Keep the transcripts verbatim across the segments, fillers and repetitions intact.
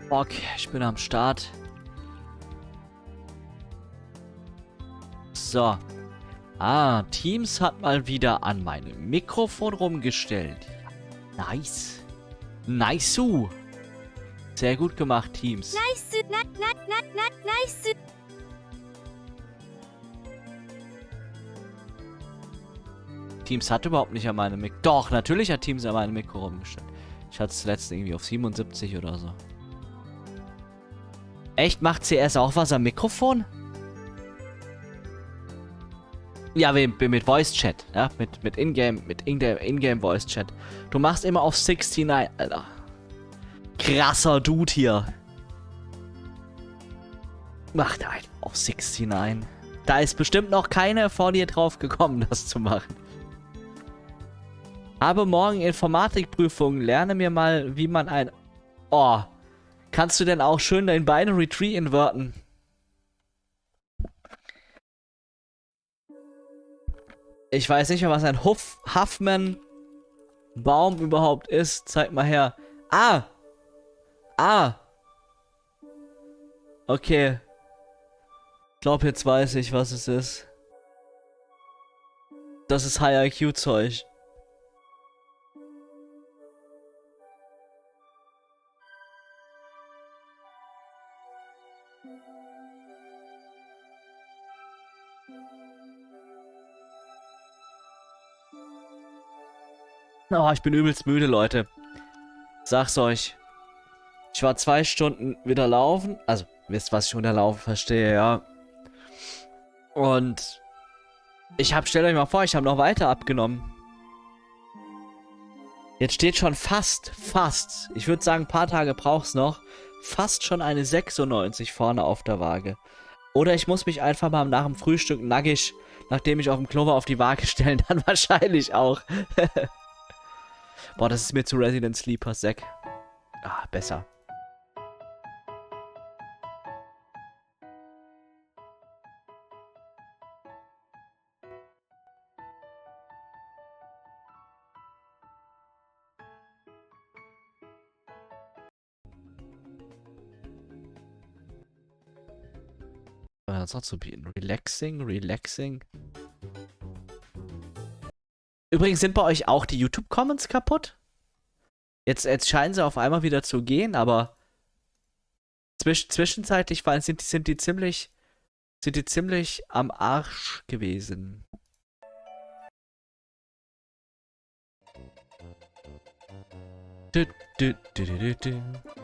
Okay, ich bin am Start. So. Ah, Teams hat mal wieder an meinem Mikrofon rumgestellt. Nice. Nice. Sehr gut gemacht, Teams. Nice, na, na, na, na, nice. Teams hat überhaupt nicht an meinem Mikro... Doch, natürlich hat Teams an meinem Mikro rumgestellt. Ich hatte es letzte irgendwie auf siebenundsiebzig oder so. Echt? Macht C S auch was am Mikrofon? Ja, mit Voice Chat. Ja, mit, mit Ingame, mit Ingame, Ingame Voice Chat. Du machst immer auf neunundsechzig, Alter. Krasser Dude hier. Macht einfach auf neunundsechzig. Da ist bestimmt noch keine vor dir drauf gekommen, das zu machen. Habe morgen Informatikprüfung. Lerne mir mal, wie man ein... Oh. Kannst du denn auch schön dein Binary Tree inverten? Ich weiß nicht mehr, was ein Huff Huffman-Baum überhaupt ist. Zeig mal her. Ah! Ah! Okay. Ich glaube, jetzt weiß ich, was es ist. Das ist High I Q-Zeug. Oh, ich bin übelst müde, Leute. Sag's euch. Ich war zwei Stunden wieder laufen. Also, wisst, was ich unter Laufen verstehe, ja. Und ich hab, stellt euch mal vor, ich habe noch weiter abgenommen. Jetzt steht schon fast, fast, ich würde sagen, ein paar Tage braucht's noch, fast schon eine sechsundneunzig vorne auf der Waage. Oder ich muss mich einfach mal nach dem Frühstück nackig, nachdem ich auf dem Klo war, auf die Waage stellen, dann wahrscheinlich auch. Boah, das ist mir zu Resident Sleeper, Zack. Ah, besser. Was hat zu bieten? Relaxing, relaxing. Übrigens sind bei euch auch die YouTube-Comments kaputt? Jetzt, jetzt scheinen sie auf einmal wieder zu gehen, aber zwisch zwischenzeitlich waren, sind, sind die ziemlich sind die ziemlich am Arsch gewesen. Du, du, du, du, du, du.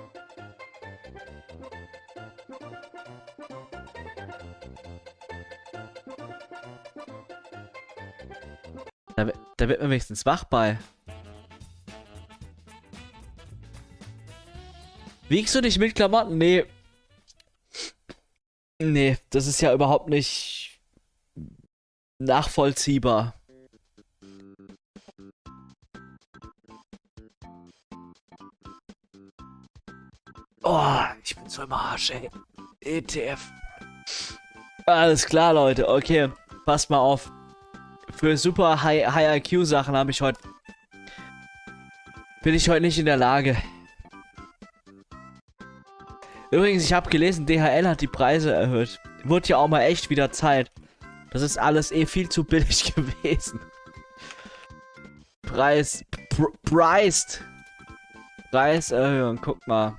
Da, da wird man wenigstens wach bei. Wiegst du dich mit Klamotten? Nee. Nee, das ist ja überhaupt nicht nachvollziehbar. Oh, ich bin so im Arsch, ey. E T F. Alles klar, Leute. Okay, passt mal auf. Für super High, High I Q Sachen habe ich heute... Bin ich heute nicht in der Lage. Übrigens, ich habe gelesen, D H L hat die Preise erhöht. Wurde ja auch mal echt wieder Zeit. Das ist alles eh viel zu billig gewesen. Preis... Pr Priced. Preiserhöhung, guck mal.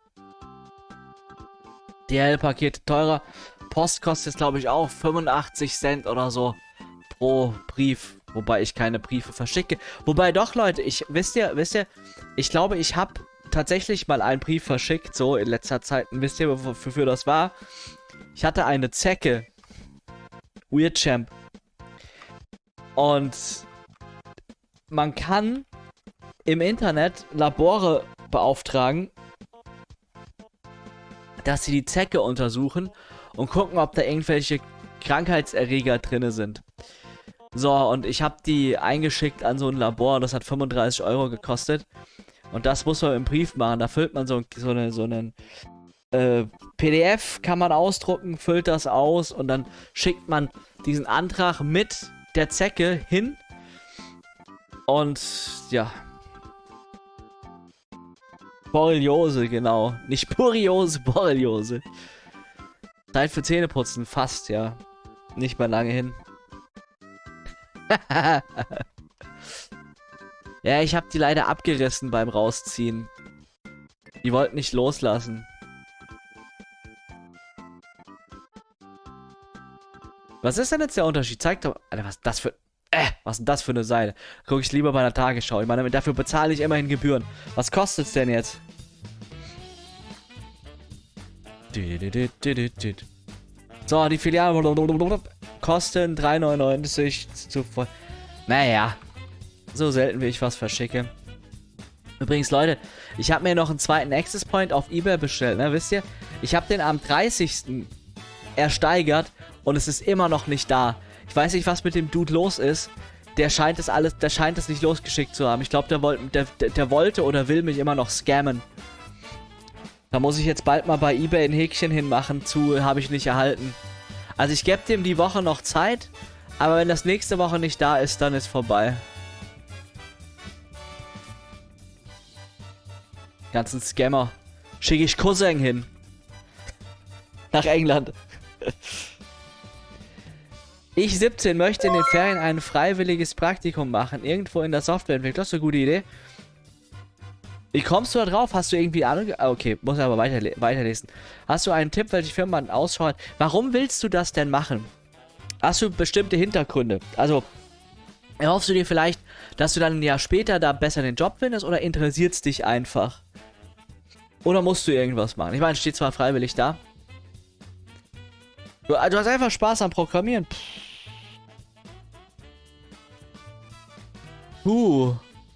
D H L-Pakete teurer. Post kostet, glaube ich, auch fünfundachtzig Cent oder so pro Brief. Wobei ich keine Briefe verschicke. Wobei doch, Leute, ich, wisst ihr, wisst ihr, ich glaube, ich habe tatsächlich mal einen Brief verschickt, so in letzter Zeit. Und wisst ihr, wofür das war? Ich hatte eine Zecke. Weird Champ. Und man kann im Internet Labore beauftragen, dass sie die Zecke untersuchen und gucken, ob da irgendwelche Krankheitserreger drin sind. So, und ich habe die eingeschickt an so ein Labor, das hat fünfunddreißig Euro gekostet. Und das muss man im Brief machen. Da füllt man so, so, eine, so einen äh, P D F, kann man ausdrucken, füllt das aus und dann schickt man diesen Antrag mit der Zecke hin. Und ja. Borreliose, genau. Nicht Puriose, Borreliose. Zeit für Zähneputzen, fast, ja. Nicht mal lange hin. Ja, ich habe die leider abgerissen beim Rausziehen. Die wollten nicht loslassen. Was ist denn jetzt der Unterschied? Zeig doch... Alter, was ist das für... Äh, was ist denn das für eine Seite? Guck ich lieber bei der Tagesschau. Ich meine, dafür bezahle ich immerhin Gebühren. Was kostet es denn jetzt? So, die Filiale... Kosten drei neunundneunzig zu voll. Naja. So selten wie ich was verschicke. Übrigens, Leute, ich habe mir noch einen zweiten Access Point auf eBay bestellt, ne? Wisst ihr? Ich habe den am dreißigsten ersteigert und es ist immer noch nicht da. Ich weiß nicht, was mit dem Dude los ist. Der scheint es alles, der scheint es nicht losgeschickt zu haben. Ich glaube, der, wollt, der, der, der wollte oder will mich immer noch scammen. Da muss ich jetzt bald mal bei eBay ein Häkchen hinmachen zu, habe ich nicht erhalten. Also ich gebe dem die Woche noch Zeit, aber wenn das nächste Woche nicht da ist, dann ist vorbei. Ganzen Scammer. Schicke ich Cousin hin. Nach England. Ich siebzehn möchte in den Ferien ein freiwilliges Praktikum machen. Irgendwo in der Softwareentwicklung. Das ist eine gute Idee. Wie kommst du da drauf? Hast du irgendwie Ahnung? Ah, okay, muss aber weiterle weiterlesen. Hast du einen Tipp, welche Firma man ausschaut? Warum willst du das denn machen? Hast du bestimmte Hintergründe? Also, erhoffst du dir vielleicht, dass du dann ein Jahr später da besser den Job findest oder interessiert es dich einfach? Oder musst du irgendwas machen? Ich meine, steht zwar freiwillig da. Du, du hast einfach Spaß am Programmieren. Puh.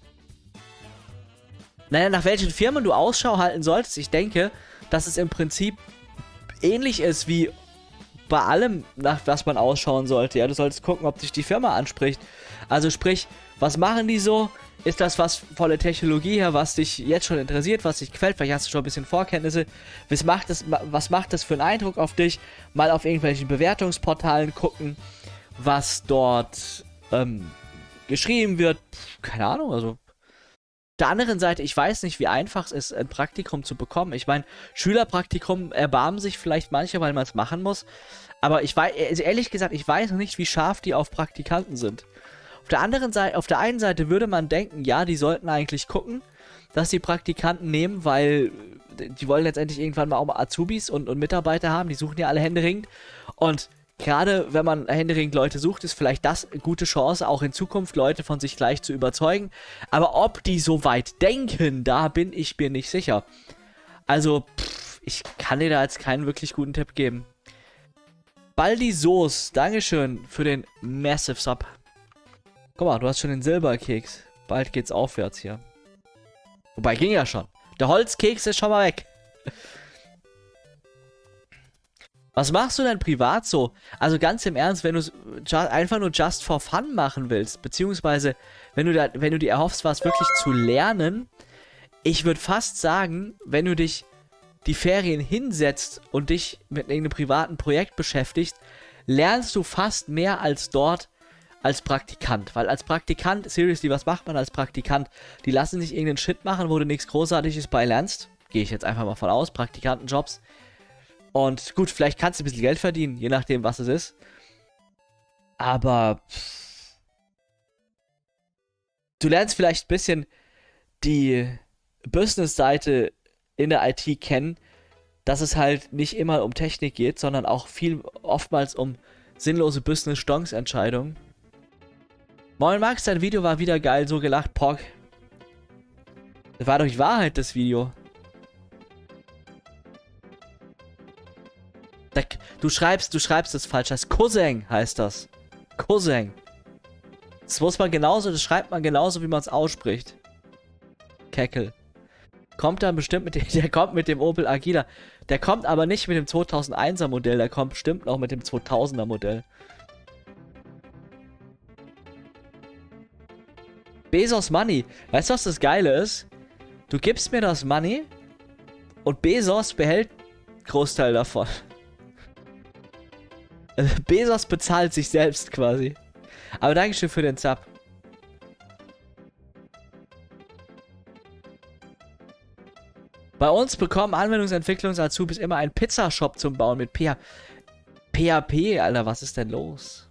Naja, nach welchen Firmen du Ausschau halten solltest, ich denke, dass es im Prinzip ähnlich ist wie bei allem, nach was man ausschauen sollte. Ja, du solltest gucken, ob dich die Firma anspricht. Also sprich, was machen die so? Ist das was von der Technologie her, was dich jetzt schon interessiert, was dich gefällt? Vielleicht hast du schon ein bisschen Vorkenntnisse. Was macht das, was macht das für einen Eindruck auf dich? Mal auf irgendwelchen Bewertungsportalen gucken, was dort ähm, geschrieben wird. Pff, keine Ahnung, also. Auf der anderen Seite, ich weiß nicht, wie einfach es ist, ein Praktikum zu bekommen. Ich meine, Schülerpraktikum erbarmen sich vielleicht manche, weil man es machen muss. Aber ich weiß, also ehrlich gesagt, ich weiß nicht, wie scharf die auf Praktikanten sind. Auf der anderen Seite, auf der einen Seite würde man denken, ja, die sollten eigentlich gucken, dass die Praktikanten nehmen, weil die wollen letztendlich irgendwann mal auch mal Azubis und, und Mitarbeiter haben. Die suchen ja alle händeringend. Und gerade wenn man händeringend Leute sucht, ist vielleicht das eine gute Chance, auch in Zukunft Leute von sich gleich zu überzeugen. Aber ob die so weit denken, da bin ich mir nicht sicher. Also, pff, ich kann dir da jetzt keinen wirklich guten Tipp geben. Baldi Soos, Dankeschön für den Massive Sub. Guck mal, du hast schon den Silberkeks. Bald geht's aufwärts hier. Wobei, ging ja schon. Der Holzkeks ist schon mal weg. Was machst du denn privat so? Also ganz im Ernst, wenn du es einfach nur just for fun machen willst, beziehungsweise wenn du, da, wenn du dir erhoffst, was wirklich zu lernen, ich würde fast sagen, wenn du dich die Ferien hinsetzt und dich mit irgendeinem privaten Projekt beschäftigst, lernst du fast mehr als dort als Praktikant. Weil als Praktikant, seriously, was macht man als Praktikant? Die lassen sich irgendeinen Shit machen, wo du nichts Großartiges bei lernst. Gehe ich jetzt einfach mal von aus, Praktikantenjobs. Und gut, vielleicht kannst du ein bisschen Geld verdienen, je nachdem, was es ist. Aber pff, du lernst vielleicht ein bisschen die Business-Seite in der I T kennen, dass es halt nicht immer um Technik geht, sondern auch viel oftmals um sinnlose Business-Stonks-Entscheidungen. Moin Max, dein Video war wieder geil, so gelacht, Pog. Das war doch die Wahrheit, das Video. Du schreibst, du schreibst es falsch. Das Cousin heißt das. Cousin. Das muss man genauso, das schreibt man genauso, wie man es ausspricht. Keckel. Kommt dann bestimmt mit dem, der kommt mit dem Opel Agila. Der kommt aber nicht mit dem zweitausendeiner Modell, der kommt bestimmt noch mit dem zweitausender Modell. Bezos Money. Weißt du, was das Geile ist? Du gibst mir das Money und Bezos behält einen Großteil davon. Bezos bezahlt sich selbst quasi. Aber Dankeschön für den Sub. Bei uns bekommen Anwendungsentwicklungs-Azubis immer einen Pizzashop zum Bauen mit P H P. Alter, was ist denn los?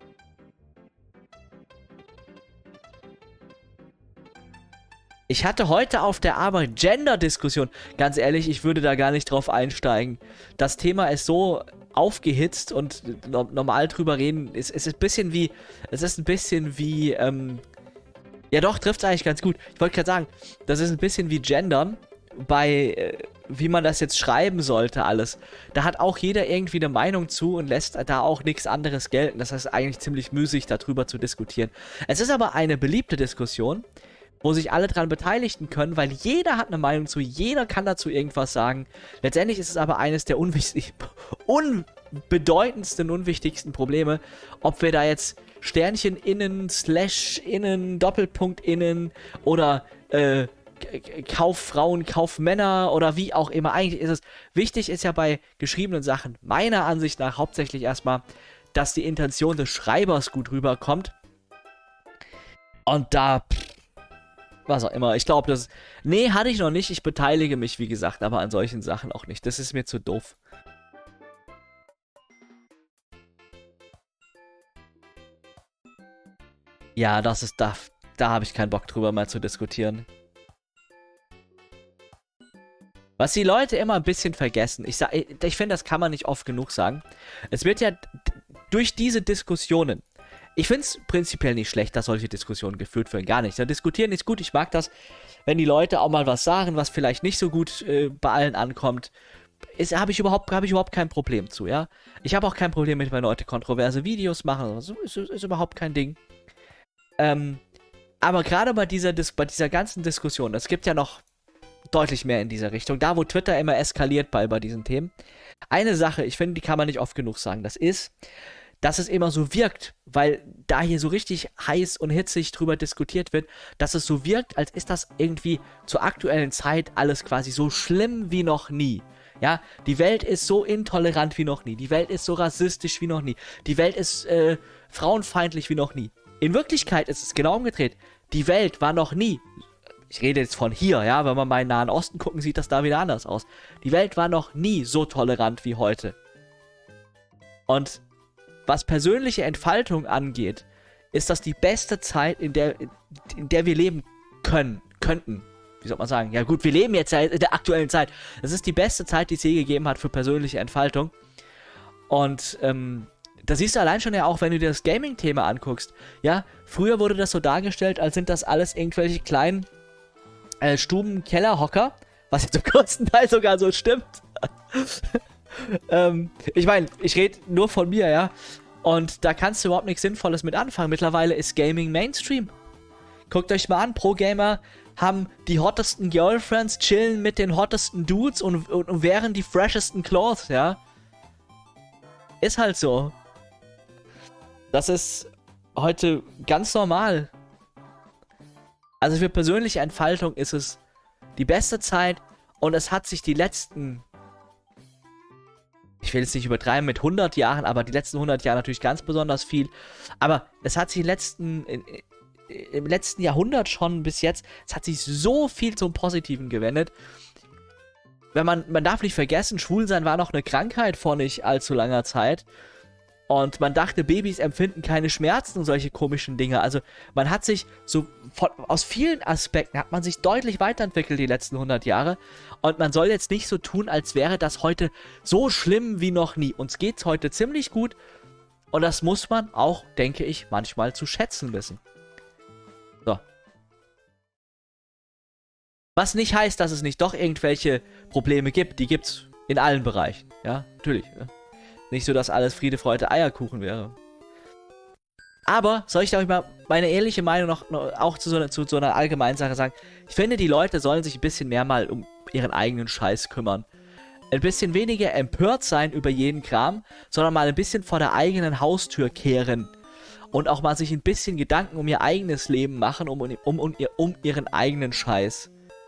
Ich hatte heute auf der Arbeit Gender-Diskussion. Ganz ehrlich, ich würde da gar nicht drauf einsteigen. Das Thema ist so aufgehitzt und no normal drüber reden. Es, es ist ein bisschen wie, es ist ein bisschen wie, ähm, ja doch, trifft es eigentlich ganz gut. Ich wollte gerade sagen, das ist ein bisschen wie Gendern bei, äh, wie man das jetzt schreiben sollte alles. Da hat auch jeder irgendwie eine Meinung zu und lässt da auch nichts anderes gelten. Das heißt eigentlich ziemlich müßig, darüber zu diskutieren. Es ist aber eine beliebte Diskussion, wo sich alle dran beteiligen können, weil jeder hat eine Meinung zu, jeder kann dazu irgendwas sagen. Letztendlich ist es aber eines der unbedeutendsten, unwichtigsten Probleme, ob wir da jetzt Sternchen innen, Slash innen, Doppelpunkt innen oder äh, Kauffrauen, Kaufmänner oder wie auch immer. Eigentlich ist es, wichtig ist ja bei geschriebenen Sachen meiner Ansicht nach hauptsächlich erstmal, dass die Intention des Schreibers gut rüberkommt. Und da... Was auch immer. Ich glaube, das... Nee, hatte ich noch nicht. Ich beteilige mich, wie gesagt, aber an solchen Sachen auch nicht. Das ist mir zu doof. Ja, das ist... Da, da habe ich keinen Bock drüber mal zu diskutieren. Was die Leute immer ein bisschen vergessen. Ich, ich finde, das kann man nicht oft genug sagen. Es wird ja durch diese Diskussionen... Ich finde es prinzipiell nicht schlecht, dass solche Diskussionen geführt werden. Gar nicht. Da diskutieren ist gut. Ich mag das, wenn die Leute auch mal was sagen, was vielleicht nicht so gut äh, bei allen ankommt. Habe ich, überhaupt, hab ich überhaupt kein Problem zu, ja. Ich habe auch kein Problem mit, wenn Leute kontroverse Videos machen. Das ist, ist, ist überhaupt kein Ding. Ähm, aber gerade bei dieser, bei dieser ganzen Diskussion, es gibt ja noch deutlich mehr in dieser Richtung. Da, wo Twitter immer eskaliert bei, bei diesen Themen. Eine Sache, ich finde, die kann man nicht oft genug sagen. Das ist... dass es immer so wirkt, weil da hier so richtig heiß und hitzig drüber diskutiert wird, dass es so wirkt, als ist das irgendwie zur aktuellen Zeit alles quasi so schlimm wie noch nie. Ja, die Welt ist so intolerant wie noch nie, die Welt ist so rassistisch wie noch nie, die Welt ist äh, frauenfeindlich wie noch nie. In Wirklichkeit ist es genau umgedreht. Die Welt war noch nie, ich rede jetzt von hier, ja, wenn wir mal in den Nahen Osten gucken, sieht das da wieder anders aus. Die Welt war noch nie so tolerant wie heute. Und was persönliche Entfaltung angeht, ist das die beste Zeit, in der, in der wir leben können, könnten. Wie soll man sagen? Ja gut, wir leben jetzt in der aktuellen Zeit. Das ist die beste Zeit, die es je gegeben hat für persönliche Entfaltung. Und ähm, da siehst du allein schon ja auch, wenn du dir das Gaming-Thema anguckst. Ja, früher wurde das so dargestellt, als sind das alles irgendwelche kleinen äh, Stuben-Kellerhocker, was jetzt zum größten Teil sogar so stimmt. ähm, ich meine, ich rede nur von mir, ja. Und da kannst du überhaupt nichts Sinnvolles mit anfangen. Mittlerweile ist Gaming Mainstream. Guckt euch mal an, Pro-Gamer haben die hottesten Girlfriends, chillen mit den hottesten Dudes und, und, und wehren die freshesten Clothes, ja. Ist halt so. Das ist heute ganz normal. Also für persönliche Entfaltung ist es die beste Zeit und es hat sich die letzten... Ich will jetzt nicht übertreiben mit hundert Jahren, aber die letzten hundert Jahre natürlich ganz besonders viel. Aber es hat sich im letzten, in, im letzten Jahrhundert schon bis jetzt, es hat sich so viel zum Positiven gewendet. Wenn man, man darf nicht vergessen, Schwulsein war noch eine Krankheit vor nicht allzu langer Zeit. Und man dachte, Babys empfinden keine Schmerzen und solche komischen Dinge. Also man hat sich so, von, aus vielen Aspekten hat man sich deutlich weiterentwickelt die letzten hundert Jahre. Und man soll jetzt nicht so tun, als wäre das heute so schlimm wie noch nie. Uns geht's heute ziemlich gut. Und das muss man auch, denke ich, manchmal zu schätzen wissen. So. Was nicht heißt, dass es nicht doch irgendwelche Probleme gibt. Die gibt's in allen Bereichen. Ja, natürlich. Ja. Nicht so, dass alles Friede, Freude, Eierkuchen wäre. Aber, soll ich euch mal meine ehrliche Meinung noch, noch auch zu so, einer, zu so einer allgemeinen Sache sagen? Ich finde, die Leute sollen sich ein bisschen mehr mal um ihren eigenen Scheiß kümmern. Ein bisschen weniger empört sein über jeden Kram, sondern mal ein bisschen vor der eigenen Haustür kehren. Und auch mal sich ein bisschen Gedanken um ihr eigenes Leben machen, um, um, um, um, um ihren eigenen Scheiß.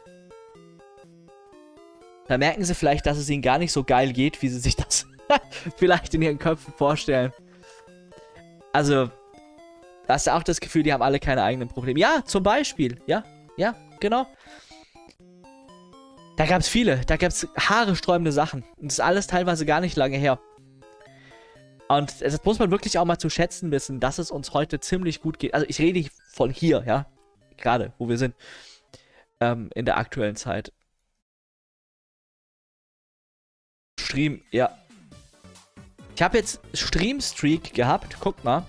Da merken sie vielleicht, dass es ihnen gar nicht so geil geht, wie sie sich das vielleicht in ihren Köpfen vorstellen. Also, da hast du auch das Gefühl, die haben alle keine eigenen Probleme. Ja, zum Beispiel. Ja, ja, genau. Da gab es viele. Da gab es haaresträubende Sachen. Und das ist alles teilweise gar nicht lange her. Und das muss man wirklich auch mal zu schätzen wissen, dass es uns heute ziemlich gut geht. Also ich rede nicht von hier, ja. Gerade, wo wir sind. Ähm, in der aktuellen Zeit. Stream, ja. Ich habe jetzt Stream-Streak gehabt. Guck mal.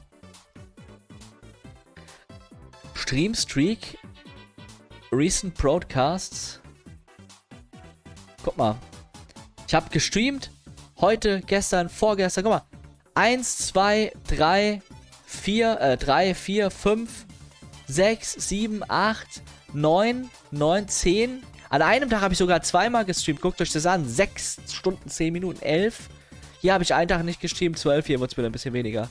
Stream-Streak. Recent Broadcasts. Guck mal. Ich habe gestreamt. Heute, gestern, vorgestern. Guck mal. eins, zwei, drei, vier, äh, drei, vier, fünf, sechs, sieben, acht, neun, neun, zehn. An einem Tag habe ich sogar zweimal gestreamt. Guckt euch das an. sechs Stunden, zehn Minuten, elf. Hier habe ich einen Tag nicht gestreamt, zwölf. Hier wird es wieder ein bisschen weniger.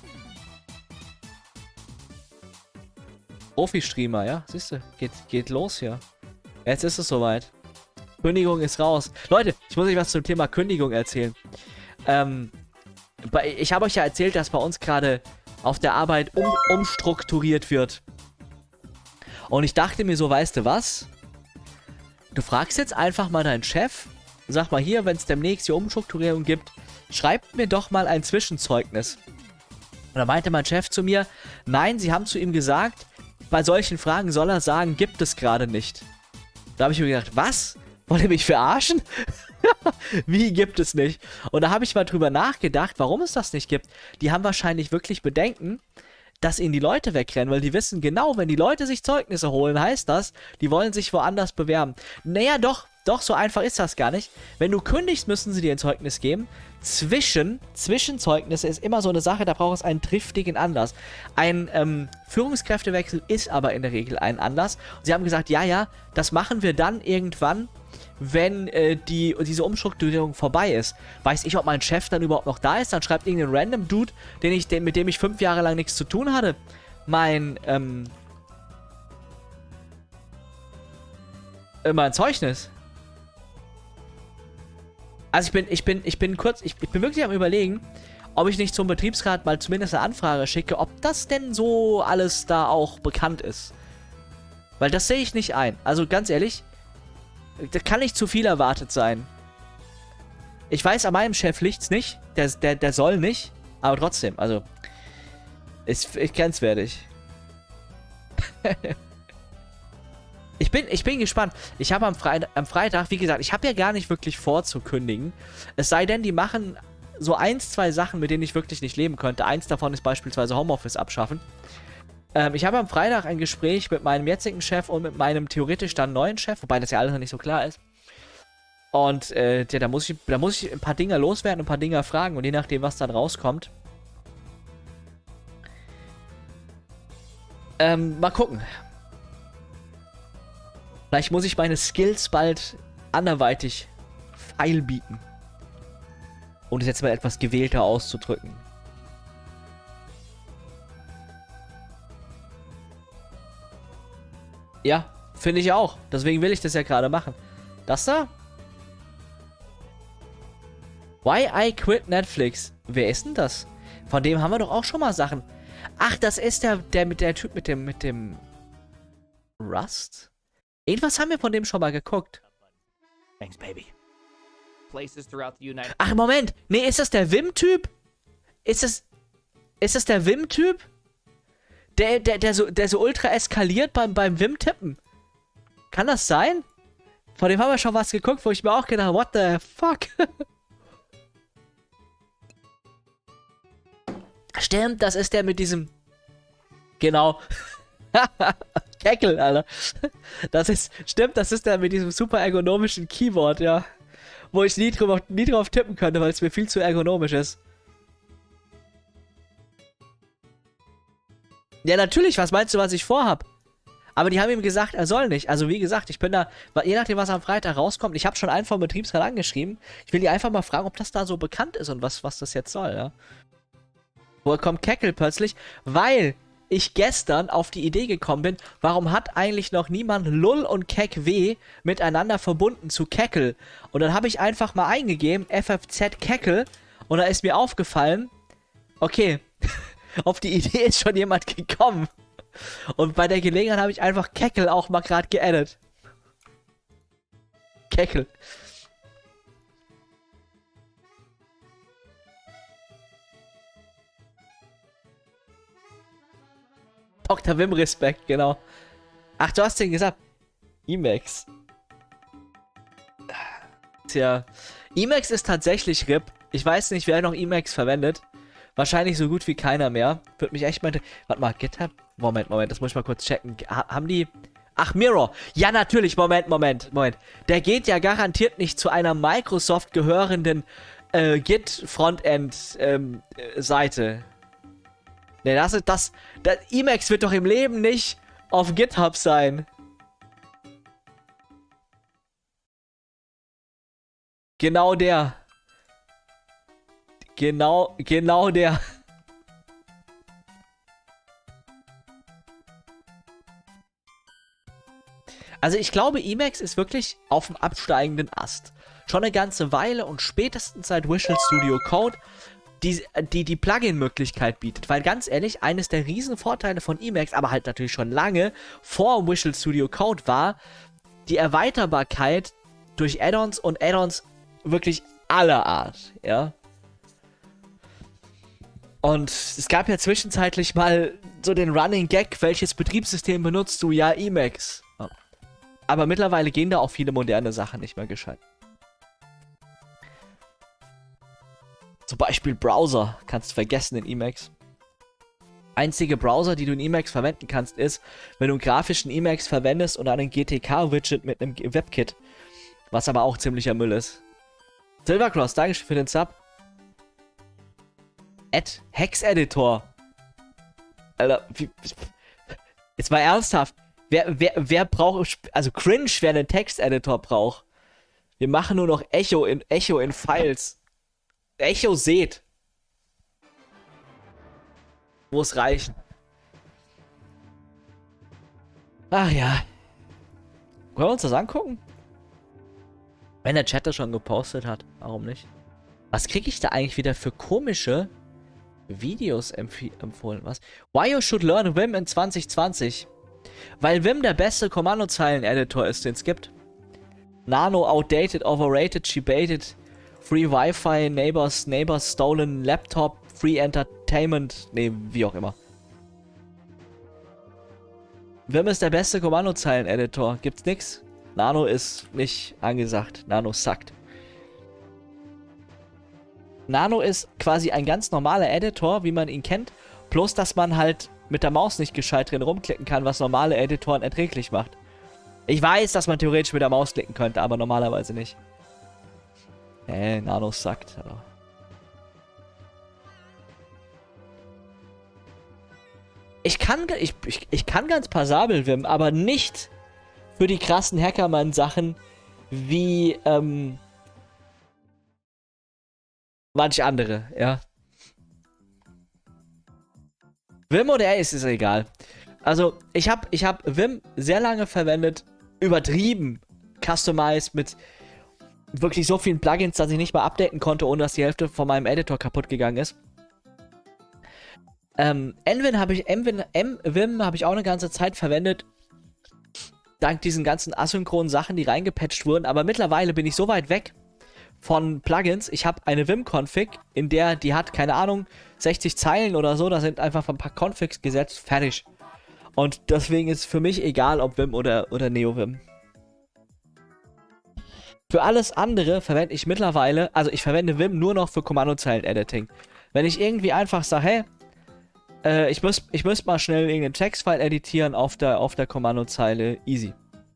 Profi-Streamer, ja. Siehst du, geht, geht los hier. Jetzt ist es soweit. Kündigung ist raus. Leute, ich muss euch was zum Thema Kündigung erzählen. Ähm, ich habe euch ja erzählt, dass bei uns gerade auf der Arbeit um, umstrukturiert wird. Und ich dachte mir so, weißt du was? Du fragst jetzt einfach mal deinen Chef, sag mal hier, wenn es demnächst hier Umstrukturierung gibt, schreibt mir doch mal ein Zwischenzeugnis. Und da meinte mein Chef zu mir, nein, sie haben zu ihm gesagt, bei solchen Fragen soll er sagen, gibt es gerade nicht. Da habe ich mir gedacht, was? Wollt ihr mich verarschen? Wie gibt es nicht? Und da habe ich mal drüber nachgedacht, warum es das nicht gibt. Die haben wahrscheinlich wirklich Bedenken, dass ihnen die Leute wegrennen, weil die wissen genau, wenn die Leute sich Zeugnisse holen, heißt das, die wollen sich woanders bewerben. Naja, doch, doch, so einfach ist das gar nicht. Wenn du kündigst, müssen sie dir ein Zeugnis geben. Zwischen, Zwischenzeugnisse ist immer so eine Sache, da braucht es einen triftigen Anlass. Ein ähm, Führungskräftewechsel ist aber in der Regel ein Anlass. Und sie haben gesagt, ja, ja, das machen wir dann irgendwann, wenn äh, die, diese Umstrukturierung vorbei ist. Weiß ich, ob mein Chef dann überhaupt noch da ist, dann schreibt irgendein random Dude, den ich, den, mit dem ich fünf Jahre lang nichts zu tun hatte, mein, ähm, äh, mein Zeugnis. Also ich bin, ich bin, ich bin kurz, ich, ich bin wirklich am Überlegen, ob ich nicht zum Betriebsrat mal zumindest eine Anfrage schicke, ob das denn so alles da auch bekannt ist. Weil das sehe ich nicht ein. Also ganz ehrlich, da kann nicht zu viel erwartet sein. Ich weiß, an meinem Chef liegt's nicht. Der, der, der soll nicht. Aber trotzdem, also, ist, ist grenzwertig. Ich bin, ich bin gespannt. Ich habe am, Freit am Freitag, wie gesagt, ich habe ja gar nicht wirklich vor zu kündigen. Es sei denn, die machen so eins, zwei Sachen, mit denen ich wirklich nicht leben könnte. Eins davon ist beispielsweise Homeoffice abschaffen. Ähm, ich habe am Freitag ein Gespräch mit meinem jetzigen Chef und mit meinem theoretisch dann neuen Chef, wobei das ja alles noch nicht so klar ist. Und äh, ja, da, muss ich, da muss ich ein paar Dinge loswerden, ein paar Dinge fragen und je nachdem, was dann rauskommt. Ähm, mal gucken. Vielleicht muss ich meine Skills bald anderweitig feilbieten. Um es jetzt mal etwas gewählter auszudrücken. Ja, finde ich auch. Deswegen will ich das ja gerade machen. Das da? Why I Quit Netflix. Wer ist denn das? Von dem haben wir doch auch schon mal Sachen. Ach, das ist der, der mit der Typ mit dem, mit dem Rust? Irgendwas haben wir von dem schon mal geguckt. Thanks, baby. Places throughout the United Ach, Moment. Nee, ist das der Wim-Typ? Ist das, ist das der Wim-Typ? Der, der, der so, der so ultra eskaliert beim, beim Wim-Tippen. Kann das sein? Von dem haben wir schon was geguckt, wo ich mir auch gedacht habe, what the fuck? Stimmt, das ist der mit diesem... Genau. Keckel, Alter. Das ist... Stimmt, das ist der mit diesem super ergonomischen Keyboard, ja. Wo ich nie drauf, nie drauf tippen könnte, weil es mir viel zu ergonomisch ist. Ja, natürlich, was meinst du, was ich vorhab? Aber die haben ihm gesagt, er soll nicht. Also wie gesagt, ich bin da, je nachdem, was am Freitag rauskommt, ich habe schon einen vom Betriebsrat angeschrieben. Ich will die einfach mal fragen, ob das da so bekannt ist und was, was das jetzt soll, ja. Woher kommt Keckel plötzlich? Weil ich gestern auf die Idee gekommen bin, warum hat eigentlich noch niemand Lull und Keck W miteinander verbunden zu Keckel? Und dann habe ich einfach mal eingegeben, F F Z Keckel, und da ist mir aufgefallen, okay, auf die Idee ist schon jemand gekommen. Und bei der Gelegenheit habe ich einfach Keckel auch mal gerade geaddet. Keckel. Doktor Wim Respekt, genau. Ach, du hast den gesagt. Emacs. Tja. Emacs ist tatsächlich R I P. Ich weiß nicht, wer noch Emacs verwendet. Wahrscheinlich so gut wie keiner mehr. Würde mich echt mal... Warte mal, GitHub? Moment, Moment, das muss ich mal kurz checken. Ha haben die... Ach, Mirror. Ja, natürlich. Moment, Moment, Moment. Der geht ja garantiert nicht zu einer Microsoft gehörenden äh, Git-Frontend-Seite. Ähm, ne, das ist das... das Emacs wird doch im Leben nicht auf GitHub sein. Genau der. Genau, genau der. Also ich glaube, Emacs ist wirklich auf dem absteigenden Ast. Schon eine ganze Weile und spätestens seit Visual Studio Code die die, die Plugin-Möglichkeit bietet. Weil ganz ehrlich, eines der riesen Vorteile von Emacs, aber halt natürlich schon lange vor Visual Studio Code war, die Erweiterbarkeit durch Add-ons und Add-ons wirklich aller Art, ja. Und es gab ja zwischenzeitlich mal so den Running Gag, welches Betriebssystem benutzt du? Ja, Emacs. Aber mittlerweile gehen da auch viele moderne Sachen nicht mehr gescheit. Zum Beispiel Browser kannst du vergessen in Emacs. Einzige Browser, die du in Emacs verwenden kannst, ist, wenn du einen grafischen Emacs verwendest und einen G T K-Widget mit einem WebKit. Was aber auch ziemlicher Müll ist. Silvercross, Dankeschön für den Sub. Add Hex Editor. Alter, wie, jetzt mal ernsthaft. Wer, wer, wer braucht, also cringe, wer einen Texteditor braucht. Wir machen nur noch Echo in, Echo in Files. Echo seht. Muss reichen. Ach ja. Wollen wir uns das angucken? Wenn der Chat das schon gepostet hat, warum nicht? Was kriege ich da eigentlich wieder für komische Videos empfohlen? Was? Why you should learn Vim in zwanzig zwanzig? Weil Vim der beste Kommandozeilen-Editor ist, den es gibt. Nano, outdated, overrated, she baited, free Wi-Fi, neighbors, neighbors, stolen laptop, free entertainment, nee, wie auch immer. Vim ist der beste Kommandozeilen-Editor, gibt's nix. Nano ist nicht angesagt, Nano suckt. Nano ist quasi ein ganz normaler Editor, wie man ihn kennt, bloß dass man halt mit der Maus nicht gescheit drin rumklicken kann, was normale Editoren erträglich macht. Ich weiß, dass man theoretisch mit der Maus klicken könnte, aber normalerweise nicht. Äh, Nano suckt. Aber. Ich kann, ich, ich, ich kann ganz passabel Vim, aber nicht für die krassen Hackermann-Sachen wie, ähm, manche andere, ja. Vim oder Ace ist egal. Also, ich habe ich hab Vim sehr lange verwendet, übertrieben customized mit wirklich so vielen Plugins, dass ich nicht mal updaten konnte, ohne dass die Hälfte von meinem Editor kaputt gegangen ist. Ähm, Nvim habe ich, M Vim habe ich auch eine ganze Zeit verwendet, dank diesen ganzen asynchronen Sachen, die reingepatcht wurden, aber mittlerweile bin ich so weit weg von Plugins. Ich habe eine Vim-Config, in der die hat, keine Ahnung, sechzig Zeilen oder so, da sind einfach ein paar Configs gesetzt, fertig. Und deswegen ist für mich egal, ob Vim oder, oder NeoVim. Für alles andere verwende ich mittlerweile, also ich verwende Vim nur noch für Kommandozeilen-Editing. Wenn ich irgendwie einfach sage, hey, äh, ich muss, ich muss mal schnell irgendeinen Textfile editieren auf der, auf der Kommandozeile, easy.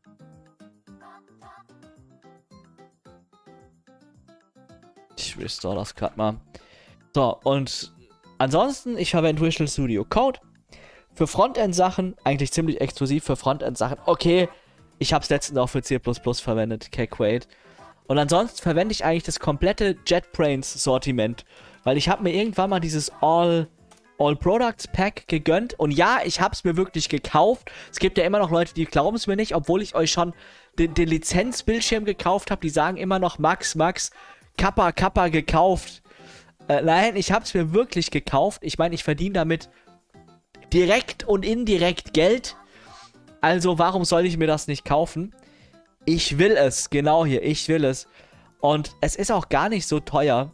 Ich restore das gerade mal. So, und ansonsten, ich verwende Visual Studio Code. Für Frontend-Sachen, eigentlich ziemlich exklusiv für Frontend-Sachen. Okay, ich habe es letztens auch für C plus plus verwendet, K-Quaid. Und ansonsten verwende ich eigentlich das komplette JetBrains-Sortiment. Weil ich habe mir irgendwann mal dieses All, All Products Pack gegönnt. Und ja, ich habe es mir wirklich gekauft. Es gibt ja immer noch Leute, die glauben es mir nicht, obwohl ich euch schon den, den Lizenzbildschirm gekauft habe. Die sagen immer noch, Max, Max, Kappa, Kappa gekauft. Äh, nein, ich habe es mir wirklich gekauft. Ich meine, ich verdiene damit direkt und indirekt Geld. Also warum soll ich mir das nicht kaufen? Ich will es, genau hier, ich will es. Und es ist auch gar nicht so teuer.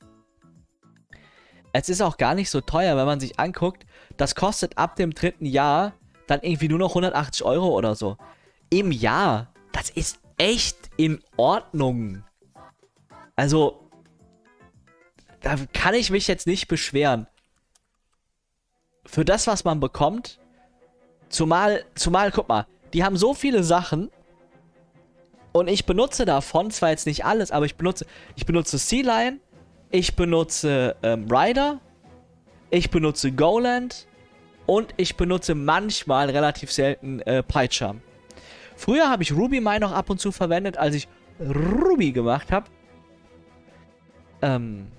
Es ist auch gar nicht so teuer, wenn man sich anguckt, das kostet ab dem dritten Jahr dann irgendwie nur noch hundertachtzig Euro oder so. Im Jahr. Das ist echt in Ordnung. Also, da kann ich mich jetzt nicht beschweren. Für das, was man bekommt, zumal, zumal, guck mal, die haben so viele Sachen und ich benutze davon, zwar jetzt nicht alles, aber ich benutze, ich benutze Sea Lion, ich benutze ähm, Ryder, ich benutze Goland und ich benutze manchmal relativ selten äh, PyCharm. Früher habe ich RubyMine noch ab und zu verwendet, als ich Ruby gemacht habe. Ähm,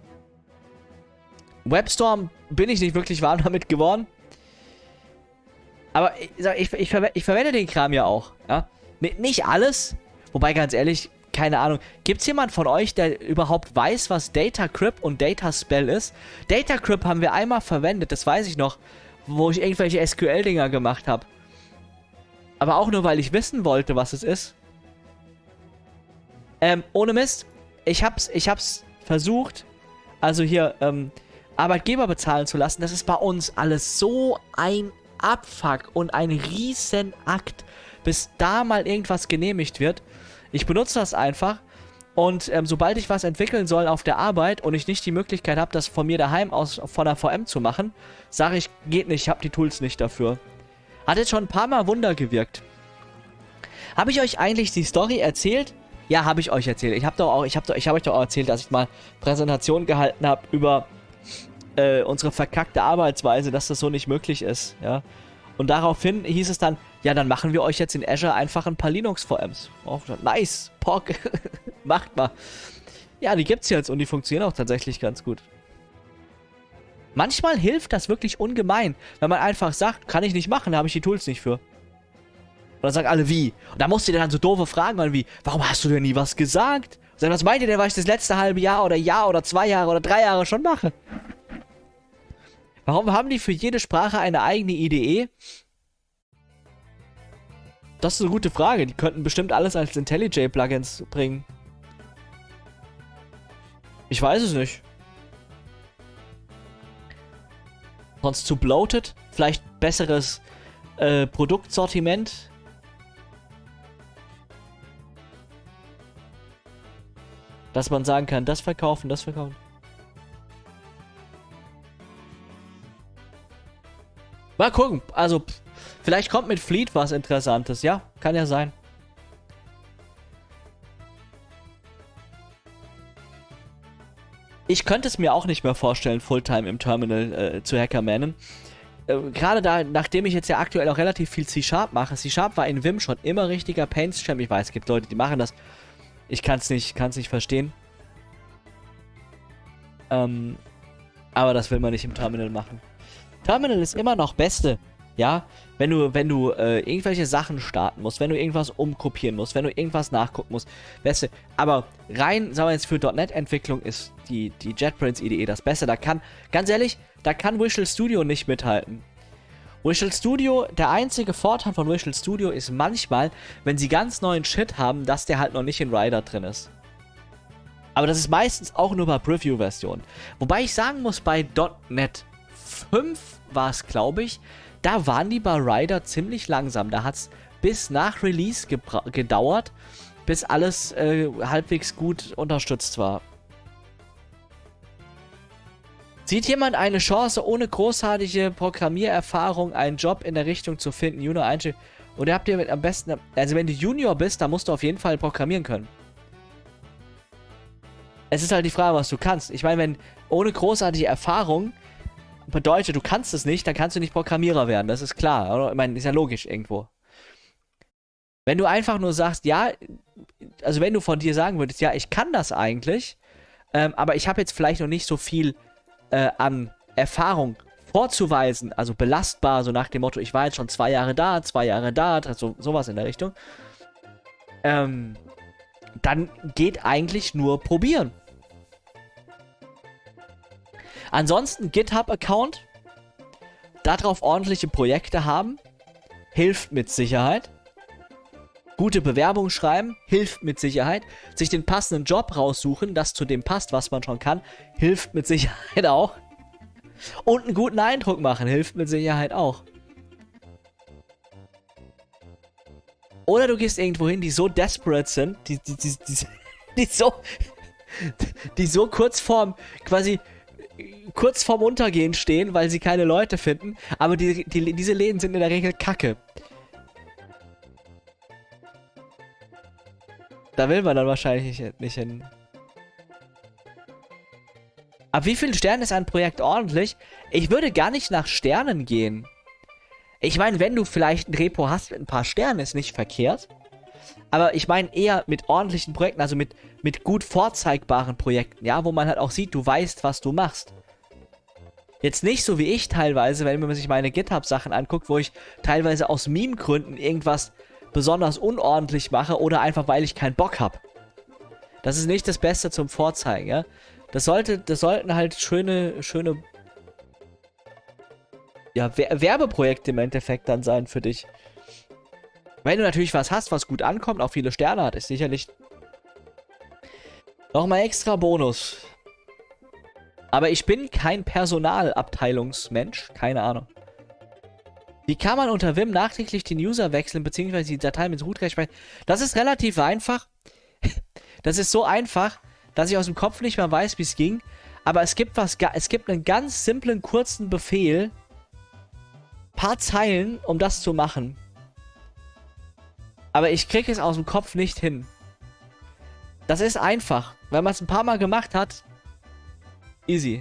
WebStorm bin ich nicht wirklich warm damit geworden. Aber ich, ich, ich, verwe ich verwende den Kram ja auch. Ja? N nicht alles. Wobei, ganz ehrlich, keine Ahnung. Gibt es jemand von euch, der überhaupt weiß, was DataCrypt und DataSpell ist? DataCrypt haben wir einmal verwendet, das weiß ich noch, wo ich irgendwelche S Q L-Dinger gemacht habe. Aber auch nur, weil ich wissen wollte, was es ist. Ähm, ohne Mist. Ich hab's, ich hab's versucht, also hier, ähm, Arbeitgeber bezahlen zu lassen. Das ist bei uns alles so ein Abfuck und ein Riesenakt, bis da mal irgendwas genehmigt wird. Ich benutze das einfach und ähm, sobald ich was entwickeln soll auf der Arbeit und ich nicht die Möglichkeit habe, das von mir daheim aus von der V M zu machen, sage ich, geht nicht, ich habe die Tools nicht dafür. Hat jetzt schon ein paar Mal Wunder gewirkt. Habe ich euch eigentlich die Story erzählt? Ja, habe ich euch erzählt. Ich habe doch auch, ich habe ich habe euch doch auch erzählt, dass ich mal Präsentation gehalten habe über äh, unsere verkackte Arbeitsweise, dass das so nicht möglich ist, ja. Und daraufhin hieß es dann, ja, dann machen wir euch jetzt in Azure einfach ein paar Linux-V Ms. Oh, nice, Pock, macht mal. Ja, die gibt's jetzt und die funktionieren auch tatsächlich ganz gut. Manchmal hilft das wirklich ungemein, wenn man einfach sagt, kann ich nicht machen, da habe ich die Tools nicht für. Und dann sagen alle, wie? Und da musst du dir dann so doofe Fragen an wie, warum hast du denn nie was gesagt? Und dann, was meint ihr denn, was ich das letzte halbe Jahr oder Jahr oder zwei Jahre oder drei Jahre schon mache? Warum haben die für jede Sprache eine eigene I D E? Das ist eine gute Frage. Die könnten bestimmt alles als IntelliJ-Plugins bringen. Ich weiß es nicht. Sonst zu bloated? Vielleicht besseres äh, Produktsortiment? Dass man sagen kann, das verkaufen, das verkaufen. Mal gucken. Also, pff, vielleicht kommt mit Fleet was Interessantes. Ja, kann ja sein. Ich könnte es mir auch nicht mehr vorstellen, Fulltime im Terminal äh, zu hackermannen. Äh, Gerade da, nachdem ich jetzt ja aktuell auch relativ viel C-Sharp mache. C-Sharp war in Vim schon immer richtiger Paints-Champ. Ich weiß, es gibt Leute, die machen das. Ich kann es nicht, kann's nicht verstehen. Ähm, aber das will man nicht im Terminal machen. Terminal ist immer noch Beste. Ja, wenn du, wenn du äh, irgendwelche Sachen starten musst, wenn du irgendwas umkopieren musst, wenn du irgendwas nachgucken musst, Beste. Aber rein, sagen wir jetzt, für .NET-Entwicklung ist die, die JetBrains I D E das Beste. Da kann, ganz ehrlich, da kann Visual Studio nicht mithalten. Visual Studio, der einzige Vorteil von Visual Studio ist manchmal, wenn sie ganz neuen Shit haben, dass der halt noch nicht in Rider drin ist. Aber das ist meistens auch nur bei Preview-Versionen. Wobei ich sagen muss, bei .NET fünf war es, glaube ich, da waren die bei Rider ziemlich langsam. Da hat es bis nach Release gedauert, bis alles äh, halbwegs gut unterstützt war. Sieht jemand eine Chance, ohne großartige Programmiererfahrung einen Job in der Richtung zu finden? Junior einstellen. Oder habt ihr mit am besten... Also wenn du Junior bist, dann musst du auf jeden Fall programmieren können. Es ist halt die Frage, was du kannst. Ich meine, wenn ohne großartige Erfahrung bedeutet, du kannst es nicht, dann kannst du nicht Programmierer werden. Das ist klar. Oder? Ich meine, ist ja logisch irgendwo. Wenn du einfach nur sagst, ja, also wenn du von dir sagen würdest, ja, ich kann das eigentlich, ähm, aber ich habe jetzt vielleicht noch nicht so viel äh, an Erfahrung vorzuweisen, also belastbar, so nach dem Motto, ich war jetzt schon zwei Jahre da, zwei Jahre da, also sowas in der Richtung, ähm, dann geht eigentlich nur probieren. Ansonsten GitHub-Account, darauf ordentliche Projekte haben, hilft mit Sicherheit. Gute Bewerbung schreiben, hilft mit Sicherheit. Sich den passenden Job raussuchen, das zu dem passt, was man schon kann, hilft mit Sicherheit auch. Und einen guten Eindruck machen, hilft mit Sicherheit auch. Oder du gehst irgendwo hin, die so desperate sind, die, die, die, die, die so, die so kurz vorm, quasi, kurz vorm Untergehen stehen, weil sie keine Leute finden, aber die, die, diese Läden sind in der Regel kacke. Da will man dann wahrscheinlich nicht, nicht hin. Ab wie vielen Sternen ist ein Projekt ordentlich? Ich würde gar nicht nach Sternen gehen. Ich meine, wenn du vielleicht ein Repo hast mit ein paar Sternen, ist nicht verkehrt. Aber ich meine eher mit ordentlichen Projekten, also mit, mit gut vorzeigbaren Projekten, ja, wo man halt auch sieht, du weißt, was du machst. Jetzt nicht so wie ich teilweise, wenn man sich meine GitHub-Sachen anguckt, wo ich teilweise aus Meme-Gründen irgendwas besonders unordentlich mache oder einfach, weil ich keinen Bock habe. Das ist nicht das Beste zum Vorzeigen, ja. Das sollte, das sollten halt schöne, schöne, ja, Wer- Werbeprojekte im Endeffekt dann sein für dich. Wenn du natürlich was hast, was gut ankommt, auch viele Sterne hat, ist sicherlich nochmal extra Bonus. Aber ich bin kein Personalabteilungsmensch, keine Ahnung. Wie kann man unter Vim nachträglich den User wechseln, beziehungsweise die Datei mit Root speichern? Das ist relativ einfach. Das ist so einfach, dass ich aus dem Kopf nicht mehr weiß, wie es ging. Aber es gibt was, es gibt einen ganz simplen, kurzen Befehl. Paar Zeilen, um das zu machen. Aber ich kriege es aus dem Kopf nicht hin. Das ist einfach. Wenn man es ein paar Mal gemacht hat, easy.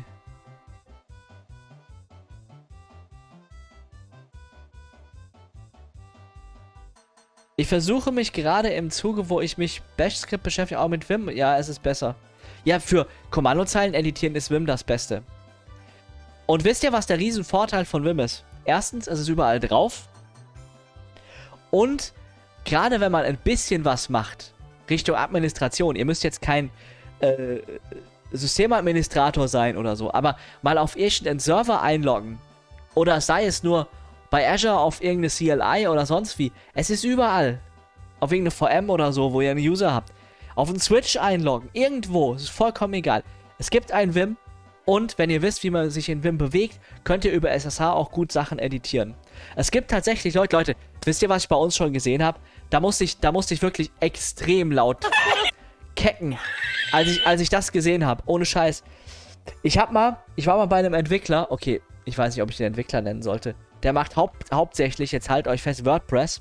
Ich versuche mich gerade im Zuge, wo ich mich Bash-Skript beschäftige, auch mit Vim. Ja, es ist besser. Ja, für Kommandozeilen editieren ist Vim das Beste. Und wisst ihr, was der Riesenvorteil von Vim ist? Erstens, es ist überall drauf. Und gerade wenn man ein bisschen was macht, Richtung Administration, ihr müsst jetzt kein äh, Systemadministrator sein oder so, aber mal auf irgendeinen Server einloggen. Oder sei es nur bei Azure auf irgendeine C L I oder sonst wie. Es ist überall. Auf irgendeine V M oder so, wo ihr einen User habt. Auf einen Switch einloggen. Irgendwo. Es ist vollkommen egal. Es gibt ein Vim. Und wenn ihr wisst, wie man sich in Vim bewegt, könnt ihr über S S H auch gut Sachen editieren. Es gibt tatsächlich Leute, Leute, wisst ihr, was ich bei uns schon gesehen habe? Da musste ich, da musste ich wirklich extrem laut kecken, als ich, als ich das gesehen habe. Ohne Scheiß. Ich hab mal, ich war mal bei einem Entwickler, okay, ich weiß nicht, ob ich den Entwickler nennen sollte. Der macht haupt, hauptsächlich, jetzt halt euch fest, WordPress.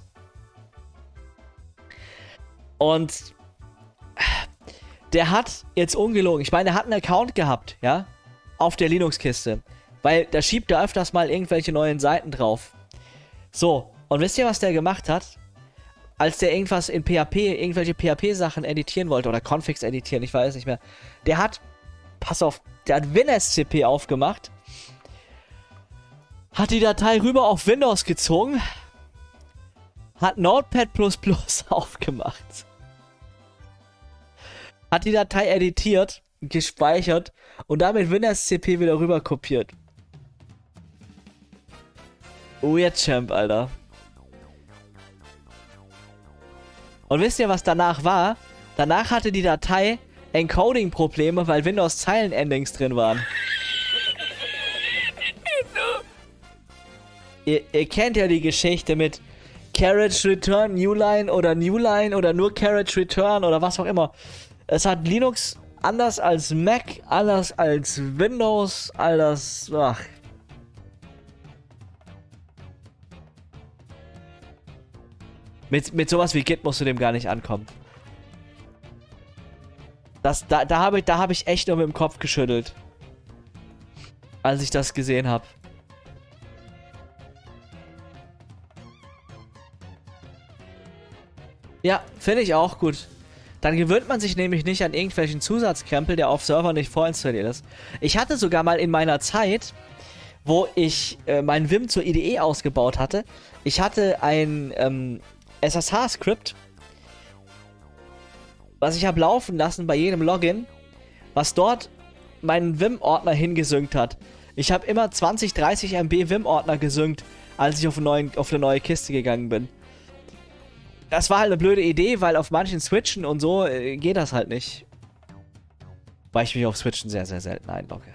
Und der hat jetzt ungelogen, ich meine, der hat einen Account gehabt, ja, auf der Linux-Kiste. Weil da schiebt er öfters mal irgendwelche neuen Seiten drauf. So, und wisst ihr, was der gemacht hat? Als der irgendwas in P H P, irgendwelche P H P-Sachen editieren wollte, oder Configs editieren, ich weiß nicht mehr. Der hat, pass auf, der hat WinSCP aufgemacht, hat die Datei rüber auf Windows gezogen, hat Notepad plus plus aufgemacht, hat die Datei editiert, gespeichert und damit WinSCP wieder rüber kopiert. Weird Champ, Alter. Und wisst ihr, was danach war? Danach hatte die Datei Encoding-Probleme, weil Windows-Zeilen-Endings drin waren. Ihr, ihr kennt ja die Geschichte mit Carriage Return, Newline oder Newline oder nur Carriage Return oder was auch immer. Es hat Linux anders als Mac, anders als Windows, alles. Ach. Mit, mit sowas wie Git musst du dem gar nicht ankommen. Das, da da habe ich, da hab ich echt nur mit dem Kopf geschüttelt. Als ich das gesehen habe. Ja, finde ich auch gut. Dann gewöhnt man sich nämlich nicht an irgendwelchen Zusatzkrempel, der auf Server nicht vorinstalliert ist. Ich hatte sogar mal in meiner Zeit, wo ich äh, meinen Vim zur I D E ausgebaut hatte, ich hatte ein ähm, S S H-Skript, was ich habe laufen lassen bei jedem Login, was dort meinen Vim-Ordner hingesynkt hat. Ich habe immer zwanzig, dreißig Megabyte Vim-Ordner gesynkt, als ich auf, einen neuen, auf eine neue Kiste gegangen bin. Das war halt eine blöde Idee, weil auf manchen Switchen und so äh, geht das halt nicht. Weil ich mich auf Switchen sehr, sehr selten einlogge.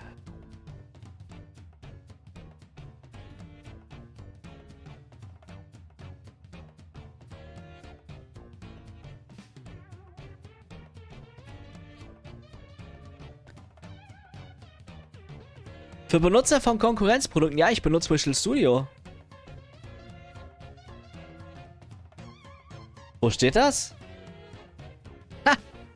Für Benutzer von Konkurrenzprodukten, ja, ich benutze Visual Studio. Wo steht das? Ha!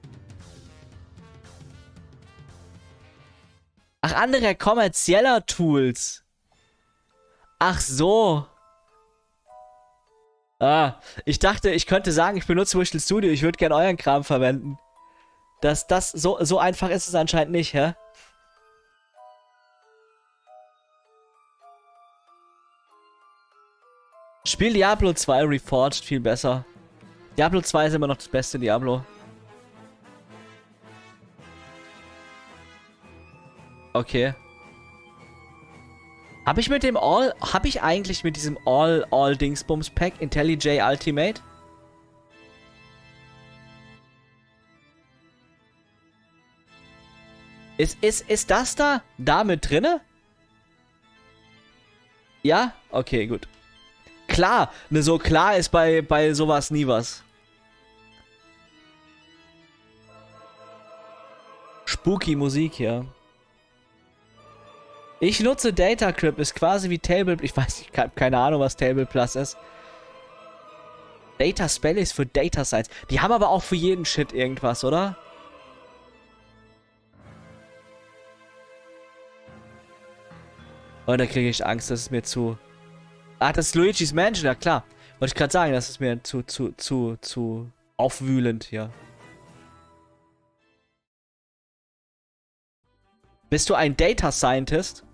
Ach, andere kommerzieller Tools. Ach so. Ah, ich dachte, ich könnte sagen, ich benutze Visual Studio, ich würde gerne euren Kram verwenden. Das, das, so, so einfach ist es anscheinend nicht, hä? Spiel Diablo zwei Reforged viel besser. Diablo zwei ist immer noch das beste Diablo. Okay. Habe ich mit dem All... Habe ich eigentlich mit diesem All... All Dingsbums Pack IntelliJ Ultimate? Ist, ist, ist das da? Da mit drinne? Ja? Okay, gut. Klar, ne, so klar ist bei, bei sowas nie was. Spooky Musik hier. Ich nutze Datacrypt, ist quasi wie Table... Ich weiß nicht, ich habe keine Ahnung, was Table Plus ist. Data Spell ist für Data Science. Die haben aber auch für jeden Shit irgendwas, oder? Oh, da kriege ich Angst, das ist mir zu... Ach, das ist Luigi's Mansion, ja klar. Wollte ich gerade sagen, das ist mir zu, zu, zu, zu aufwühlend hier. Bist du ein Data Scientist?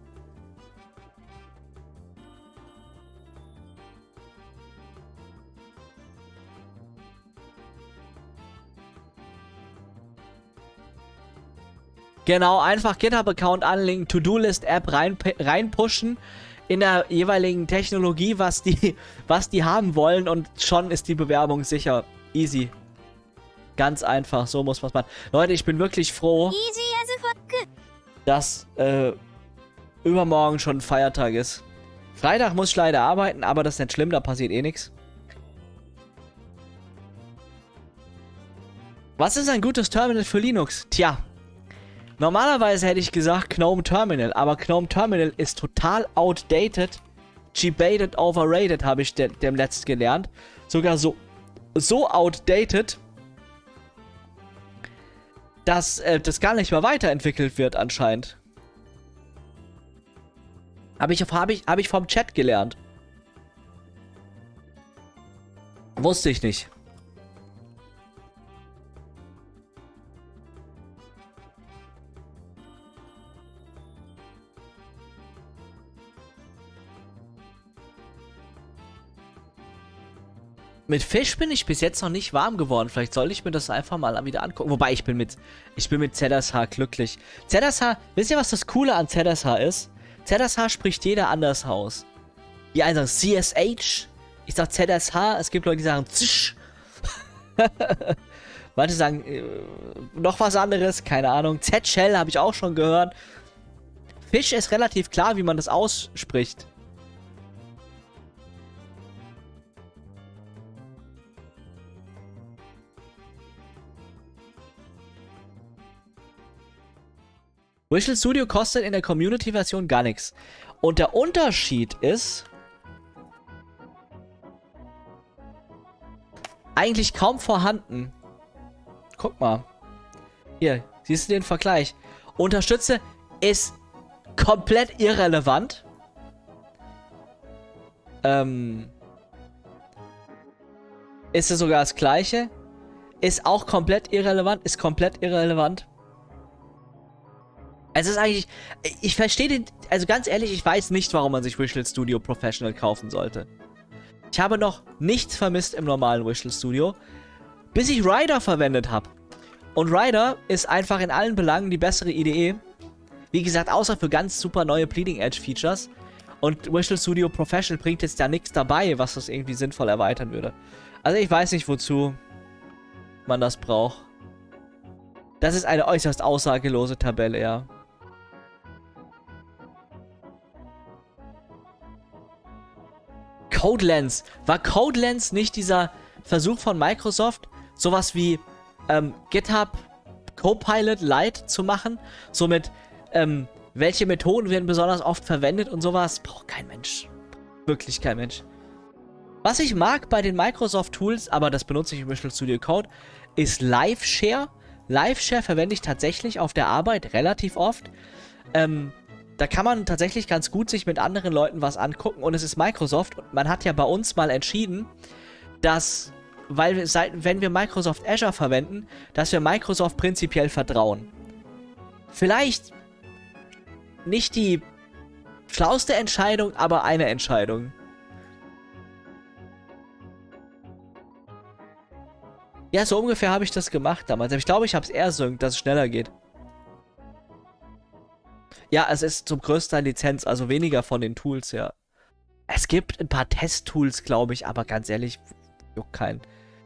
Genau, einfach GitHub-Account anlegen, To-Do-List-App rein, reinpushen in der jeweiligen Technologie, was die, was die haben wollen, und schon ist die Bewerbung sicher. Easy. Ganz einfach, so muss man es machen. Leute, ich bin wirklich froh, Easy as a fuck. dass äh, übermorgen schon Feiertag ist. Freitag muss ich leider arbeiten, aber das ist nicht schlimm, da passiert eh nichts. Was ist ein gutes Terminal für Linux? Tja, normalerweise hätte ich gesagt GNOME Terminal, aber GNOME Terminal ist total outdated, debated, overrated, habe ich de dem letzt gelernt. Sogar so, so outdated, dass äh, das gar nicht mehr weiterentwickelt wird anscheinend. Habe ich, hab ich, hab ich vom Chat gelernt. Wusste ich nicht. Mit Fisch bin ich bis jetzt noch nicht warm geworden. Vielleicht sollte ich mir das einfach mal wieder angucken. Wobei, ich bin mit ich bin mit Z S H glücklich. Z S H, wisst ihr, was das Coole an Z S H ist? Z S H spricht jeder anders aus. Die einen sagen C S H. Ich sag Z S H. Es gibt Leute, die sagen Zisch. Manche sagen äh, noch was anderes. Keine Ahnung. Z-Shell habe ich auch schon gehört. Fisch ist relativ klar, wie man das ausspricht. Visual Studio kostet in der Community-Version gar nichts. Und der Unterschied ist eigentlich kaum vorhanden. Guck mal. Hier, siehst du den Vergleich? Unterstütze ist komplett irrelevant. Ähm. Ist es sogar das gleiche? Ist auch komplett irrelevant. Ist komplett irrelevant. Es ist eigentlich, ich verstehe den, also ganz ehrlich, ich weiß nicht, warum man sich Visual Studio Professional kaufen sollte. Ich habe noch nichts vermisst im normalen Visual Studio, bis ich Rider verwendet habe. Und Rider ist einfach in allen Belangen die bessere I D E. Wie gesagt, außer für ganz super neue Bleeding Edge Features. Und Visual Studio Professional bringt jetzt ja nichts dabei, was das irgendwie sinnvoll erweitern würde. Also ich weiß nicht, wozu man das braucht. Das ist eine äußerst aussagelose Tabelle, ja. Codelens. War Codelens nicht dieser Versuch von Microsoft, sowas wie ähm, GitHub Copilot Lite zu machen? Somit, ähm, welche Methoden werden besonders oft verwendet und sowas? Braucht kein Mensch. Wirklich kein Mensch. Was ich mag bei den Microsoft-Tools, aber das benutze ich im Visual Studio Code, ist Live-Share. Live-Share verwende ich tatsächlich auf der Arbeit relativ oft. Ähm, da kann man tatsächlich ganz gut sich mit anderen Leuten was angucken und es ist Microsoft und man hat ja bei uns mal entschieden, dass, weil wir, seit, wenn wir Microsoft Azure verwenden, dass wir Microsoft prinzipiell vertrauen. Vielleicht nicht die schlauste Entscheidung, aber eine Entscheidung. Ja, so ungefähr habe ich das gemacht damals. Aber ich glaube, ich habe es eher synkt, dass es schneller geht. Ja, es ist zum größten Teil Lizenz, also weniger von den Tools, ja. Es gibt ein paar Test-Tools, glaube ich, aber ganz ehrlich, juckt keinen.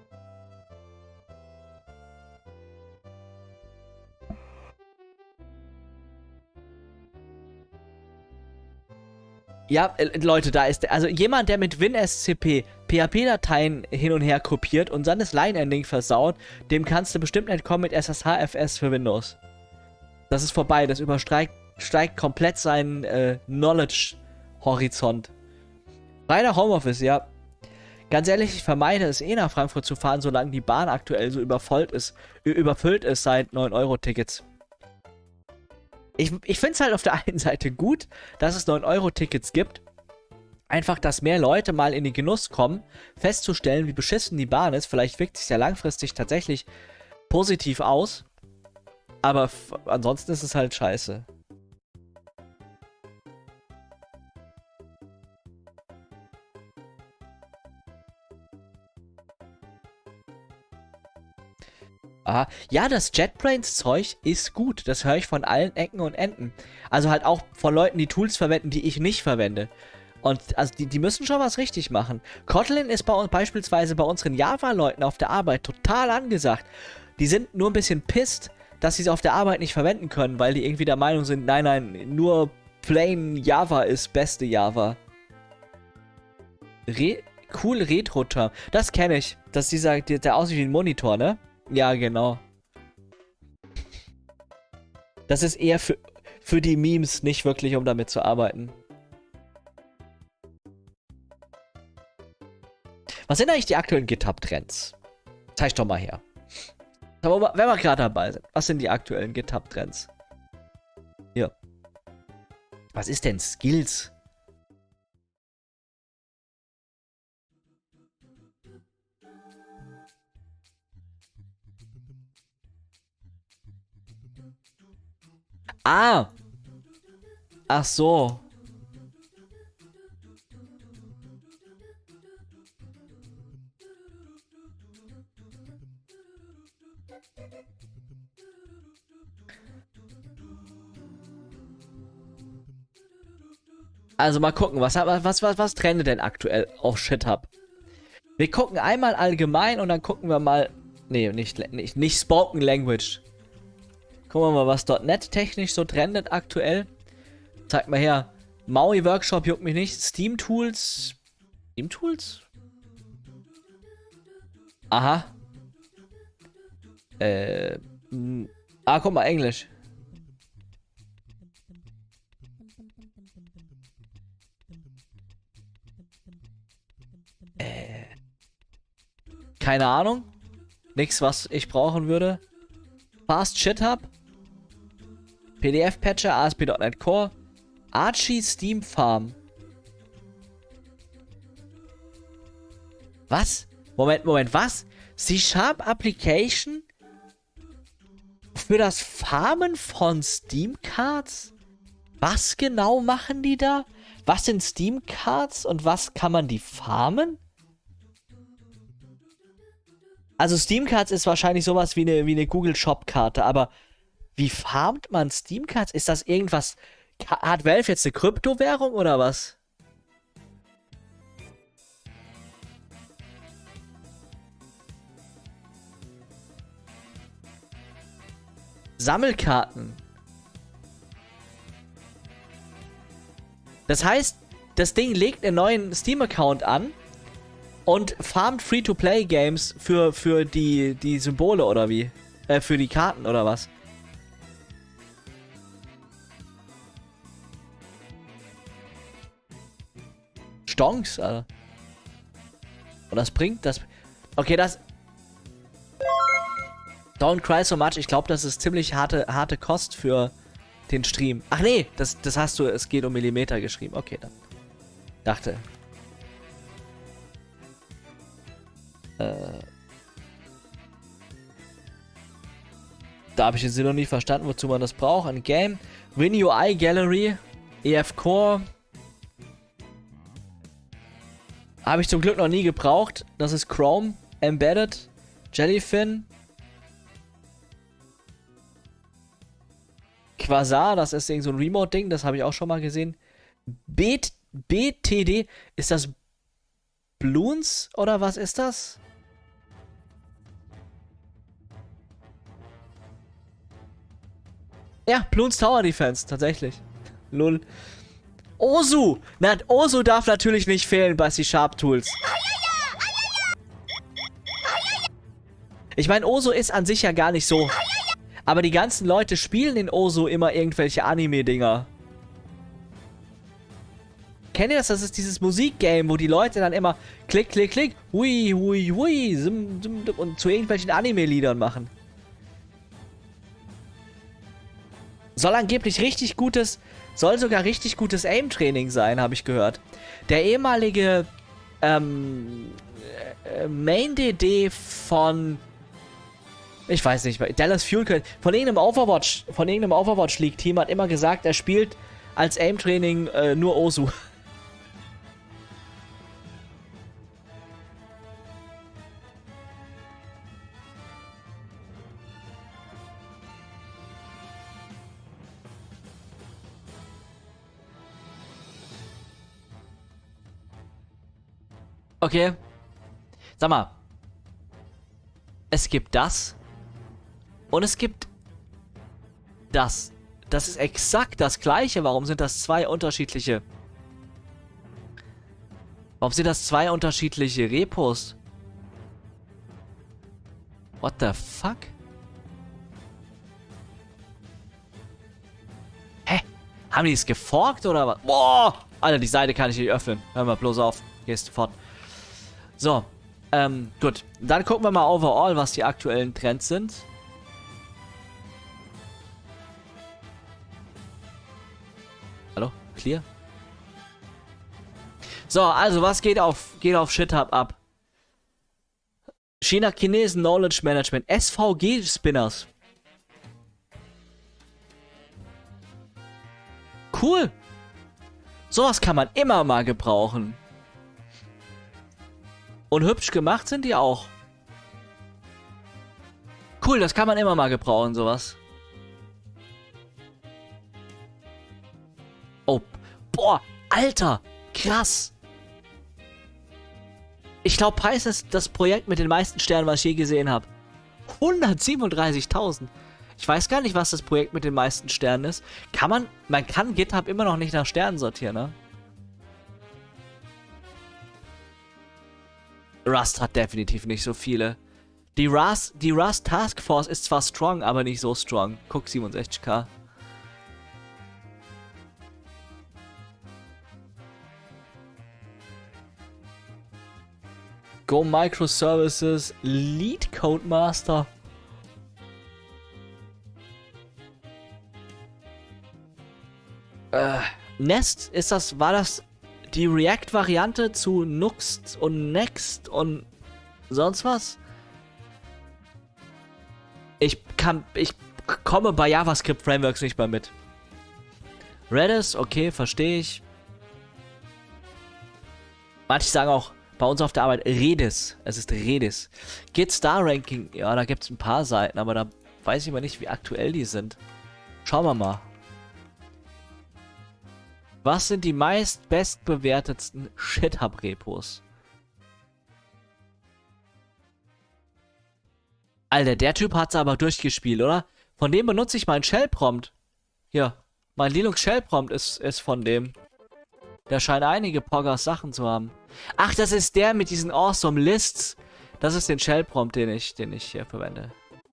Ja, äh, Leute, da ist, also jemand, der mit WinSCP P H P-Dateien hin und her kopiert und dann das Line-Ending versaut, dem kannst du bestimmt entkommen mit S S H F S für Windows. Das ist vorbei, das übersteigt steigt komplett seinen äh, Knowledge-Horizont. Reiner Homeoffice, ja. Ganz ehrlich, ich vermeide es eh nach Frankfurt zu fahren, solange die Bahn aktuell so übervollt ist, überfüllt ist seit neun Euro Tickets. Ich, ich finde es halt auf der einen Seite gut, dass es neun Euro Tickets gibt. Einfach, dass mehr Leute mal in den Genuss kommen, festzustellen, wie beschissen die Bahn ist. Vielleicht wirkt es sich ja langfristig tatsächlich positiv aus. Aber ansonsten ist es halt scheiße. Aha. Ja, das JetBrains-Zeug ist gut. Das höre ich von allen Ecken und Enden. Also halt auch von Leuten, die Tools verwenden, die ich nicht verwende. Und also die, die müssen schon was richtig machen. Kotlin ist bei uns beispielsweise bei unseren Java-Leuten auf der Arbeit total angesagt. Die sind nur ein bisschen pisst, dass sie es auf der Arbeit nicht verwenden können, weil die irgendwie der Meinung sind, nein, nein, nur plain Java ist beste Java. Re cool Retro-Term. Das kenne ich. Das ist dieser, der, der aussieht wie ein Monitor, ne? Ja, genau. Das ist eher für, für die Memes, nicht wirklich, um damit zu arbeiten. Was sind eigentlich die aktuellen GitHub-Trends? Zeig doch mal her. Aber wenn wir gerade dabei sind, was sind die aktuellen GitHub-Trends? Hier. Was ist denn Skills? Ah! Ach so. Also mal gucken, was, was, was, was trendet denn aktuell auf GitHub? Wir gucken einmal allgemein und dann gucken wir mal... Nee, nicht, nicht, nicht Spoken Language. Gucken wir mal, was .NET technisch so trendet aktuell. Zeig mal her. Maui Workshop juckt mich nicht. Steam Tools. Steam Tools? Aha. Äh. Mh. Ah, guck mal, Englisch. Äh. Keine Ahnung. Nix, was ich brauchen würde. Fast GitHub. P D F-Patcher, A S P Punkt NET Core. Archie Steam Farm. Was? Moment, Moment, was? C-Sharp Application? Für das Farmen von Steam Cards? Was genau machen die da? Was sind Steam Cards und was kann man die farmen? Also Steam Cards ist wahrscheinlich sowas wie eine, wie eine Google Shop Karte, aber wie farmt man Steam Cards? Ist das irgendwas? Hat Valve jetzt eine Kryptowährung oder was? Sammelkarten. Das heißt, das Ding legt einen neuen Steam-Account an und farmt Free-to-Play-Games für, für die, die Symbole oder wie? Äh, für die Karten oder was? Stonks, Alter. Und das bringt das... Okay, das... Don't cry so much. Ich glaube, das ist ziemlich harte, harte Kost für den Stream. Ach nee, das, das hast du, es geht um Millimeter geschrieben. Okay, dann. Dachte. Äh. Da habe ich jetzt noch nie verstanden, wozu man das braucht. Ein Game. WinUI Gallery. E F Core. Habe ich zum Glück noch nie gebraucht. Das ist Chrome. Embedded. Jellyfin. Quasar, das ist irgend so ein Remote-Ding, das habe ich auch schon mal gesehen. B T D, ist das Bloons oder was ist das? Ja, Bloons Tower Defense, tatsächlich. Lul. Osu! Na, Osu darf natürlich nicht fehlen bei C-Sharp Tools. Ich meine, Osu ist an sich ja gar nicht so... Aber die ganzen Leute spielen in Osu immer irgendwelche Anime-Dinger. Kennt ihr das? Das ist dieses Musikgame, wo die Leute dann immer klick, klick, klick, hui, hui, hui, sim, sim, und zu irgendwelchen Anime-Liedern machen. Soll angeblich richtig gutes, soll sogar richtig gutes Aim-Training sein, habe ich gehört. Der ehemalige ähm, äh, Main-D D von... Ich weiß nicht, Dallas Fuel von irgendeinem Overwatch, von irgendeinem Overwatch League Team hat immer gesagt, er spielt als Aim-Training äh, nur Osu. Okay. Sag mal. Es gibt das. Und es gibt das. Das ist exakt das gleiche. Warum sind das zwei unterschiedliche... Warum sind das zwei unterschiedliche Repos? What the fuck? Hä? Haben die es geforkt oder was? Boah! Alter, die Seite kann ich nicht öffnen. Hör mal bloß auf. Gehst sofort. So. Ähm, gut. Dann gucken wir mal overall, was die aktuellen Trends sind. Hallo? Clear? So, also was geht auf, geht auf ShitHub ab? China-Chinesen Knowledge Management. S V G-Spinners. Cool. Sowas kann man immer mal gebrauchen. Und hübsch gemacht sind die auch. Cool, das kann man immer mal gebrauchen, sowas. Oh, boah, Alter, krass. Ich glaube, Preis ist das Projekt mit den meisten Sternen, was ich je gesehen habe. hundertsiebenunddreißigtausend. Ich weiß gar nicht, was das Projekt mit den meisten Sternen ist. Kann man, man kann GitHub immer noch nicht nach Sternen sortieren, ne? Rust hat definitiv nicht so viele. Die Rust, die Rust Task Force ist zwar strong, aber nicht so strong. Guck, siebenundsechzig K. Go Microservices, Lead Codemaster. Äh, Nest, ist das, war das die React-Variante zu Nuxt und Next und sonst was? Ich kann, ich komme bei JavaScript-Frameworks nicht mehr mit. Redis, okay, verstehe ich. Manche sagen auch bei uns auf der Arbeit Redis. Es ist Redis. Git Star Ranking, ja, da gibt es ein paar Seiten, aber da weiß ich mal nicht, wie aktuell die sind. Schauen wir mal. Was sind die meist bestbewertetsten GitHub-Repos? Alter, der Typ hat's aber durchgespielt, oder? Von dem benutze ich meinen Shell-Prompt. Hier. Mein Linux Shell-Prompt ist, ist von dem. Der scheint einige Poggers Sachen zu haben. Ach, das ist der mit diesen Awesome Lists. Das ist den Shell-Prompt, den ich, den ich hier verwende.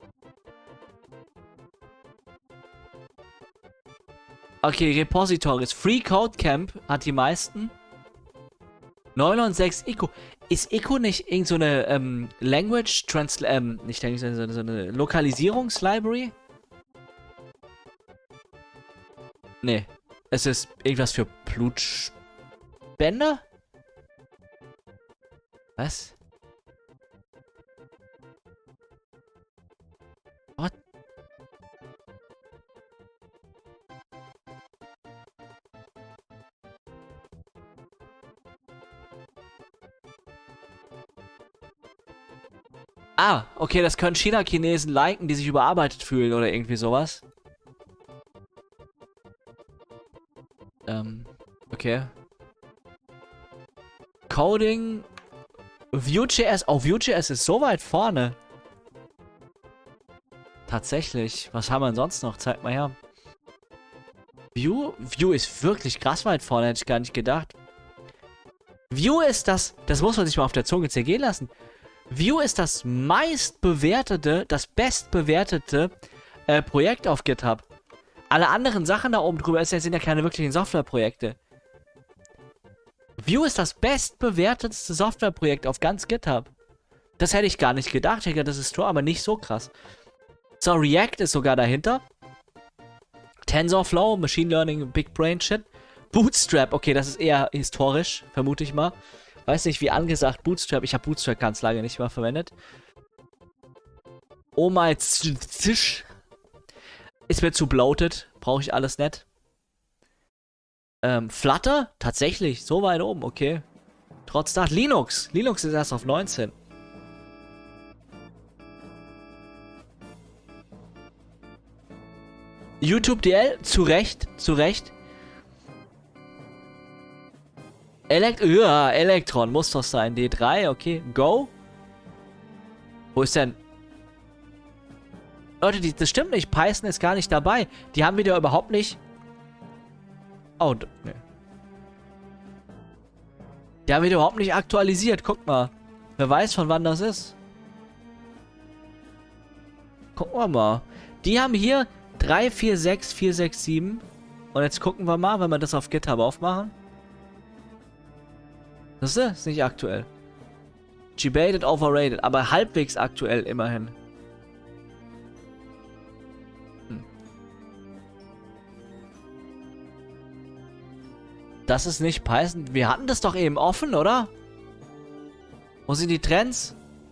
Okay, Repositories. Free Code Camp hat die meisten. neun und sechs I C O. Ist I C O nicht irgend so eine ähm, Language Transl... Ähm, nicht denke ich, so, so eine Lokalisierungslibrary? Nee. Es ist irgendwas für Blutspender? Was? What? Ah, okay, das können China-Chinesen liken, die sich überarbeitet fühlen oder irgendwie sowas. Ähm, okay. Coding. Vue.js. Oh, Vue.js ist so weit vorne. Tatsächlich. Was haben wir denn sonst noch? Zeig mal her. Vue? Vue ist wirklich krass weit vorne, hätte ich gar nicht gedacht. Vue ist das, das muss man sich mal auf der Zunge zergehen lassen. Vue ist das meistbewertete, das bestbewertete äh, Projekt auf GitHub. Alle anderen Sachen da oben drüber sind ja keine wirklichen Softwareprojekte. Vue ist das bestbewertetste Softwareprojekt auf ganz GitHub. Das hätte ich gar nicht gedacht. Ich denke, das ist Tor, aber nicht so krass. So, React ist sogar dahinter. TensorFlow, Machine Learning, Big Brain Shit. Bootstrap, okay, das ist eher historisch, vermute ich mal. Weiß nicht, wie angesagt Bootstrap. Ich habe Bootstrap ganz lange nicht mehr verwendet. Oh mein Zisch. Ist mir zu bloated. Brauche ich alles nicht. Ähm, Flutter? Tatsächlich. So weit oben. Okay. Trotz das. Linux. Linux ist erst auf neunzehn. YouTube D L? Zu Recht. Zu Recht. Elekt ja, Elektron muss doch sein. D drei, okay. Go. Wo ist denn? Leute, die, das stimmt nicht. Python ist gar nicht dabei. Die haben wieder überhaupt nicht... Oh, ne. Die haben wieder überhaupt nicht aktualisiert. Guck mal. Wer weiß, von wann das ist. Gucken wir mal. Die haben hier drei vier sechs vier sechs sieben. Und jetzt gucken wir mal, wenn wir das auf GitHub aufmachen. Das ist nicht aktuell. Debated, overrated, aber halbwegs aktuell immerhin. Hm. Das ist nicht Python. Wir hatten das doch eben offen, oder? Wo sind die Trends?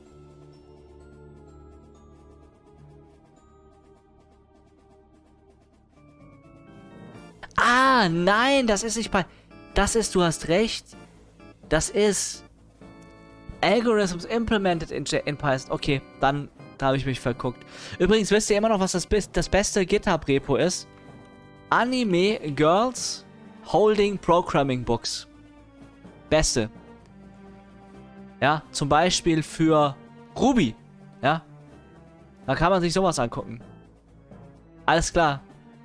Ah, nein, das ist nicht Python. Das ist, du hast recht. Das ist Algorithms implemented in, in Python. Okay, dann da habe ich mich verguckt. Übrigens, wisst ihr immer noch, was das, das beste GitHub-Repo ist? Anime Girls Holding Programming Books. Beste. Ja, zum Beispiel für Ruby. Ja. Da kann man sich sowas angucken. Alles klar.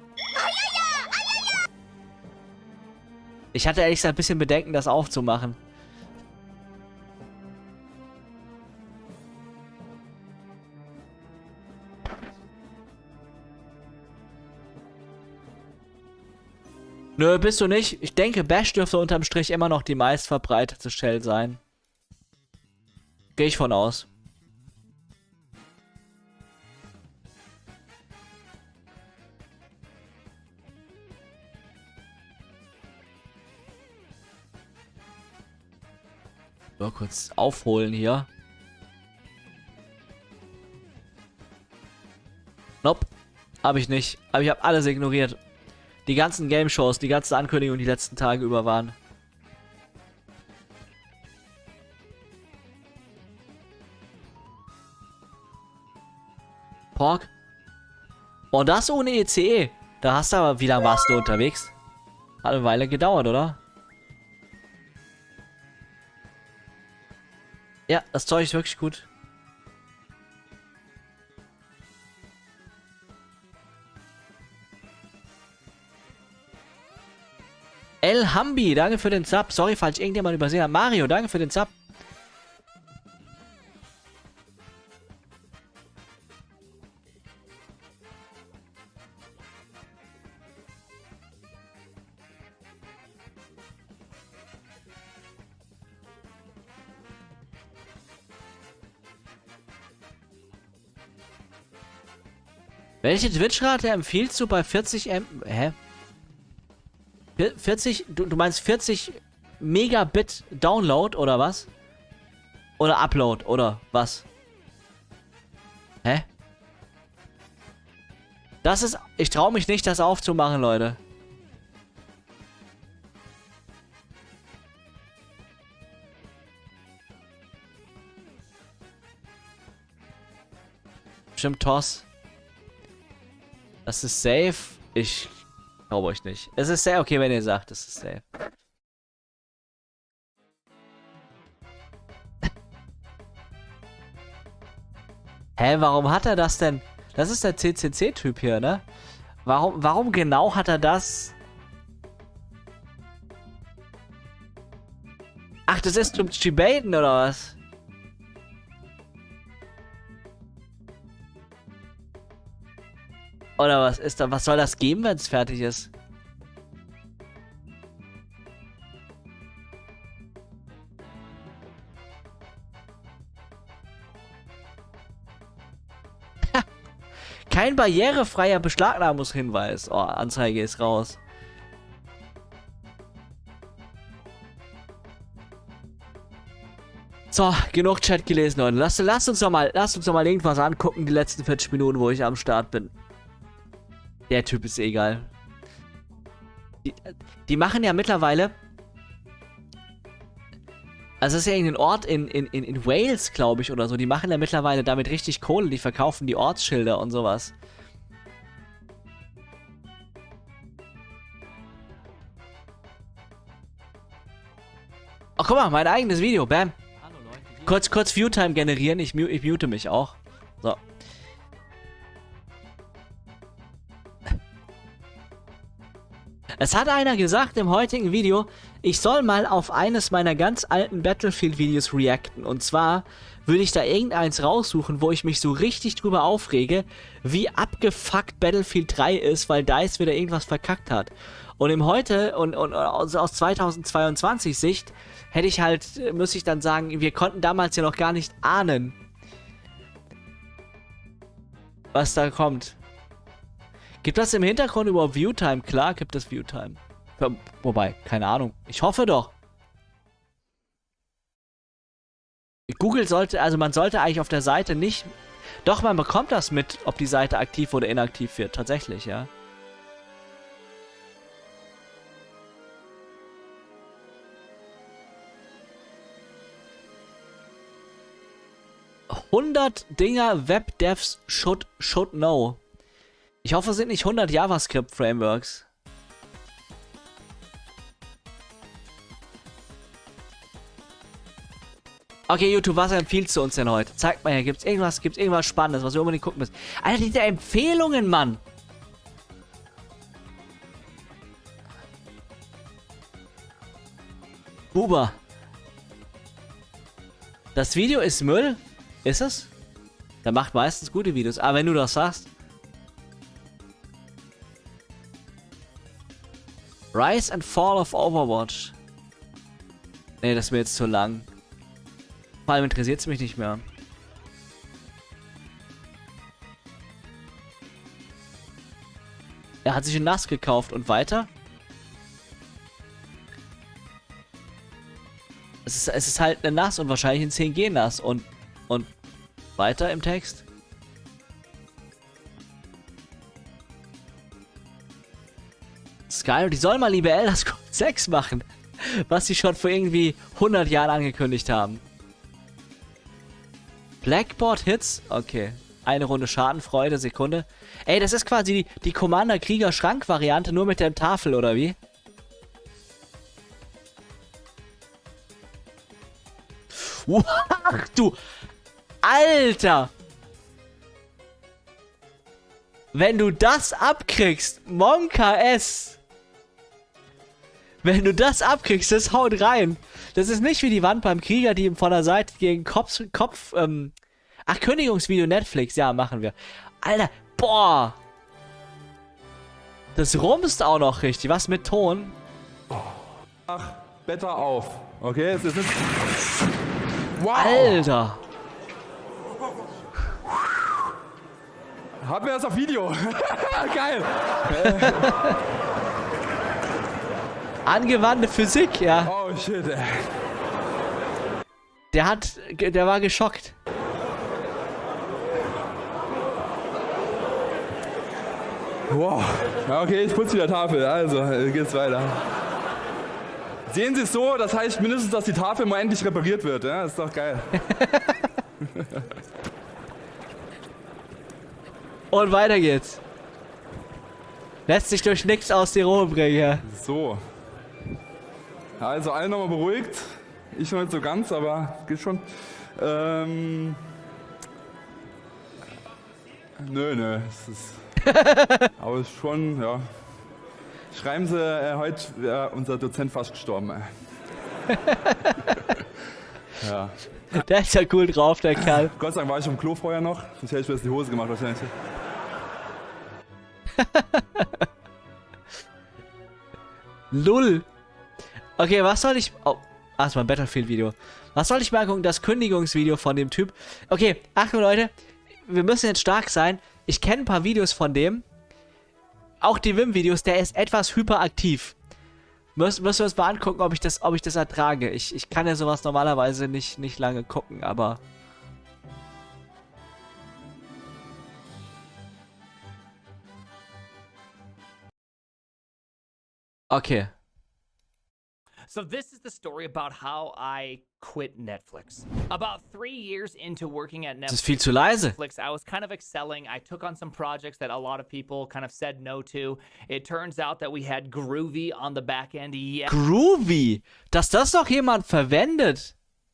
Ich hatte ehrlich gesagt ein bisschen Bedenken, das aufzumachen. Nö, bist du nicht. Ich denke, Bash dürfte unterm Strich immer noch die meistverbreitete Shell sein. Gehe ich von aus. So, kurz aufholen hier. Nope. Habe ich nicht. Aber ich habe alles ignoriert. Die ganzen Game-Shows, die ganzen Ankündigungen die letzten Tage über waren. Pork. Und das ohne E C E. Da hast du aber... Wie lange warst du unterwegs? Hat eine Weile gedauert, oder? Ja, das Zeug ist wirklich gut. El Hambi, danke für den Sub. Sorry, falls ich irgendjemand übersehen habe. Mario, danke für den Sub. Welche Twitch-Rate empfiehlst du bei vierzig M... Hä? vierzig... Du, du meinst vierzig Megabit Download oder was? Oder Upload oder was? Hä? Das ist... Ich traue mich nicht, das aufzumachen, Leute. Stimmt, Toss. Das ist safe. Ich glaube euch nicht. Es ist sehr okay, wenn ihr sagt, es ist safe. Hä, warum hat er das denn? Das ist der C C C-Typ hier, ne? Warum, warum genau hat er das? Ach, das ist zum Debaten oder was? Oder was ist da? Was soll das geben, wenn es fertig ist? Kein barrierefreier Beschlagnahmungshinweis. Oh, Anzeige ist raus. So, genug Chat gelesen, Leute. Lasst, lasst uns doch mal, lasst uns doch mal irgendwas angucken, die letzten vierzig Minuten, wo ich am Start bin. Der Typ ist egal. Die, die machen ja mittlerweile... Also es ist ja irgendein Ort in, in, in, in Wales, glaube ich, oder so. Die machen ja mittlerweile damit richtig Kohle. Die verkaufen die Ortsschilder und sowas. Ach, guck mal, mein eigenes Video. Bam. Hallo, Leute. Kurz, kurz Viewtime generieren. Ich, ich mute mich auch. So. Es hat einer gesagt im heutigen Video, ich soll mal auf eines meiner ganz alten Battlefield-Videos reacten. Und zwar würde ich da irgendeins raussuchen, wo ich mich so richtig drüber aufrege, wie abgefuckt Battlefield drei ist, weil DICE wieder irgendwas verkackt hat. Und im heute und, und aus, aus zweitausendzweiundzwanzig Sicht hätte ich halt, muss ich dann sagen, wir konnten damals ja noch gar nicht ahnen, was da kommt. Gibt das im Hintergrund überhaupt Viewtime? Klar gibt es Viewtime. Wobei, keine Ahnung. Ich hoffe doch. Google sollte, also man sollte eigentlich auf der Seite nicht... Doch, man bekommt das mit, ob die Seite aktiv oder inaktiv wird. Tatsächlich, ja. hundert Dinger Webdevs should, should know. Ich hoffe, es sind nicht hundert JavaScript-Frameworks. Okay, YouTube, was empfiehlst du uns denn heute? Zeigt mal her, gibt's irgendwas, gibt's irgendwas Spannendes, was wir unbedingt gucken müssen? Alter, diese Empfehlungen, Mann! Buber. Das Video ist Müll? Ist es? Der macht meistens gute Videos, aber wenn du das sagst... Rise and Fall of Overwatch. Nee, das ist mir jetzt zu lang. Vor allem interessiert es mich nicht mehr. Er hat sich ein Nass gekauft und weiter. Es ist, es ist halt ein Nass und wahrscheinlich ein zehn G Nass und, und weiter im Text. Sky, die soll mal liebe Elder Scrolls sechs machen, was sie schon vor irgendwie hundert Jahren angekündigt haben. Blackboard Hits? Okay. Eine Runde Schadenfreude, Sekunde. Ey, das ist quasi die, die Commander-Krieger-Schrank-Variante, nur mit der Tafel, oder wie? Ach du... Alter! Wenn du das abkriegst, Monka S... Wenn du das abkriegst, das haut rein. Das ist nicht wie die Wand beim Krieger, die ihm von der Seite gegen Kopf, Kopf, ähm... Ach, Kündigungsvideo Netflix, ja, machen wir. Alter, boah. Das rumst auch noch richtig. Was mit Ton? Ach, Wetter auf. Okay, es ist nicht... Wow. Alter. Haben wir das auf Video? Geil. Angewandte Physik, ja. Oh, shit, ey. Der hat, der war geschockt. Wow. Ja, okay, ich putze wieder Tafel. Also, geht's weiter. Sehen Sie es so, das heißt mindestens, dass die Tafel mal endlich repariert wird. Ja? Das ist doch geil. Und weiter geht's. Lässt sich durch nichts aus die Ruhe bringen, ja. So. Also, alle nochmal beruhigt. Ich noch nicht so ganz, aber geht schon. Ähm. Nö, nö. Es ist. Aber es ist schon, ja. Schreiben Sie, äh, heute wäre unser Dozent fast gestorben. Ey. Ja. Der ist ja cool drauf, der Kerl. Gott sei Dank war ich im Klo vorher noch, sonst hätte ich mir das in die Hose gemacht wahrscheinlich. Lull. Okay, was soll ich... Oh, ah, das war ein Battlefield-Video. Was soll ich mal gucken? Das Kündigungsvideo von dem Typ. Okay, Achtung Leute, wir müssen jetzt stark sein. Ich kenne ein paar Videos von dem. Auch die Wim-Videos, der ist etwas hyperaktiv. Müssen, müssen wir uns mal angucken, ob ich das, ob ich das ertrage. Ich, ich kann ja sowas normalerweise nicht, nicht lange gucken, aber... Okay. So this is the story about how I quit Netflix. About three years into working at Das ist viel zu leise. Netflix, I was kind of excelling. I took on some projects that a lot of people kind of said no to. It turns out that we had Groovy on the back end. Yeah. Groovy? Dass das doch jemand verwendet?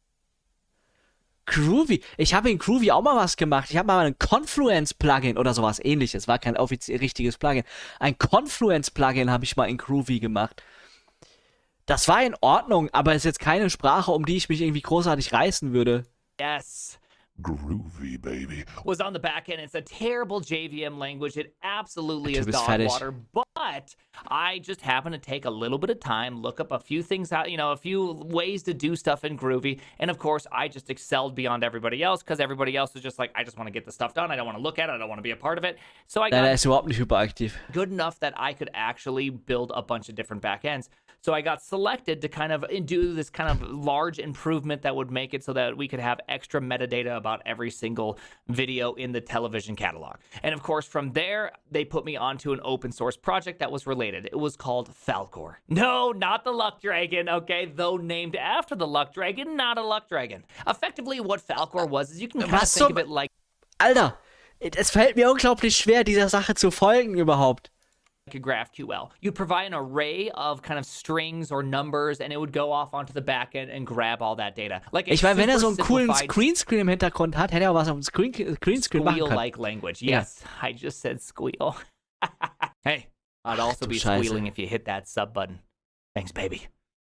Groovy? Ich habe in Groovy auch mal was gemacht. Ich habe mal ein Confluence-Plugin oder sowas ähnliches. War kein offiziell richtiges Plugin. Ein Confluence-Plugin habe ich mal in Groovy gemacht. Das war in Ordnung, aber ist jetzt keine Sprache, um die ich mich irgendwie großartig reißen würde. Yes. Groovy, baby. Was on the back end. It's a terrible J V M language. It absolutely Der is Typ ist dog fertig. water. But I just happen to take a little bit of time, look up a few things out, you know, a few ways to do stuff in Groovy. And of course, I just excelled beyond everybody else because everybody else was just like, I just want to get the stuff done. I don't want to look at it. I don't want to be a part of it. So I Nein, got er ist überhaupt nicht hyperaktiv. good enough that I could actually build a bunch of different backends. So I got selected to kind of do this kind of large improvement that would make it so that we could have extra metadata about every single video in the television catalog. And of course, from there, they put me onto an open source project that was related. It was called Falcor. No, not the Luck Dragon, okay? Though named after the Luck Dragon, not a Luck Dragon. Effectively, what Falcor was is you can kind of Was think zum- of it like Alter, es fällt mir unglaublich schwer, dieser Sache zu folgen überhaupt. a GraphQL. You'd provide an array of kind of strings or numbers, and it would go off onto the backend and grab all that data. Like a Ich meine, wenn er so super einen coolen simplified Screenscreen im Hintergrund hat, hätte er auch was auf dem Screen Greenscreen machen können. squeal-like language. Yes, I just said squeal. Hey, I'd also du be Scheiße. squealing if you hit that sub button. Thanks, baby.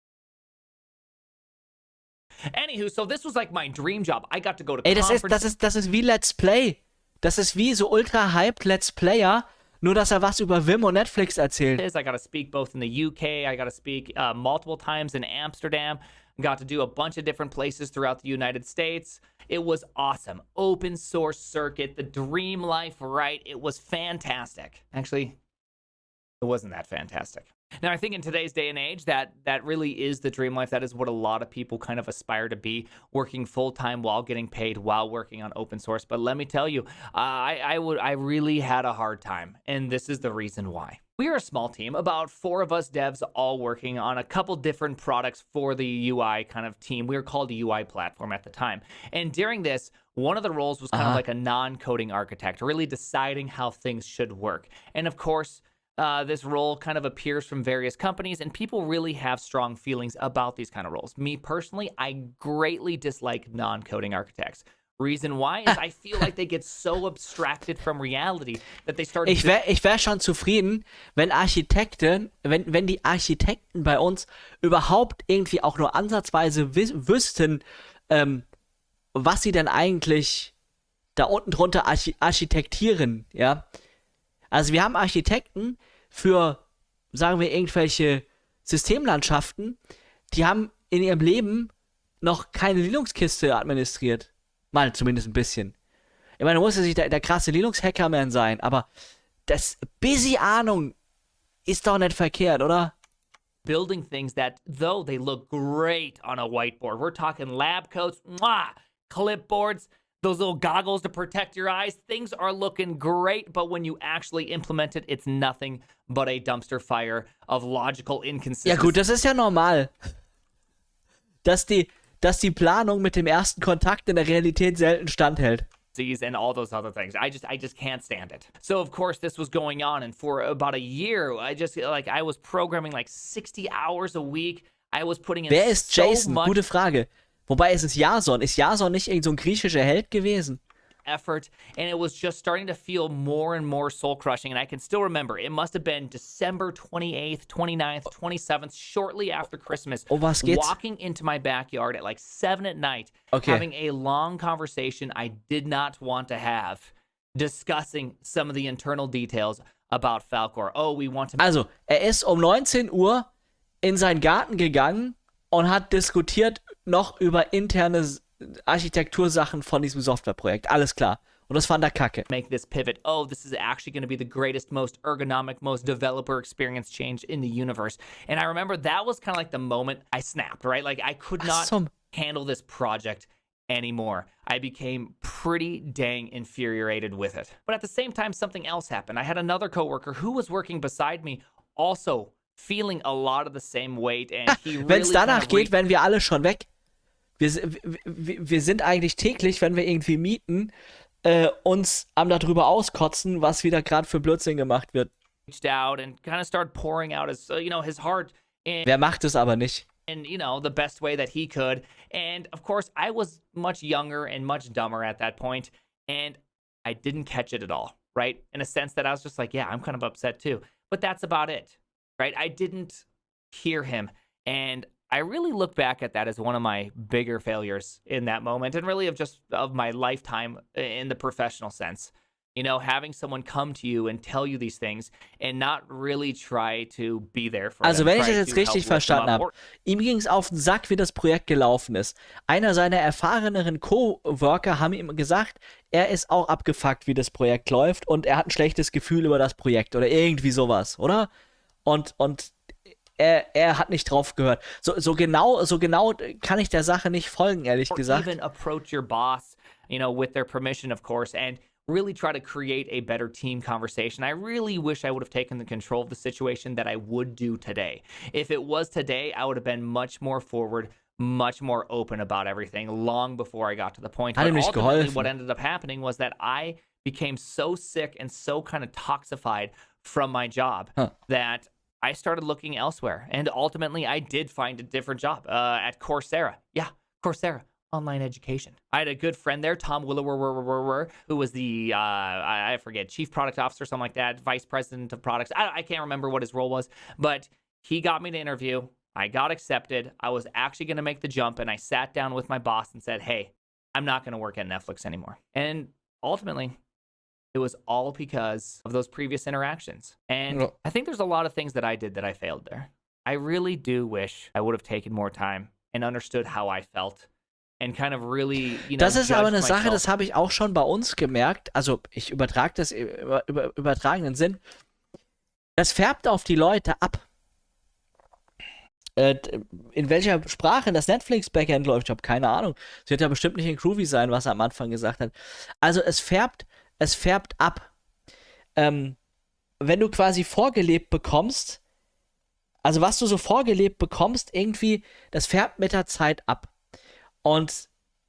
Anywho, so this was like my dream job. I got to go to Ey, das ist, conferences. das ist, das ist wie Let's Play. Das ist wie so ultra hyped Let's Player, nur dass er was über Vim und Netflix erzählt. is. I got to speak both in the U K. I got to speak uh, multiple times in Amsterdam. Got to do a bunch of different places throughout the United States. It was awesome. Open source circuit, the dream life, right? It was fantastic. Actually, it wasn't that fantastic. Now, I think in today's day and age, that that really is the dream life. That is what a lot of people kind of aspire to be, working full time while getting paid while working on open source. But let me tell you, uh, I I would I really had a hard time, and this is the reason why. We are a small team, about four of us devs, all working on a couple different products for the U I kind of team. We were called a U I platform at the time, and during this, one of the roles was kind Uh-huh. of like a non-coding architect, really deciding how things should work. And of course. Uh, this role kind of appears from various companies, and people really have strong feelings about these kind of roles. Me personally, I greatly dislike non-coding architects. Reason why is I feel like they get so abstracted from reality that they start. Ich wäre ich wär schon zufrieden, wenn Architekten, wenn, wenn die Architekten bei uns überhaupt irgendwie auch nur ansatzweise wis wüssten, ähm, was sie denn eigentlich da unten drunter archi architektieren, ja. Also wir haben Architekten für, sagen wir, irgendwelche Systemlandschaften, die haben in ihrem Leben noch keine Linux-Kiste administriert. Mal zumindest ein bisschen. Ich meine, du musst ja nicht der, der krasse Linux-Hackerman sein, aber das busy Ahnung ist doch nicht verkehrt, oder? Building things that, though they look great on a whiteboard, we're talking lab coats, mwah, clipboards, those little goggles to protect your eyes, things are looking great, but when you actually implement it, it's nothing but a dumpster fire of logical inconsistency. Ja gut, das ist ja normal. Dass die, dass die Planung mit dem ersten Kontakt in der Realität selten standhält. And all those other things. I just I just can't stand it. So of course this was going on, and for about a year, I just like I was programming like sixty hours a week. I was putting in Wer ist so Jason? much Gute Frage. Wobei ist es Jason? Ist Jason nicht irgend so ein griechischer Held gewesen? effort, and it was just starting to feel more and more soul-crushing. And I can still remember, it must have been December twenty-eighth, twenty-ninth, twenty-seventh, shortly after Christmas, Oh, was geht's? walking into my backyard at like seven at night, Okay. having a long conversation I did not want to have, discussing some of the internal details about Falcor. Oh, we want to... Also, er ist um neunzehn Uhr in seinen Garten gegangen und hat diskutiert noch über interne S- Architektursachen von diesem Softwareprojekt. Alles klar. Und das fand er kacke. make this pivot. Oh, this is actually going to be the greatest, most ergonomic, most developer experience change in the universe. And I remember that was kind of like the moment I snapped, right? Like I could not Awesome. handle this project anymore. I became pretty dang infuriated with it. But at the same time, something else happened. I had another coworker who was working beside me, also feeling a lot of the same weight, and he really Wenn es kind danach of geht, wären wir alle schon weg. Wir, s- w- w- wir sind eigentlich täglich, wenn wir irgendwie mieten, äh, uns am darüber auskotzen, was wieder gerade für Blödsinn gemacht wird. reached out and kind of started pouring out his, uh, you know, his heart in, Wer macht es aber nicht? in, you know, the best way that he could. And of course, I was much younger and much dumber at that point, and I didn't catch it at all, right? In a sense that I was just like, yeah, I'm kind of upset too. But that's about it, right? I didn't hear him. And I really look back at that as one of my bigger failures in that moment, and really of just of my lifetime in the professional sense. You know, having someone come to you and tell you these things and not really try to be there for Also, them. wenn ich try das jetzt to richtig help lift them verstanden up, habe, or- ihm ging es auf den Sack, wie das Projekt gelaufen ist. Einer seiner erfahreneren Coworker haben ihm gesagt, er ist auch abgefuckt, wie das Projekt läuft, und er hat ein schlechtes Gefühl über das Projekt oder irgendwie sowas, oder? Und, und er, er hat nicht drauf gehört. So, so genau, so genau kann ich der Sache nicht folgen, ehrlich or gesagt. even approach your boss, you know, with their permission, of course, and really try to create a better team conversation. I really wish I would have taken the control of the situation that I would do today. If it was today, I would have been much more forward, much more open about everything long before I got to the point. Hat But ihm nicht ultimately, geholfen. what ended up happening was that I became so sick and so kind of toxified from my job Huh. that I started looking elsewhere. And ultimately, I did find a different job uh, at Coursera. Yeah, Coursera. Online education. I had a good friend there, Tom Willower, who was the, uh, I I forget, chief product officer, something like that, vice president of products. I, I can't remember what his role was, but he got me to interview. I got accepted. I was actually going to make the jump, and I sat down with my boss and said, hey, I'm not going to work at Netflix anymore. And ultimately, it was all because of those previous interactions. And Yeah. I think there's a lot of things that I did that I failed there. I really do wish I would have taken more time and understood how I felt. And kind of really, you know, Das ist aber judged eine Sache, myself. das habe ich auch schon bei uns gemerkt. Also, ich übertrage das im über, über, übertragenen Sinn. Das färbt auf die Leute ab. Äh, d- in welcher Sprache das Netflix-Backend läuft, ich habe keine Ahnung. Es wird ja bestimmt nicht in Groovy sein, was er am Anfang gesagt hat. Also, es färbt, es färbt ab. Ähm, wenn du quasi vorgelebt bekommst, also was du so vorgelebt bekommst, irgendwie, das färbt mit der Zeit ab. Und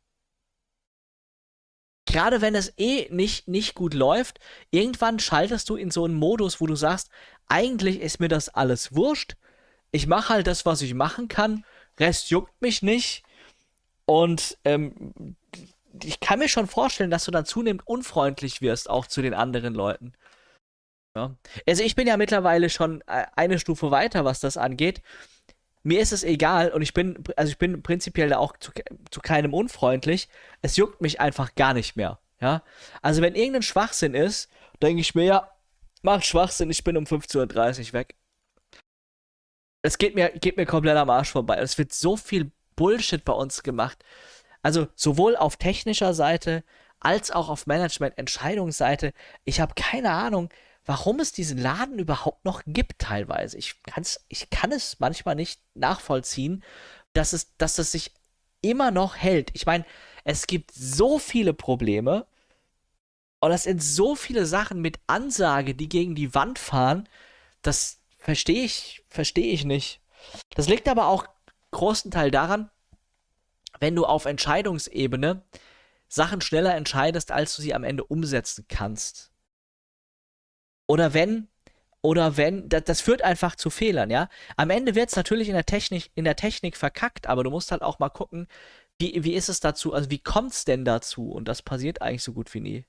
gerade wenn es eh nicht, nicht gut läuft, irgendwann schaltest du in so einen Modus, wo du sagst, eigentlich ist mir das alles wurscht. Ich mache halt das, was ich machen kann. Rest juckt mich nicht. Und ähm, ich kann mir schon vorstellen, dass du dann zunehmend unfreundlich wirst, auch zu den anderen Leuten. Ja. Also ich bin ja mittlerweile schon äh, eine Stufe weiter, was das angeht. Mir ist es egal und ich bin, also ich bin prinzipiell da auch zu, zu keinem unfreundlich. Es juckt mich einfach gar nicht mehr. Ja. Also wenn irgendein Schwachsinn ist, denke ich mir, ja, mach Schwachsinn, ich bin um fünfzehn Uhr dreißig weg. Es geht mir, geht mir komplett am Arsch vorbei. Es wird so viel Bullshit bei uns gemacht. Also sowohl auf technischer Seite als auch auf Management-Entscheidungsseite. Ich habe keine Ahnung, warum es diesen Laden überhaupt noch gibt teilweise. Ich, kann's, ich kann es manchmal nicht nachvollziehen, dass es, dass es sich immer noch hält. Ich meine, es gibt so viele Probleme und es sind so viele Sachen mit Ansage, die gegen die Wand fahren. Das verstehe ich, verstehe ich nicht. Das liegt aber auch großen Teil daran, wenn du auf Entscheidungsebene Sachen schneller entscheidest, als du sie am Ende umsetzen kannst. Oder wenn, oder wenn, das, das führt einfach zu Fehlern, ja. Am Ende wird es natürlich in der Technik, in der Technik verkackt, aber du musst halt auch mal gucken, wie, wie ist es dazu, also wie kommt es denn dazu? Und das passiert eigentlich so gut wie nie.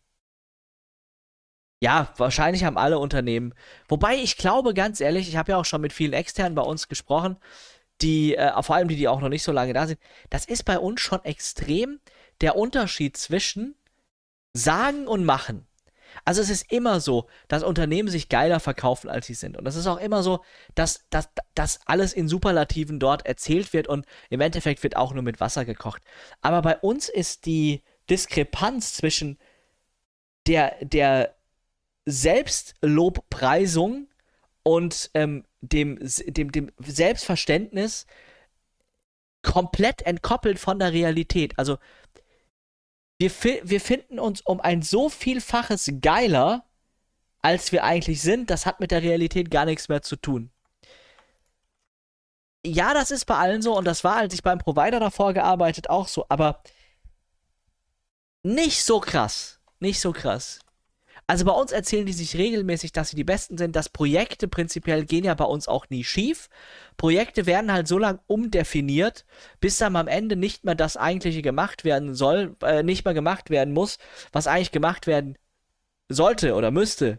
Ja, wahrscheinlich haben alle Unternehmen. Wobei ich glaube, ganz ehrlich, ich habe ja auch schon mit vielen Externen bei uns gesprochen, die, äh, vor allem die, die auch noch nicht so lange da sind, das ist bei uns schon extrem der Unterschied zwischen sagen und machen. Also es ist immer so, dass Unternehmen sich geiler verkaufen, als sie sind. Und es ist auch immer so, dass, dass, dass alles in Superlativen dort erzählt wird und im Endeffekt wird auch nur mit Wasser gekocht. Aber bei uns ist die Diskrepanz zwischen der, der Selbstlobpreisung und ähm, dem, dem, dem Selbstverständnis komplett entkoppelt von der Realität. Also wir, fi- wir finden uns um ein so vielfaches geiler, als wir eigentlich sind. Das hat mit der Realität gar nichts mehr zu tun. Ja, das ist bei allen so und das war, als ich beim Provider davor gearbeitet, auch so, aber nicht so krass. Nicht so krass. Also bei uns erzählen die sich regelmäßig, dass sie die Besten sind, dass Projekte prinzipiell gehen ja bei uns auch nie schief. Projekte werden halt so lange umdefiniert, bis dann am Ende nicht mehr das eigentliche gemacht werden soll, äh, nicht mehr gemacht werden muss, was eigentlich gemacht werden sollte oder müsste.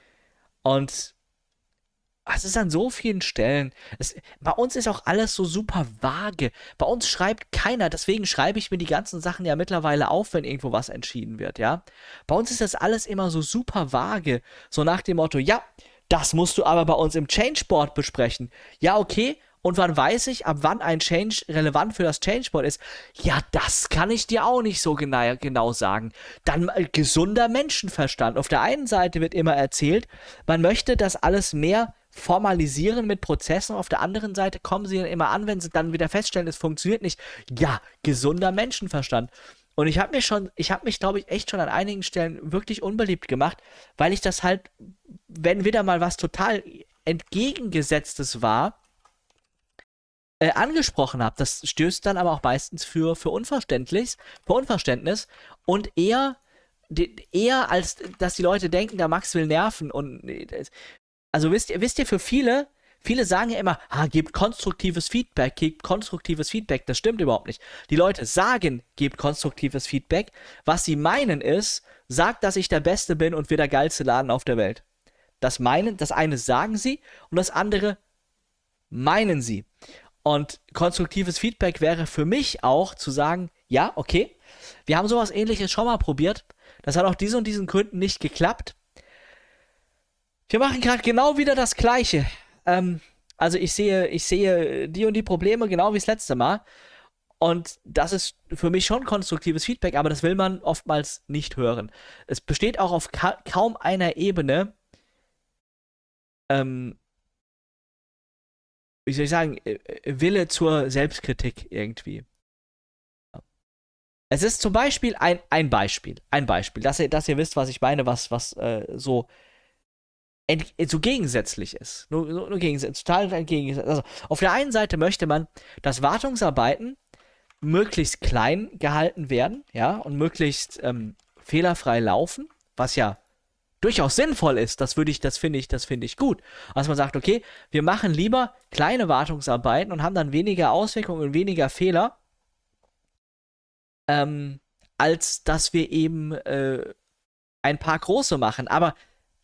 Und es ist an so vielen Stellen. Es, bei uns ist auch alles so super vage. Bei uns schreibt keiner, deswegen schreibe ich mir die ganzen Sachen ja mittlerweile auf, wenn irgendwo was entschieden wird, ja. Bei uns ist das alles immer so super vage. So nach dem Motto, ja, das musst du aber bei uns im Changeboard besprechen. Ja, okay. Und wann weiß ich, ab wann ein Change relevant für das Changeboard ist? Ja, das kann ich dir auch nicht so genau, genau sagen. Dann äh, gesunder Menschenverstand. Auf der einen Seite wird immer erzählt, man möchte das alles mehr formalisieren mit Prozessen. Auf der anderen Seite kommen sie dann immer an, wenn sie dann wieder feststellen, es funktioniert nicht. Ja, gesunder Menschenverstand. Und ich habe mir schon, ich habe mich, glaube ich, echt schon an einigen Stellen wirklich unbeliebt gemacht, weil ich das halt, wenn wieder mal was total Entgegengesetztes war, äh, angesprochen habe. Das stößt dann aber auch meistens für, für Unverständnis, für Unverständnis und eher, de, eher als, dass die Leute denken, der Max will nerven und also wisst ihr, wisst ihr, für viele, viele sagen ja immer, ah, gebt konstruktives Feedback, gebt konstruktives Feedback. Das stimmt überhaupt nicht. Die Leute sagen, gebt konstruktives Feedback. Was sie meinen ist, sagt, dass ich der Beste bin und wir der geilste Laden auf der Welt. Das meinen, das eine sagen sie und das andere meinen sie. Und konstruktives Feedback wäre für mich auch zu sagen, ja, okay, wir haben sowas Ähnliches schon mal probiert. Das hat auch diesen und diesen Gründen nicht geklappt. Wir machen gerade genau wieder das Gleiche. Ähm, also ich sehe, ich sehe die und die Probleme genau wie das letzte Mal. Und das ist für mich schon konstruktives Feedback, aber das will man oftmals nicht hören. Es besteht auch auf ka- kaum einer Ebene, ähm, wie soll ich sagen, Wille zur Selbstkritik irgendwie. Es ist zum Beispiel ein, ein Beispiel, ein Beispiel, dass ihr, dass ihr wisst, was ich meine, was, was äh, so Ent, so gegensätzlich ist. Nur, nur, nur gegensätzlich, total entgegengesetzt. Also, auf der einen Seite möchte man, dass Wartungsarbeiten möglichst klein gehalten werden, ja, und möglichst ähm, fehlerfrei laufen, was ja durchaus sinnvoll ist. Das würde ich, das finde ich, das finde ich gut. Also man sagt, okay, wir machen lieber kleine Wartungsarbeiten und haben dann weniger Auswirkungen und weniger Fehler, ähm, als dass wir eben äh, ein paar große machen. Aber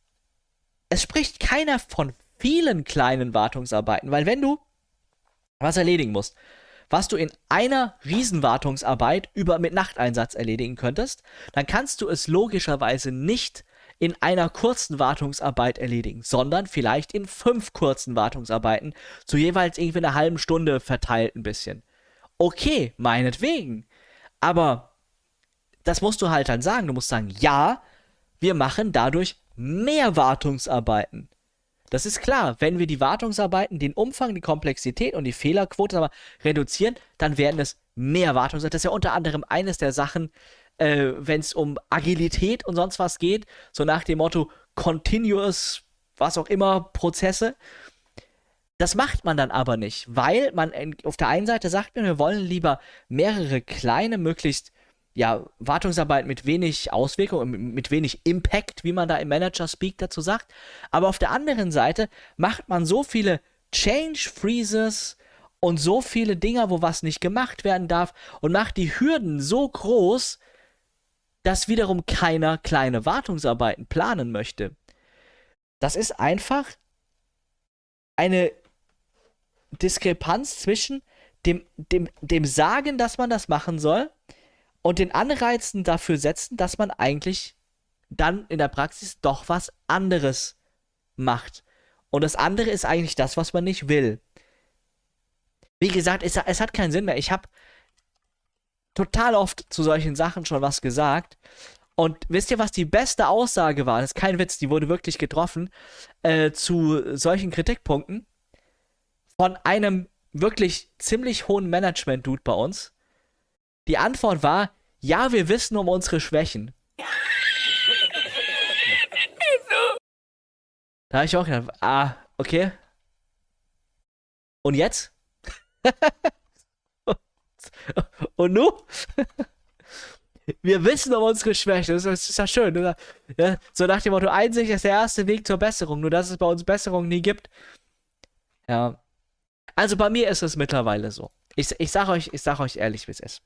es spricht keiner von vielen kleinen Wartungsarbeiten, weil wenn du was erledigen musst, was du in einer Riesenwartungsarbeit über mit Nachteinsatz erledigen könntest, dann kannst du es logischerweise nicht in einer kurzen Wartungsarbeit erledigen, sondern vielleicht in fünf kurzen Wartungsarbeiten, zu jeweils irgendwie einer halben Stunde verteilt ein bisschen. Okay, meinetwegen. Aber das musst du halt dann sagen. Du musst sagen, ja, wir machen dadurch mehr Wartungsarbeiten. Das ist klar, wenn wir die Wartungsarbeiten, den Umfang, die Komplexität und die Fehlerquote aber reduzieren, dann werden es mehr Wartungsarbeiten. Das ist ja unter anderem eines der Sachen, äh, wenn es um Agilität und sonst was geht, so nach dem Motto Continuous, was auch immer, Prozesse. Das macht man dann aber nicht, weil man auf der einen Seite sagt, wir wollen lieber mehrere kleine, möglichst ja, Wartungsarbeit mit wenig Auswirkungen, mit wenig Impact, wie man da im Manager-Speak dazu sagt. Aber auf der anderen Seite macht man so viele Change-Freezes und so viele Dinger, wo was nicht gemacht werden darf und macht die Hürden so groß, dass wiederum keiner kleine Wartungsarbeiten planen möchte. Das ist einfach eine Diskrepanz zwischen dem, dem, dem Sagen, dass man das machen soll, und den Anreizen dafür setzen, dass man eigentlich dann in der Praxis doch was anderes macht. Und das andere ist eigentlich das, was man nicht will. Wie gesagt, es, es hat keinen Sinn mehr. Ich habe total oft zu solchen Sachen schon was gesagt. Und wisst ihr, was die beste Aussage war? Das ist kein Witz, die wurde wirklich getroffen, äh, zu solchen Kritikpunkten von einem wirklich ziemlich hohen Management-Dude bei uns. Die Antwort war, ja, wir wissen um unsere Schwächen. Da habe ich auch gedacht, ah, okay. Und jetzt? Und nu? Wir wissen um unsere Schwächen. Das ist ja schön. Oder? Ja, so nach dem Motto, Einsicht ist der erste Weg zur Besserung. Nur dass es bei uns Besserung nie gibt. Ja. Also bei mir ist es mittlerweile so. Ich, ich sage euch, ich sag euch ehrlich, wie es ist.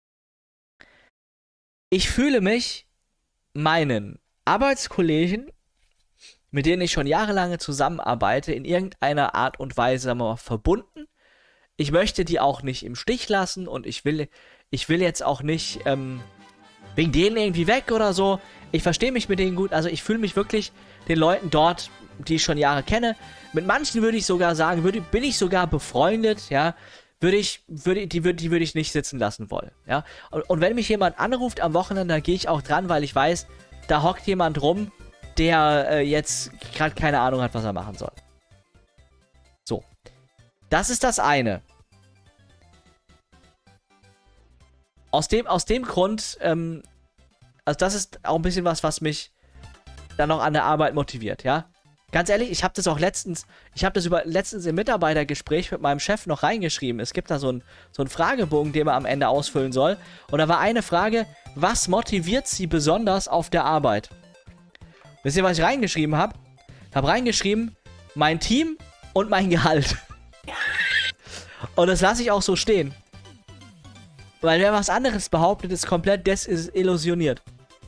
Ich fühle mich meinen Arbeitskollegen, mit denen ich schon jahrelang zusammenarbeite, in irgendeiner Art und Weise, sagen wir mal, verbunden. Ich möchte die auch nicht im Stich lassen und ich will, ich will jetzt auch nicht ähm, wegen denen irgendwie weg oder so. Ich verstehe mich mit denen gut, also ich fühle mich wirklich den Leuten dort, die ich schon Jahre kenne. Mit manchen würde ich sogar sagen, würde, bin ich sogar befreundet, ja. Würde ich, würde, die, würde, die würde ich nicht sitzen lassen wollen, ja. Und, und wenn mich jemand anruft am Wochenende, dann gehe ich auch dran, weil ich weiß, da hockt jemand rum, der äh, jetzt gerade keine Ahnung hat, was er machen soll. So. Das ist das eine. Aus dem, aus dem Grund, ähm, also das ist auch ein bisschen was, was mich dann noch an der Arbeit motiviert, ja. Ganz ehrlich, ich habe das auch letztens, ich habe das über letztens im Mitarbeitergespräch mit meinem Chef noch reingeschrieben. Es gibt da so einen so einen Fragebogen, den man am Ende ausfüllen soll. Und da war eine Frage, was motiviert Sie besonders auf der Arbeit? Wisst ihr, was ich reingeschrieben habe? Ich habe reingeschrieben, mein Team und mein Gehalt. Und das lasse ich auch so stehen. Weil wer was anderes behauptet, ist komplett desillusioniert.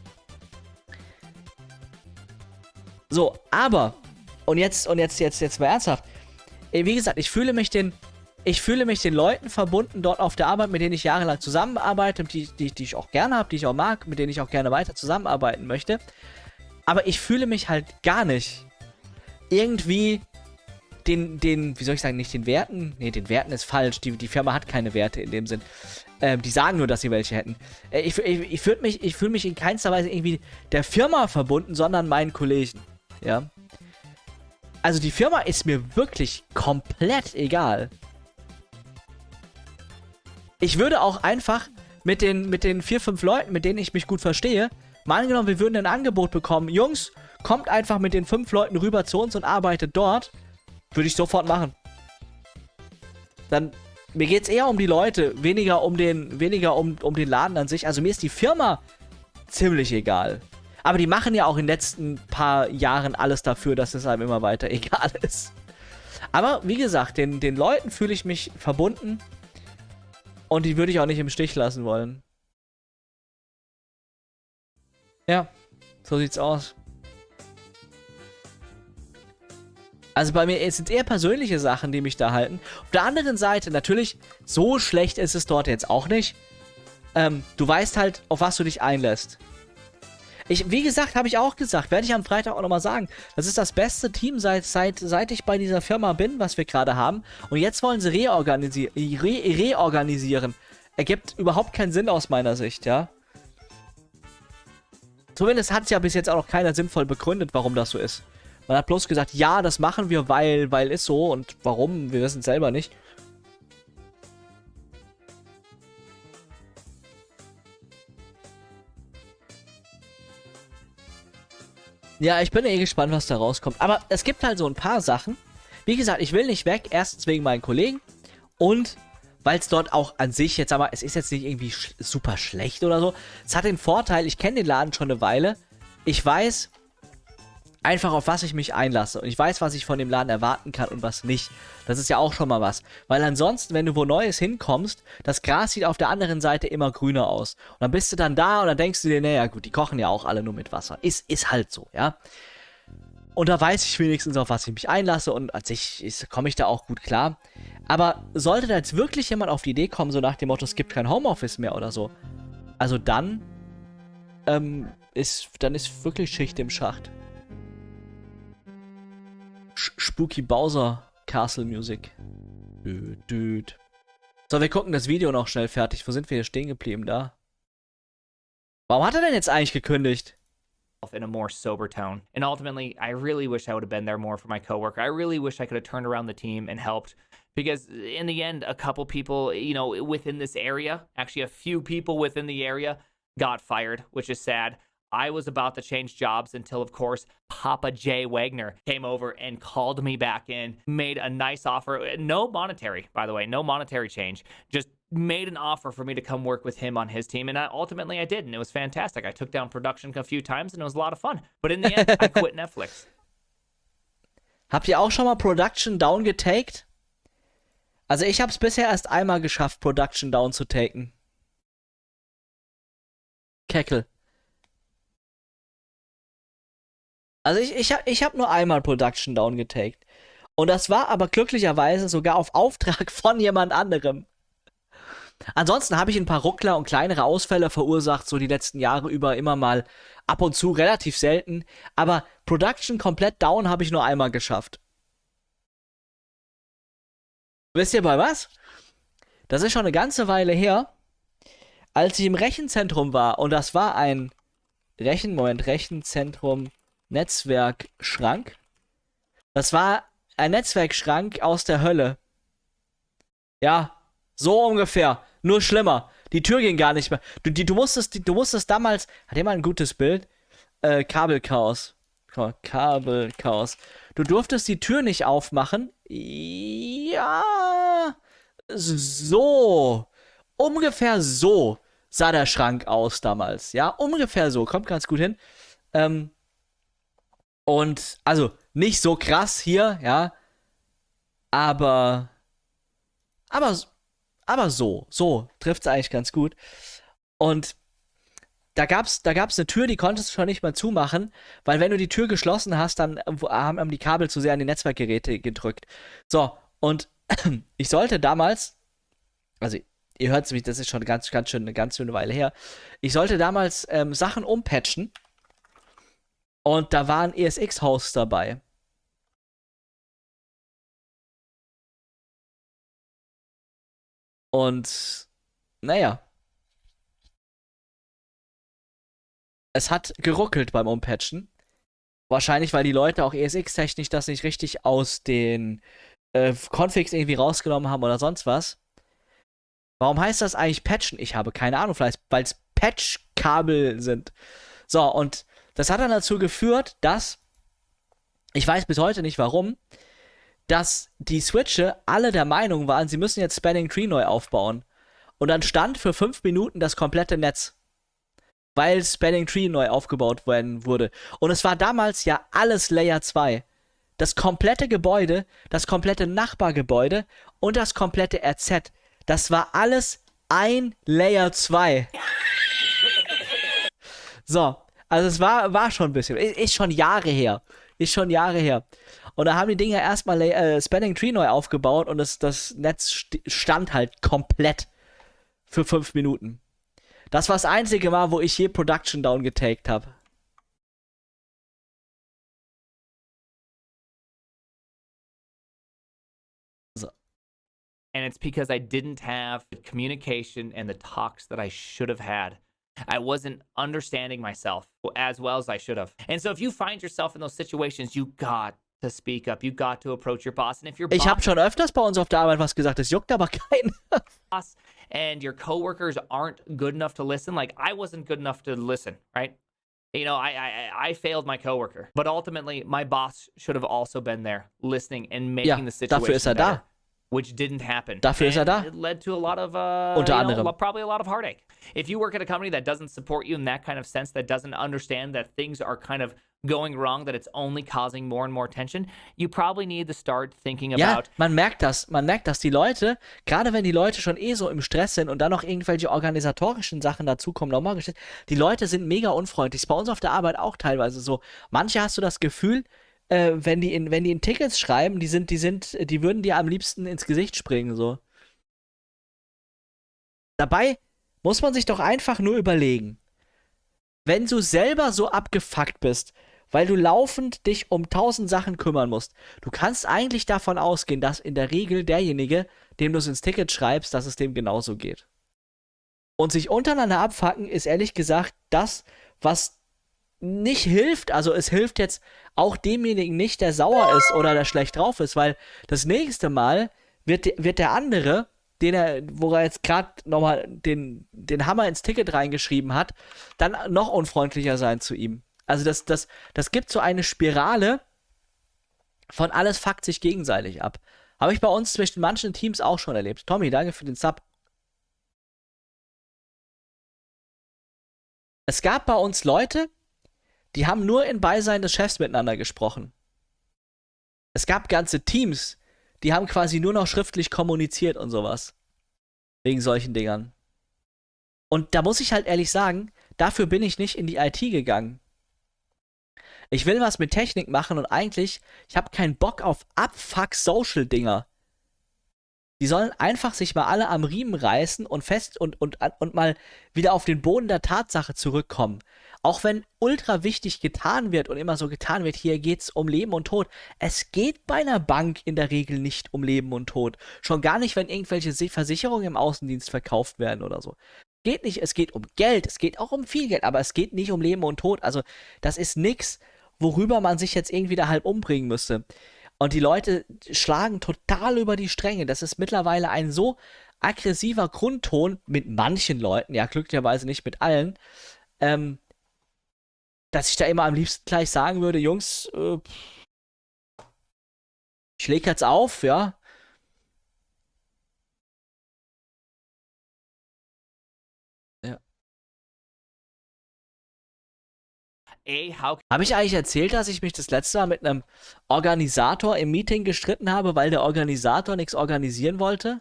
So, aber, und jetzt, und jetzt, jetzt, jetzt mal ernsthaft. Wie gesagt, ich fühle mich den, ich fühle mich den Leuten verbunden dort auf der Arbeit, mit denen ich jahrelang zusammenarbeite, die, die, die ich auch gerne habe, die ich auch mag, mit denen ich auch gerne weiter zusammenarbeiten möchte. Aber ich fühle mich halt gar nicht irgendwie den, den, wie soll ich sagen, nicht den Werten, nee, den Werten ist falsch, die, die Firma hat keine Werte in dem Sinn. Ähm, die sagen nur, dass sie welche hätten. Äh, ich ich, ich fühle mich, ich fühl mich in keinster Weise irgendwie der Firma verbunden, sondern meinen Kollegen. Ja. Also die Firma ist mir wirklich komplett egal. Ich würde auch einfach mit den, mit den vier, fünf Leuten, mit denen ich mich gut verstehe, mal angenommen, wir würden ein Angebot bekommen. Jungs, kommt einfach mit den fünf Leuten rüber zu uns und arbeitet dort. Würde ich sofort machen. Dann, mir geht es eher um die Leute, weniger um den, weniger um, um den Laden an sich. Also mir ist die Firma ziemlich egal. Aber die machen ja auch in den letzten paar Jahren alles dafür, dass es einem immer weiter egal ist. Aber wie gesagt, den, den Leuten fühle ich mich verbunden. Und die würde ich auch nicht im Stich lassen wollen. Ja, so sieht's aus. Also bei mir sind eher persönliche Sachen, die mich da halten. Auf der anderen Seite, natürlich, so schlecht ist es dort jetzt auch nicht. Ähm, du weißt halt, auf was du dich einlässt. Ich, wie gesagt, habe ich auch gesagt, werde ich am Freitag auch nochmal sagen. Das ist das beste Team, seit, seit, seit ich bei dieser Firma bin, was wir gerade haben. Und jetzt wollen sie reorganisi re reorganisieren. Ergibt überhaupt keinen Sinn aus meiner Sicht, ja. Zumindest hat es ja bis jetzt auch noch keiner sinnvoll begründet, warum das so ist. Man hat bloß gesagt, ja, das machen wir, weil, weil ist so. Und warum, wir wissen es selber nicht. Ja, ich bin eh gespannt, was da rauskommt. Aber es gibt halt so ein paar Sachen. Wie gesagt, ich will nicht weg. Erstens wegen meinen Kollegen. Und weil es dort auch an sich jetzt, aber es ist jetzt nicht irgendwie sch super schlecht oder so. Es hat den Vorteil, ich kenne den Laden schon eine Weile. Ich weiß einfach, auf was ich mich einlasse. Und ich weiß, was ich von dem Laden erwarten kann und was nicht. Das ist ja auch schon mal was. Weil ansonsten, wenn du wo Neues hinkommst, das Gras sieht auf der anderen Seite immer grüner aus. Und dann bist du dann da und dann denkst du dir, naja gut, die kochen ja auch alle nur mit Wasser. Ist, ist halt so, ja. Und da weiß ich wenigstens, auf was ich mich einlasse und an sich komme ich da auch gut klar. Aber sollte da jetzt wirklich jemand auf die Idee kommen, so nach dem Motto, es gibt kein Homeoffice mehr oder so, also dann, ähm, ist, dann ist wirklich Schicht im Schacht. Sch Spooky Bowser Castle Music. Düt, düt. So, wir gucken das Video noch schnell fertig. Wo sind wir hier stehen geblieben? Da. Warum hat er denn jetzt eigentlich gekündigt? In a more sober tone. And ultimately, I really wish I would have been there more for my coworker. I really wish I could have turned around the team and helped. Because in the end, a couple people, you know, within this area, actually a few people within the area got fired, which is sad. I was about to change jobs until, of course, Papa Jay Wagner came over and called me back in, made a nice offer. No monetary, by the way, no monetary change. Just made an offer for me to come work with him on his team, and I, ultimately I did, and it was fantastic. I took down production a few times, and it was a lot of fun. But in the end, I quit Netflix. Habt ihr auch schon mal Production down getaked? Also ich habe es bisher erst einmal geschafft, Production down zu taken. Keckel. Also ich, ich habe ich hab nur einmal Production down getaked. Und das war aber glücklicherweise sogar auf Auftrag von jemand anderem. Ansonsten habe ich ein paar Ruckler und kleinere Ausfälle verursacht, so die letzten Jahre über immer mal ab und zu, relativ selten. Aber Production komplett down habe ich nur einmal geschafft. Wisst ihr bei was? Das ist schon eine ganze Weile her, als ich im Rechenzentrum war. Und das war ein Rechen, Moment, Rechenzentrum Netzwerkschrank. Das war ein Netzwerkschrank aus der Hölle. Ja, so ungefähr. Nur schlimmer. Die Tür ging gar nicht mehr. Du, die, du, musstest, die, du musstest damals... Hat jemand ein gutes Bild? Äh, Kabelchaos. Kabelchaos. Du durftest die Tür nicht aufmachen. Ja. So. Ungefähr so sah der Schrank aus damals. Ja, ungefähr so. Kommt ganz gut hin. Ähm... Und, also, nicht so krass hier, ja, aber, aber, aber so, so trifft es eigentlich ganz gut. Und da gab's, da gab's eine Tür, die konntest du schon nicht mehr zumachen, weil wenn du die Tür geschlossen hast, dann haben die Kabel zu sehr an die Netzwerkgeräte gedrückt. So, und ich sollte damals, also, ihr hört es, das ist schon ganz, ganz schön, eine ganz schöne Weile her, ich sollte damals ähm, Sachen umpatchen. Und da waren E S X-Hosts dabei. Und, naja. Es hat geruckelt beim Umpatchen. Wahrscheinlich, weil die Leute auch E S X-technisch das nicht richtig aus den äh, Configs irgendwie rausgenommen haben oder sonst was. Warum heißt das eigentlich Patchen? Ich habe keine Ahnung, vielleicht weil es Patch-Kabel sind. So, und das hat dann dazu geführt, dass, ich weiß bis heute nicht warum, dass die Switche alle der Meinung waren, sie müssen jetzt Spanning Tree neu aufbauen. Und dann stand für fünf Minuten das komplette Netz. Weil Spanning Tree neu aufgebaut werden wurde. Und es war damals ja alles Layer zwei. Das komplette Gebäude, das komplette Nachbargebäude und das komplette R Z. Das war alles ein Layer zwei. So. Also es war, war schon ein bisschen. Ist, ist schon Jahre her. Ist schon Jahre her. Und da haben die Dinger erstmal äh, Spanning Tree neu aufgebaut und das, das Netz st stand halt komplett für fünf Minuten. Das war das einzige Mal, wo ich je Production Down getaked habe. So. And it's because I didn't have the communication and the talks that I should have had. I wasn't understanding myself as well as I should have. And so if you find yourself in those situations, you got to speak up. You got to approach your boss. And if your Ich habe boss, schon öfters bei uns auf der Arbeit was gesagt, das juckt aber keinen. boss and your coworkers aren't good enough to listen, like I wasn't good enough to listen, right? You know, I, I I failed my coworker, but ultimately my boss should have also been there, listening and making Ja, the situation dafür ist er better, da. which didn't happen. Dafür ist er And da. It led to a lot of uh, Unter you know, anderem. lo- probably a lot of heartache. If you work at a company that doesn't support you in that kind of sense, that doesn't understand that things are kind of going wrong, that it's only causing more and more tension, you probably need to start thinking Ja, about man merkt das. Man merkt, dass die Leute, gerade wenn die Leute schon eh so im Stress sind und dann noch irgendwelche organisatorischen Sachen dazukommen, nochmal gestellt, die Leute sind mega unfreundlich. Ist bei uns auf der Arbeit auch teilweise so. Manche hast du das Gefühl, äh, wenn die in, wenn die in Tickets schreiben, die sind, die sind, die würden dir am liebsten ins Gesicht springen, so. Dabei muss man sich doch einfach nur überlegen, wenn du selber so abgefuckt bist, weil du laufend dich um tausend Sachen kümmern musst, du kannst eigentlich davon ausgehen, dass in der Regel derjenige, dem du es ins Ticket schreibst, dass es dem genauso geht. Und sich untereinander abfacken ist ehrlich gesagt das, was nicht hilft. Also es hilft jetzt auch demjenigen nicht, der sauer ist oder der schlecht drauf ist, weil das nächste Mal wird, de- wird der andere, den er, wo er jetzt gerade nochmal den, den Hammer ins Ticket reingeschrieben hat, dann noch unfreundlicher sein zu ihm. Also das, das, das gibt so eine Spirale von alles fuckt sich gegenseitig ab. Habe ich bei uns zwischen manchen Teams auch schon erlebt. Tommy, danke für den Sub. Es gab bei uns Leute, die haben nur in Beisein des Chefs miteinander gesprochen. Es gab ganze Teams, die haben quasi nur noch schriftlich kommuniziert und sowas. Wegen solchen Dingern. Und da muss ich halt ehrlich sagen, dafür bin ich nicht in die I T gegangen. Ich will was mit Technik machen und eigentlich, ich habe keinen Bock auf Abfuck-Social-Dinger. Die sollen einfach sich mal alle am Riemen reißen und fest und, und, und mal wieder auf den Boden der Tatsache zurückkommen. Auch wenn ultra wichtig getan wird und immer so getan wird, hier geht's um Leben und Tod. Es geht bei einer Bank in der Regel nicht um Leben und Tod. Schon gar nicht, wenn irgendwelche Se- Versicherungen im Außendienst verkauft werden oder so. Geht nicht, es geht um Geld, es geht auch um viel Geld, aber es geht nicht um Leben und Tod. Also das ist nix, worüber man sich jetzt irgendwie da halb umbringen müsste. Und die Leute schlagen total über die Stränge. Das ist mittlerweile ein so aggressiver Grundton mit manchen Leuten, ja glücklicherweise nicht mit allen, ähm, dass ich da immer am liebsten gleich sagen würde, Jungs, äh, ich leg jetzt auf, ja. Ja. A, how Habe ich eigentlich erzählt, dass ich mich das letzte Mal mit einem Organisator im Meeting gestritten habe, weil der Organisator nichts organisieren wollte?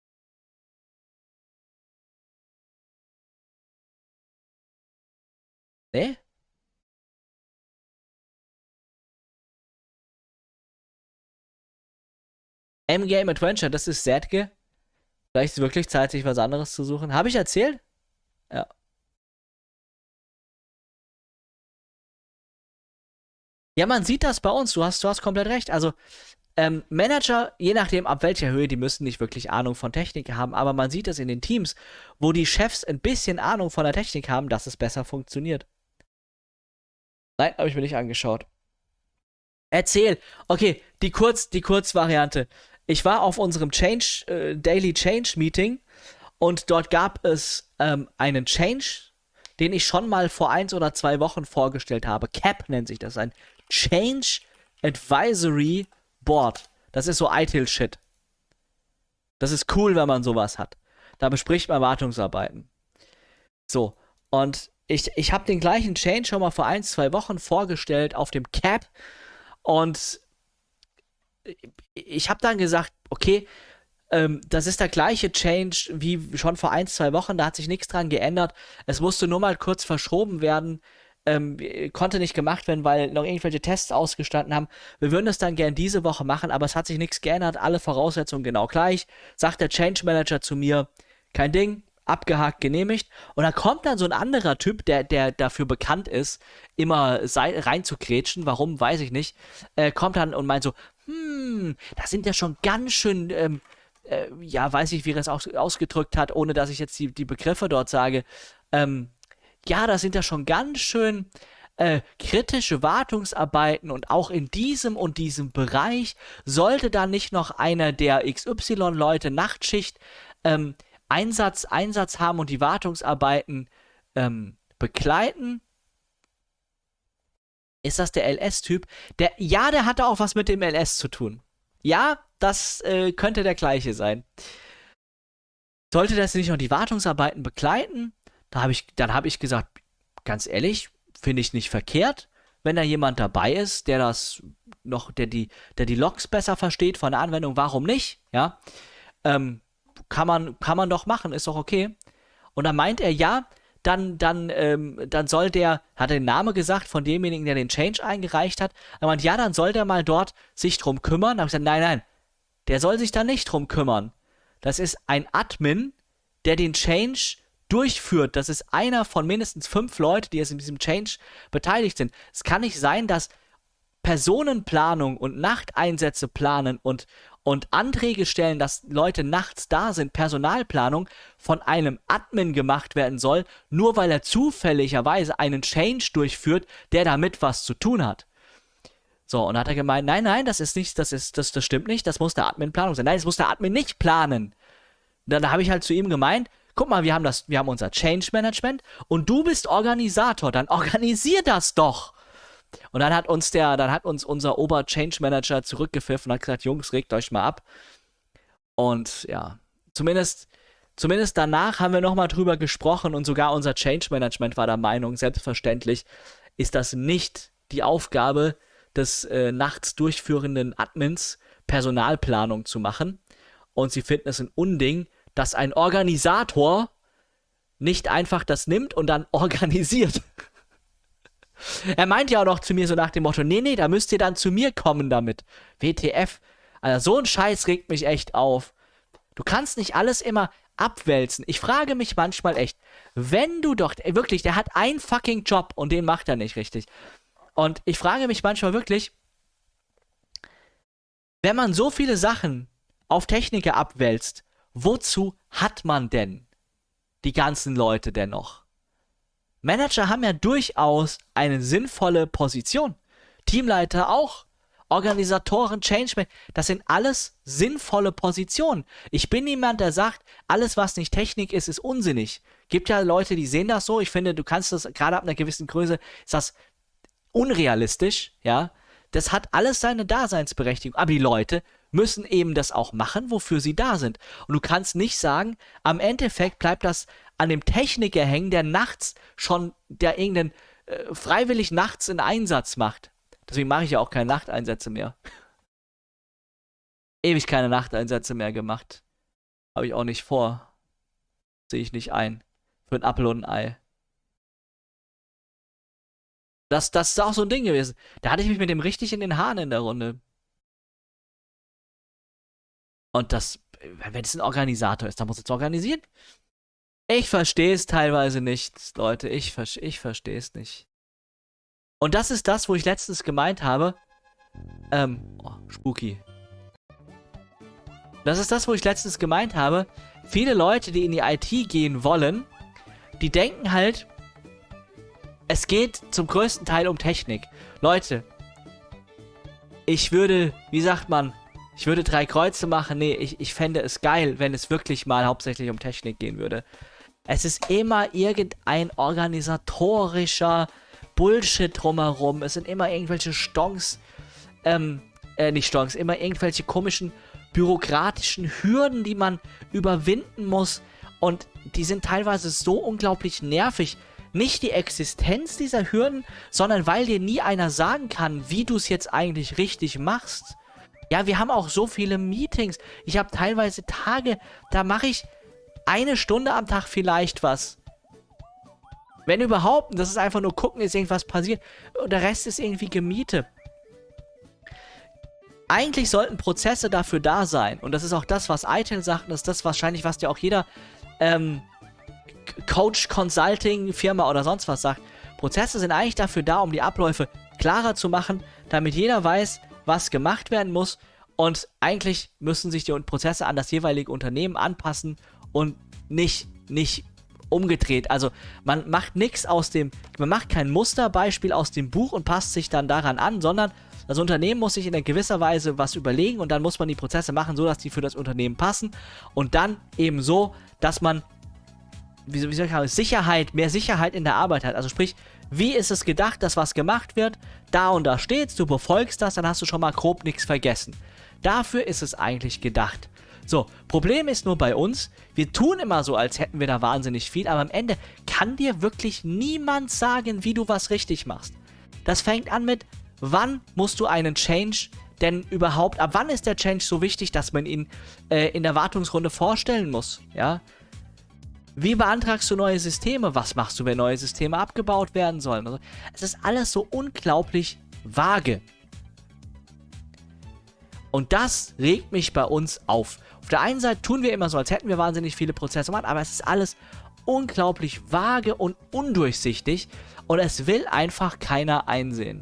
Nee? M-Game Adventure, das ist Sätge. Vielleicht ist es wirklich Zeit, sich was anderes zu suchen. Habe ich erzählt? Ja. Ja, man sieht das bei uns. Du hast, du hast komplett recht. Also, ähm, Manager, je nachdem, ab welcher Höhe, die müssen nicht wirklich Ahnung von Technik haben, aber man sieht es in den Teams, wo die Chefs ein bisschen Ahnung von der Technik haben, dass es besser funktioniert. Nein, habe ich mir nicht angeschaut. Erzähl. Okay, die Kurz, die Kurzvariante. Ich war auf unserem Change, äh, Daily Change Meeting und dort gab es ähm, einen Change, den ich schon mal vor eins oder zwei Wochen vorgestellt habe. C A P nennt sich das, ein Change Advisory Board. Das ist so I T I L-Shit. Das ist cool, wenn man sowas hat. Da bespricht man Wartungsarbeiten. So, und ich, ich habe den gleichen Change schon mal vor ein, zwei Wochen vorgestellt auf dem C A P und ich habe dann gesagt, okay, ähm, das ist der gleiche Change wie schon vor ein, zwei Wochen, da hat sich nichts dran geändert. Es musste nur mal kurz verschoben werden, ähm, konnte nicht gemacht werden, weil noch irgendwelche Tests ausgestanden haben. Wir würden es dann gern diese Woche machen, aber es hat sich nichts geändert, alle Voraussetzungen genau gleich. Sagt der Change Manager zu mir, kein Ding, abgehakt, genehmigt. Und dann kommt dann so ein anderer Typ, der, der dafür bekannt ist, immer reinzugrätschen, warum, weiß ich nicht, äh, kommt dann und meint so, hm, da sind ja schon ganz schön, ähm, äh, ja, weiß ich, wie er es aus, ausgedrückt hat, ohne dass ich jetzt die, die Begriffe dort sage, ähm, ja, da sind ja schon ganz schön äh, kritische Wartungsarbeiten und auch in diesem und diesem Bereich sollte da nicht noch einer der X Y-Leute Nachtschicht ähm, Einsatz, Einsatz haben und die Wartungsarbeiten ähm, begleiten. Ist das der L S-Typ? Der, ja, der hatte auch was mit dem L S zu tun. Ja, das äh, könnte der gleiche sein. Sollte das nicht noch die Wartungsarbeiten begleiten? Da hab ich, dann habe ich gesagt, ganz ehrlich, finde ich nicht verkehrt, wenn da jemand dabei ist, der das noch, der die, der die Logs besser versteht von der Anwendung, warum nicht? Ja, ähm, kann man, kann man doch machen, ist doch okay. Und dann meint er, ja, dann, dann, ähm, dann soll der, hat er den Namen gesagt von demjenigen, der den Change eingereicht hat. Er meint, ja, dann soll der mal dort sich drum kümmern. Da habe ich gesagt, nein, nein, der soll sich da nicht drum kümmern. Das ist ein Admin, der den Change durchführt. Das ist einer von mindestens fünf Leuten, die jetzt in diesem Change beteiligt sind. Es kann nicht sein, dass Personenplanung und Nachteinsätze planen und, und Anträge stellen, dass Leute nachts da sind, Personalplanung von einem Admin gemacht werden soll, nur weil er zufälligerweise einen Change durchführt, der damit was zu tun hat. So, und dann hat er gemeint, nein, nein, das ist nicht, das ist, das, das stimmt nicht, das muss der Admin-Planung sein. Nein, das muss der Admin nicht planen. Dann da habe ich halt zu ihm gemeint, guck mal, wir haben das, wir haben unser Change Management und du bist Organisator, dann organisier das doch. Und dann hat uns der, dann hat uns unser Ober-Change-Manager zurückgepfiffen und hat gesagt, Jungs, regt euch mal ab. Und ja, zumindest, zumindest danach haben wir nochmal drüber gesprochen und sogar unser Change-Management war der Meinung, selbstverständlich ist das nicht die Aufgabe des äh, nachts durchführenden Admins, Personalplanung zu machen. Und sie finden es ein Unding, dass ein Organisator nicht einfach das nimmt und dann organisiert. Er meint ja auch noch zu mir so nach dem Motto, nee, nee, da müsst ihr dann zu mir kommen damit. W T F. Also so ein Scheiß regt mich echt auf. Du kannst nicht alles immer abwälzen. Ich frage mich manchmal echt, wenn du doch, ey, wirklich, der hat einen fucking Job und den macht er nicht richtig. Und ich frage mich manchmal wirklich, wenn man so viele Sachen auf Techniker abwälzt, wozu hat man denn die ganzen Leute denn noch? Manager haben ja durchaus eine sinnvolle Position. Teamleiter auch. Organisatoren, Change, das sind alles sinnvolle Positionen. Ich bin niemand, der sagt, alles, was nicht Technik ist, ist unsinnig. Gibt ja Leute, die sehen das so. Ich finde, du kannst das, gerade ab einer gewissen Größe, ist das unrealistisch, ja. Das hat alles seine Daseinsberechtigung. Aber die Leute müssen eben das auch machen, wofür sie da sind. Und du kannst nicht sagen, am Endeffekt bleibt das an dem Techniker hängen, der nachts schon, der irgendeinen äh, freiwillig nachts einen Einsatz macht. Deswegen mache ich ja auch keine Nachteinsätze mehr. Ewig keine Nachteinsätze mehr gemacht. Habe ich auch nicht vor. Sehe ich nicht ein. Für ein Apfel und ein Ei. Das, das ist auch so ein Ding gewesen. Da hatte ich mich mit dem richtig in den Haaren in der Runde. Und das, wenn es ein Organisator ist, dann muss es organisieren. Ich verstehe es teilweise nicht, Leute. Ich, ich verstehe es nicht. Und das ist das, wo ich letztens gemeint habe. Ähm, oh, spooky. Das ist das, wo ich letztens gemeint habe. Viele Leute, die in die I T gehen wollen, die denken halt, es geht zum größten Teil um Technik. Leute, ich würde, wie sagt man, ich würde drei Kreuze machen. Nee, ich, ich fände es geil, wenn es wirklich mal hauptsächlich um Technik gehen würde. Es ist immer irgendein organisatorischer Bullshit drumherum. Es sind immer irgendwelche Stonks, ähm, äh, nicht Stonks, immer irgendwelche komischen bürokratischen Hürden, die man überwinden muss. Und die sind teilweise so unglaublich nervig. Nicht die Existenz dieser Hürden, sondern weil dir nie einer sagen kann, wie du es jetzt eigentlich richtig machst. Ja, wir haben auch so viele Meetings. Ich habe teilweise Tage, da mache ich eine Stunde am Tag vielleicht was. Wenn überhaupt, das ist einfach nur gucken, ist irgendwas passiert. Und der Rest ist irgendwie Gemiete. Eigentlich sollten Prozesse dafür da sein. Und das ist auch das, was Eitel sagt. Und das ist das wahrscheinlich, was dir auch jeder ähm, Coach, Consulting, Firma oder sonst was sagt. Prozesse sind eigentlich dafür da, um die Abläufe klarer zu machen, damit jeder weiß, was gemacht werden muss. Und eigentlich müssen sich die Prozesse an das jeweilige Unternehmen anpassen und nicht, nicht umgedreht. Also man macht nichts aus dem, man macht kein Musterbeispiel aus dem Buch und passt sich dann daran an, sondern das Unternehmen muss sich in einer gewisser Weise was überlegen und dann muss man die Prozesse machen, so dass die für das Unternehmen passen und dann eben so, dass man, wie soll ich sagen, Sicherheit, mehr Sicherheit in der Arbeit hat. Also sprich, wie ist es gedacht, dass was gemacht wird? Da und da steht's, du befolgst das, dann hast du schon mal grob nichts vergessen. Dafür ist es eigentlich gedacht. So, Problem ist nur bei uns, wir tun immer so, als hätten wir da wahnsinnig viel, aber am Ende kann dir wirklich niemand sagen, wie du was richtig machst. Das fängt an mit, wann musst du einen Change denn überhaupt, ab wann ist der Change so wichtig, dass man ihn äh, in der Wartungsrunde vorstellen muss, ja? Wie beantragst du neue Systeme? Was machst du, wenn neue Systeme abgebaut werden sollen? Also, es ist alles so unglaublich vage. Und das regt mich bei uns auf. Auf der einen Seite tun wir immer so, als hätten wir wahnsinnig viele Prozesse gemacht, aber es ist alles unglaublich vage und undurchsichtig und es will einfach keiner einsehen.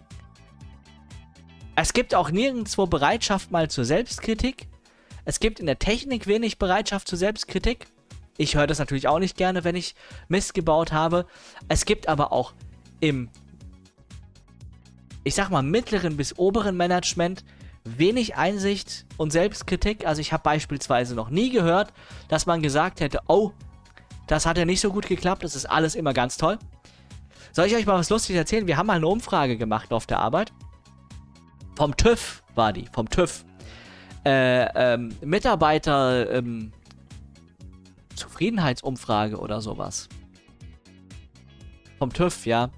Es gibt auch nirgendwo Bereitschaft mal zur Selbstkritik. Es gibt in der Technik wenig Bereitschaft zur Selbstkritik. Ich höre das natürlich auch nicht gerne, wenn ich Mist gebaut habe. Es gibt aber auch im, ich sag mal, mittleren bis oberen Management wenig Einsicht und Selbstkritik. Also ich habe beispielsweise noch nie gehört, dass man gesagt hätte, oh, das hat ja nicht so gut geklappt, das ist alles immer ganz toll. Soll ich euch mal was Lustiges erzählen? Wir haben mal eine Umfrage gemacht auf der Arbeit. Vom TÜV war die, vom TÜV. Äh, ähm, Mitarbeiter, ähm, Zufriedenheitsumfrage oder sowas. Vom TÜV, ja.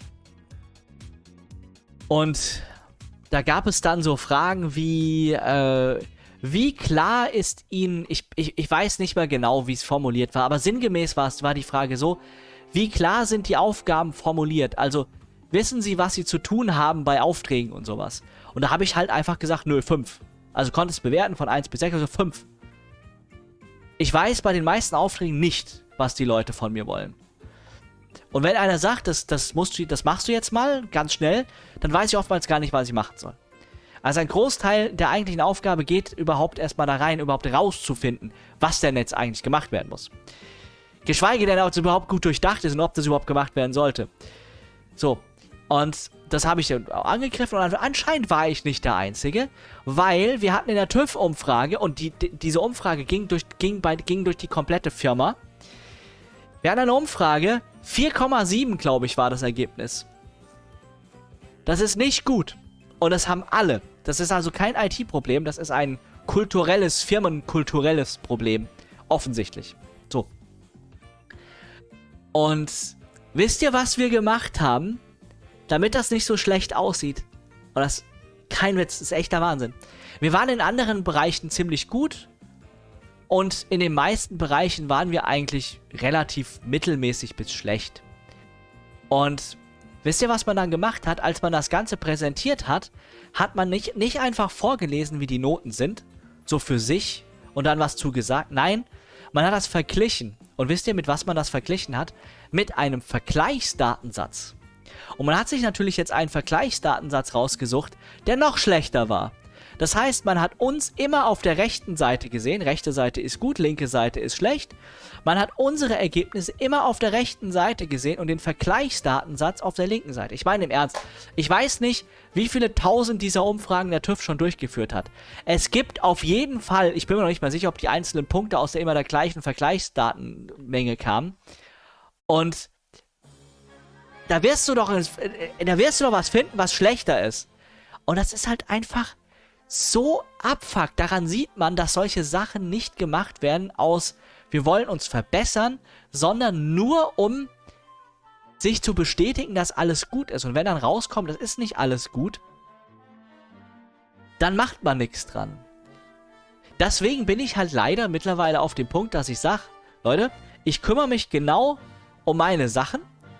Und da gab es dann so Fragen wie, äh, wie klar ist Ihnen, ich, ich, ich weiß nicht mehr genau, wie es formuliert war, aber sinngemäß war, es, war die Frage so, wie klar sind die Aufgaben formuliert? Also, wissen Sie, was Sie zu tun haben bei Aufträgen und sowas? Und da habe ich halt einfach gesagt, nö, fünf. Also konnte es bewerten von eins bis sechs, also fünf. Ich weiß bei den meisten Aufträgen nicht, was die Leute von mir wollen. Und wenn einer sagt, das, das, musst du, das machst du jetzt mal, ganz schnell, dann weiß ich oftmals gar nicht, was ich machen soll. Also ein Großteil der eigentlichen Aufgabe geht überhaupt erstmal da rein, überhaupt rauszufinden, was denn jetzt eigentlich gemacht werden muss. Geschweige denn, ob es überhaupt gut durchdacht ist und ob das überhaupt gemacht werden sollte. So, und das habe ich dann auch angegriffen und anscheinend war ich nicht der Einzige, weil wir hatten in der TÜV-Umfrage und die, die, diese Umfrage ging durch, ging, bei, ging durch die komplette Firma. Wir hatten eine Umfrage, vier Komma sieben, glaube ich, war das Ergebnis. Das ist nicht gut. Und das haben alle. Das ist also kein I T-Problem, das ist ein kulturelles, firmenkulturelles Problem. Offensichtlich. So. Und wisst ihr, was wir gemacht haben? Damit das nicht so schlecht aussieht. Und das, kein Witz, das ist echter Wahnsinn. Wir waren in anderen Bereichen ziemlich gut. Und in den meisten Bereichen waren wir eigentlich relativ mittelmäßig bis schlecht. Und wisst ihr, was man dann gemacht hat? Als man das Ganze präsentiert hat, hat man nicht, nicht einfach vorgelesen, wie die Noten sind, so für sich und dann was zugesagt. Nein, man hat das verglichen. Und wisst ihr, mit was man das verglichen hat? Mit einem Vergleichsdatensatz. Und man hat sich natürlich jetzt einen Vergleichsdatensatz rausgesucht, der noch schlechter war. Das heißt, man hat uns immer auf der rechten Seite gesehen. Rechte Seite ist gut, linke Seite ist schlecht. Man hat unsere Ergebnisse immer auf der rechten Seite gesehen und den Vergleichsdatensatz auf der linken Seite. Ich meine im Ernst, ich weiß nicht, wie viele tausend dieser Umfragen der TÜV schon durchgeführt hat. Es gibt auf jeden Fall, ich bin mir noch nicht mal sicher, ob die einzelnen Punkte aus der immer der gleichen Vergleichsdatenmenge kamen. Und da wirst du doch, da wirst du doch was finden, was schlechter ist. Und das ist halt einfach so abfuck. Daran sieht man, dass solche Sachen nicht gemacht werden aus, wir wollen uns verbessern, sondern nur um sich zu bestätigen, dass alles gut ist. Und wenn dann rauskommt, das ist nicht alles gut, dann macht man nichts dran. Deswegen bin ich halt leider mittlerweile auf dem Punkt, dass ich sage, Leute, ich kümmere mich genau um meine Sachen.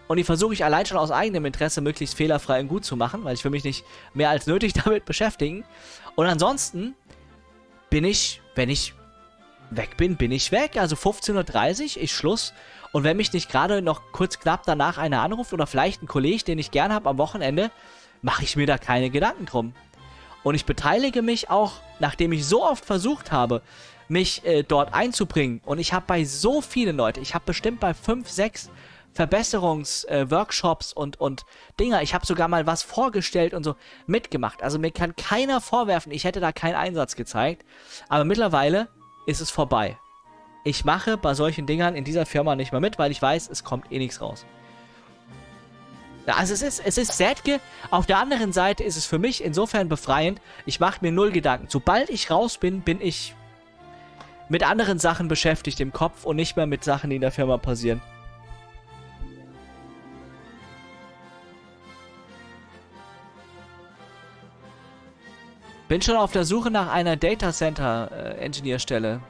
Und die versuche ich allein schon aus eigenem Interesse möglichst fehlerfrei und gut zu machen, weil ich will mich nicht mehr als nötig damit beschäftigen. Und ansonsten bin ich, wenn ich weg bin, bin ich weg. Also fünfzehn Uhr dreißig ist Schluss. Und wenn mich nicht gerade noch kurz knapp danach einer anruft oder vielleicht ein Kollege, den ich gern habe am Wochenende, mache ich mir da keine Gedanken drum. Und ich beteilige mich auch, nachdem ich so oft versucht habe, mich äh, dort einzubringen. Und ich habe bei so vielen Leuten, ich habe bestimmt bei fünf, sechs Verbesserungsworkshops äh, und, und Dinger, ich habe sogar mal was vorgestellt und so mitgemacht. Also mir kann keiner vorwerfen, ich hätte da keinen Einsatz gezeigt. Aber mittlerweile ist es vorbei. Ich mache bei solchen Dingern in dieser Firma nicht mehr mit, weil ich weiß, es kommt eh nichts raus. Also es ist, es ist Sätge. Auf der anderen Seite ist es für mich insofern befreiend, ich mache mir null Gedanken. Sobald ich raus bin, bin ich mit anderen Sachen beschäftigt im Kopf und nicht mehr mit Sachen, die in der Firma passieren. Bin schon auf der Suche nach einer Data Center äh, Engineer Stelle.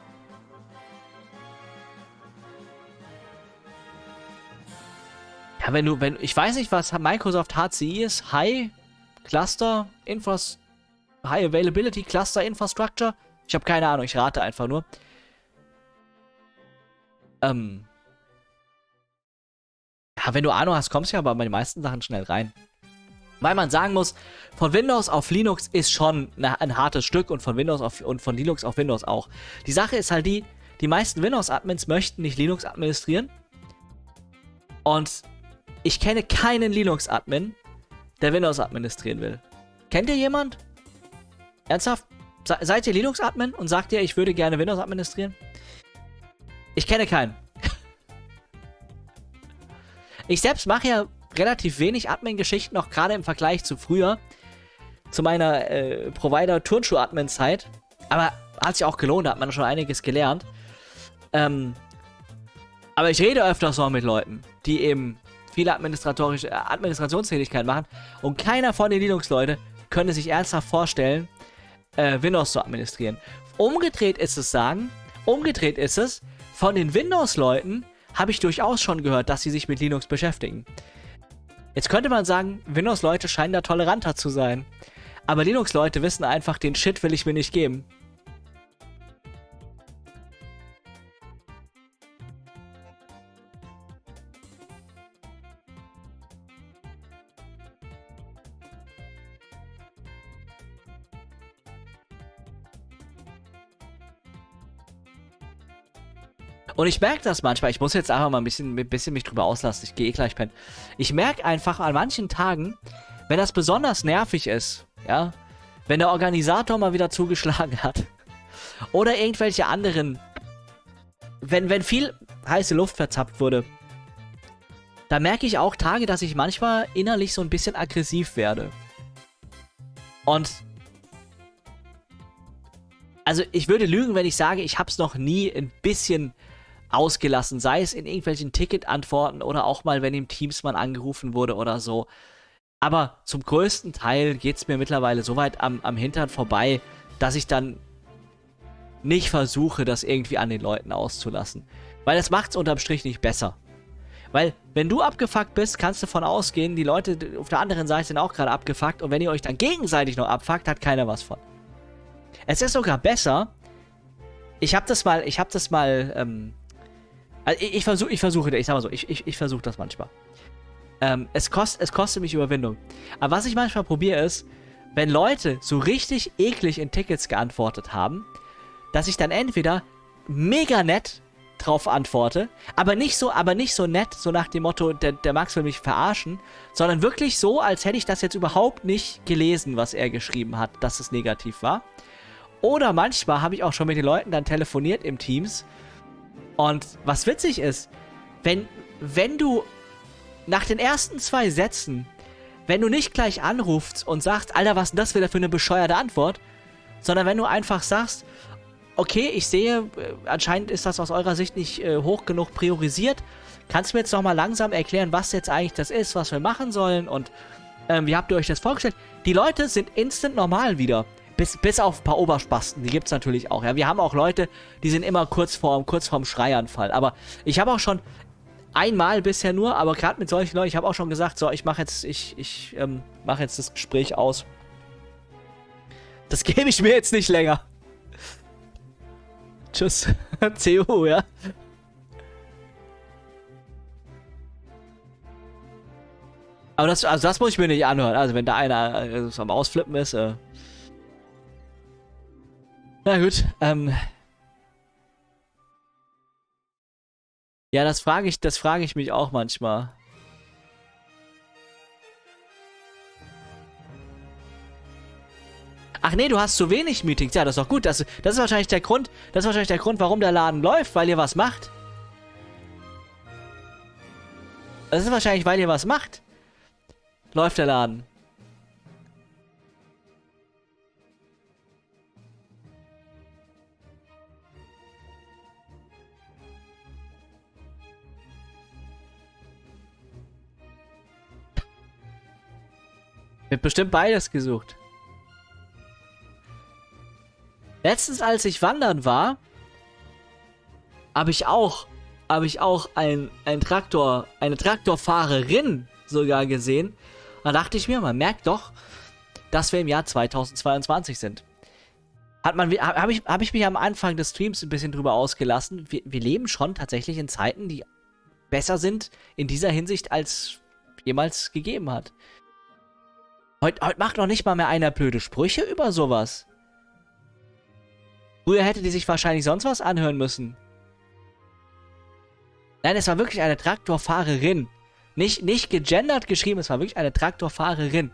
Ja, wenn du, wenn, ich weiß nicht, was Microsoft H C I ist. High Cluster Infras, High Availability Cluster Infrastructure. Ich habe keine Ahnung, ich rate einfach nur. Ähm. Ja, wenn du Ahnung hast, kommst du ja aber bei den meisten Sachen schnell rein. Weil man sagen muss, von Windows auf Linux ist schon eine, ein hartes Stück und von Windows auf, und von Linux auf Windows auch. Die Sache ist halt die, die meisten Windows-Admins möchten nicht Linux administrieren. Und ich kenne keinen Linux-Admin, der Windows administrieren will. Kennt ihr jemand? Ernsthaft? Se seid ihr Linux-Admin und sagt ihr, ich würde gerne Windows administrieren? Ich kenne keinen. Ich selbst mache ja relativ wenig Admin-Geschichten, auch gerade im Vergleich zu früher. Zu meiner äh, Provider-Turnschuh-Admin-Zeit. Aber hat sich auch gelohnt, da hat man schon einiges gelernt. Ähm, aber ich rede öfters noch mit Leuten, die eben viele administratorische äh, Administrationstätigkeiten machen. Und keiner von den Linux-Leuten könnte sich ernsthaft vorstellen, äh, Windows zu administrieren. Umgedreht ist es sagen, umgedreht ist es, von den Windows-Leuten habe ich durchaus schon gehört, dass sie sich mit Linux beschäftigen. Jetzt könnte man sagen, Windows-Leute scheinen da toleranter zu sein. Aber Linux-Leute wissen einfach, den Shit will ich mir nicht geben. Und ich merke das manchmal, ich muss jetzt einfach mal ein bisschen, ein bisschen mich drüber auslassen, ich gehe eh gleich pennen. Ich merke einfach an manchen Tagen, wenn das besonders nervig ist, ja, wenn der Organisator mal wieder zugeschlagen hat, oder irgendwelche anderen, wenn, wenn viel heiße Luft verzapft wurde, da merke ich auch Tage, dass ich manchmal innerlich so ein bisschen aggressiv werde. Und also ich würde lügen, wenn ich sage, ich habe es noch nie ein bisschen ausgelassen, sei es in irgendwelchen Ticketantworten oder auch mal, wenn im Teams man angerufen wurde oder so. Aber zum größten Teil geht es mir mittlerweile so weit am, am Hintern vorbei, dass ich dann nicht versuche, das irgendwie an den Leuten auszulassen. Weil das macht es unterm Strich nicht besser. Weil, wenn du abgefuckt bist, kannst du davon ausgehen, die Leute auf der anderen Seite sind auch gerade abgefuckt und wenn ihr euch dann gegenseitig noch abfuckt, hat keiner was von. Es ist sogar besser, ich habe das mal, ich habe das mal, ähm, also ich, ich versuche, ich versuche, ich sag mal so, ich, ich, ich versuche das manchmal. Ähm, es, kost, es kostet mich Überwindung. Aber was ich manchmal probiere ist, wenn Leute so richtig eklig in Tickets geantwortet haben, dass ich dann entweder mega nett drauf antworte, aber nicht so, aber nicht so nett, so nach dem Motto, der, der Max will mich verarschen, sondern wirklich so, als hätte ich das jetzt überhaupt nicht gelesen, was er geschrieben hat, dass es negativ war. Oder manchmal habe ich auch schon mit den Leuten dann telefoniert im Teams. Und was witzig ist, wenn, wenn du nach den ersten zwei Sätzen, wenn du nicht gleich anrufst und sagst, Alter, was ist denn das wieder für eine bescheuerte Antwort, sondern wenn du einfach sagst, okay, ich sehe, anscheinend ist das aus eurer Sicht nicht äh, hoch genug priorisiert, kannst du mir jetzt nochmal langsam erklären, was jetzt eigentlich das ist, was wir machen sollen und ähm, wie habt ihr euch das vorgestellt? Die Leute sind instant normal wieder. Bis, bis auf ein paar Oberspasten, die gibt es natürlich auch. Ja, wir haben auch Leute, die sind immer kurz vorm, kurz vorm Schreianfall. Aber ich habe auch schon einmal bisher nur, aber gerade mit solchen Leuten, ich habe auch schon gesagt, so, ich mache jetzt, ich, ich, ähm, mache jetzt das Gespräch aus. Das gebe ich mir jetzt nicht länger. Tschüss. C U, ja. Aber das, also das muss ich mir nicht anhören. Also wenn da einer äh, so am Ausflippen ist, äh. Na gut, ähm. Ja, das frage ich, das frage ich mich auch manchmal. Ach nee, du hast zu wenig Meetings. Ja, das ist doch gut. Das, das ist wahrscheinlich der Grund, das ist wahrscheinlich der Grund, warum der Laden läuft, weil ihr was macht. Das ist wahrscheinlich, weil ihr was macht. Läuft der Laden. Wird bestimmt beides gesucht. Letztens, als ich wandern war, habe ich auch, habe ich auch ein, ein Traktor, eine Traktorfahrerin sogar gesehen. Da dachte ich mir, man merkt doch, dass wir im Jahr zweitausendzweiundzwanzig sind. Hat man, habe ich, habe ich mich am Anfang des Streams ein bisschen drüber ausgelassen. Wir, wir leben schon tatsächlich in Zeiten, die besser sind in dieser Hinsicht, als jemals gegeben hat. Heute, heute macht noch nicht mal mehr einer blöde Sprüche über sowas. Früher hätte die sich wahrscheinlich sonst was anhören müssen. Nein, es war wirklich eine Traktorfahrerin. Nicht, nicht gegendert geschrieben, es war wirklich eine Traktorfahrerin.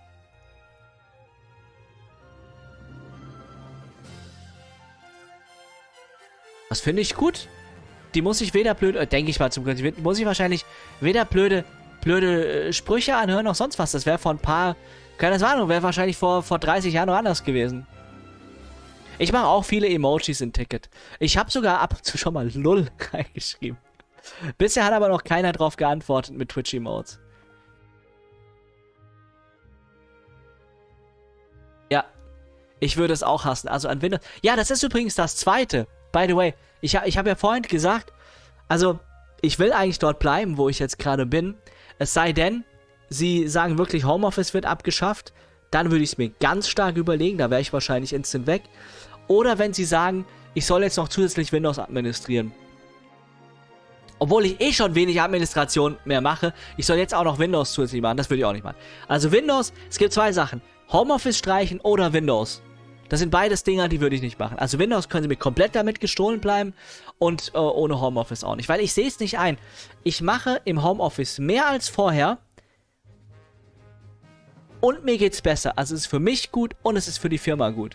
Das finde ich gut. Die muss ich weder blöde, äh, denke ich mal zum Glück, muss ich wahrscheinlich weder blöde, blöde äh, Sprüche anhören noch sonst was. Das wäre vor ein paar, keine Ahnung, wäre wahrscheinlich vor, vor dreißig Jahren noch anders gewesen. Ich mache auch viele Emojis in Ticket. Ich habe sogar ab und zu schon mal Lull reingeschrieben. Bisher hat aber noch keiner drauf geantwortet mit Twitch-Emotes. Ja, ich würde es auch hassen. Also an Windows. Ja, das ist übrigens das zweite. By the way, ich, ich habe ja vorhin gesagt, also ich will eigentlich dort bleiben, wo ich jetzt gerade bin. Es sei denn, sie sagen wirklich, Homeoffice wird abgeschafft. Dann würde ich es mir ganz stark überlegen. Da wäre ich wahrscheinlich instant weg. Oder wenn sie sagen, ich soll jetzt noch zusätzlich Windows administrieren. Obwohl ich eh schon wenig Administration mehr mache, ich soll jetzt auch noch Windows zusätzlich machen. Das würde ich auch nicht machen. Also Windows, es gibt zwei Sachen. Homeoffice streichen oder Windows. Das sind beides Dinger, die würde ich nicht machen. Also Windows können sie mir komplett damit gestohlen bleiben und äh, ohne Homeoffice auch nicht. Weil ich sehe es nicht ein. Ich mache im Homeoffice mehr als vorher und mir geht's besser. Also es ist für mich gut und es ist für die Firma gut.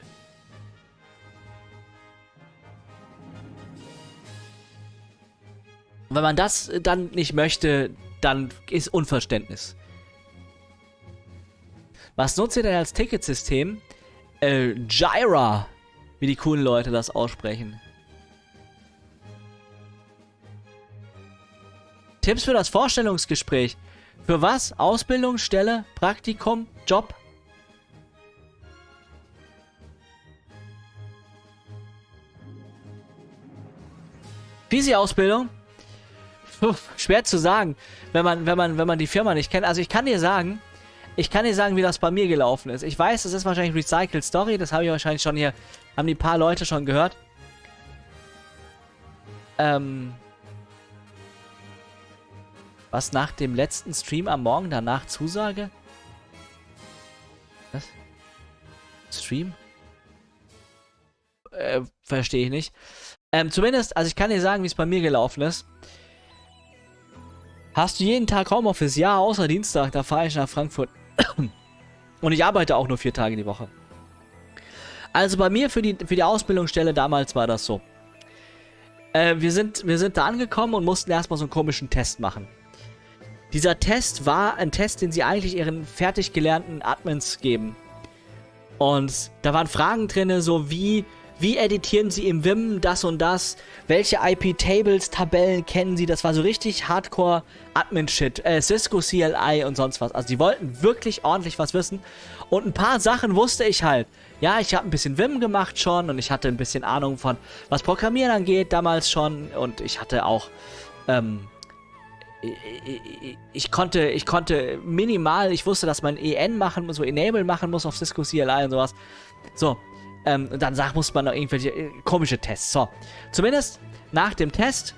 Wenn man das dann nicht möchte, dann ist Unverständnis. Was nutzt ihr denn als Ticketsystem? Äh, Jira, wie die coolen Leute das aussprechen. Tipps für das Vorstellungsgespräch. Für was? Ausbildung, Stelle, Praktikum, Job? Physio-Ausbildung? Puh, schwer zu sagen, wenn man, wenn man, wenn man die Firma nicht kennt. Also ich kann dir sagen, ich kann dir sagen, wie das bei mir gelaufen ist. Ich weiß, das ist wahrscheinlich Recycled Story, das habe ich wahrscheinlich schon hier, haben die paar Leute schon gehört. Ähm, was nach dem letzten Stream am Morgen danach Zusage? Was? Stream? Äh, verstehe ich nicht. Ähm, zumindest, also ich kann dir sagen, wie es bei mir gelaufen ist. Hast du jeden Tag Homeoffice? Ja, außer Dienstag, da fahre ich nach Frankfurt. Und ich arbeite auch nur vier Tage die Woche. Also bei mir für die, für die Ausbildungsstelle damals war das so. Äh, wir sind, wir sind da angekommen und mussten erstmal so einen komischen Test machen. Dieser Test war ein Test, den sie eigentlich ihren fertig gelernten Admins geben. Und da waren Fragen drin, so wie... Wie editieren Sie im Vim das und das? Welche I P-Tables, Tabellen kennen Sie? Das war so richtig Hardcore-Admin-Shit. Äh, Cisco C L I und sonst was. Also die wollten wirklich ordentlich was wissen. Und ein paar Sachen wusste ich halt. Ja, ich habe ein bisschen Vim gemacht schon und ich hatte ein bisschen Ahnung von, was Programmieren angeht damals schon. Und ich hatte auch, ähm, ich, ich konnte, ich konnte minimal, ich wusste, dass man E N machen muss, so Enable machen muss auf Cisco C L I und sowas. So, ähm, und dann sag, muss man noch irgendwelche äh, komische Tests. So, zumindest nach dem Test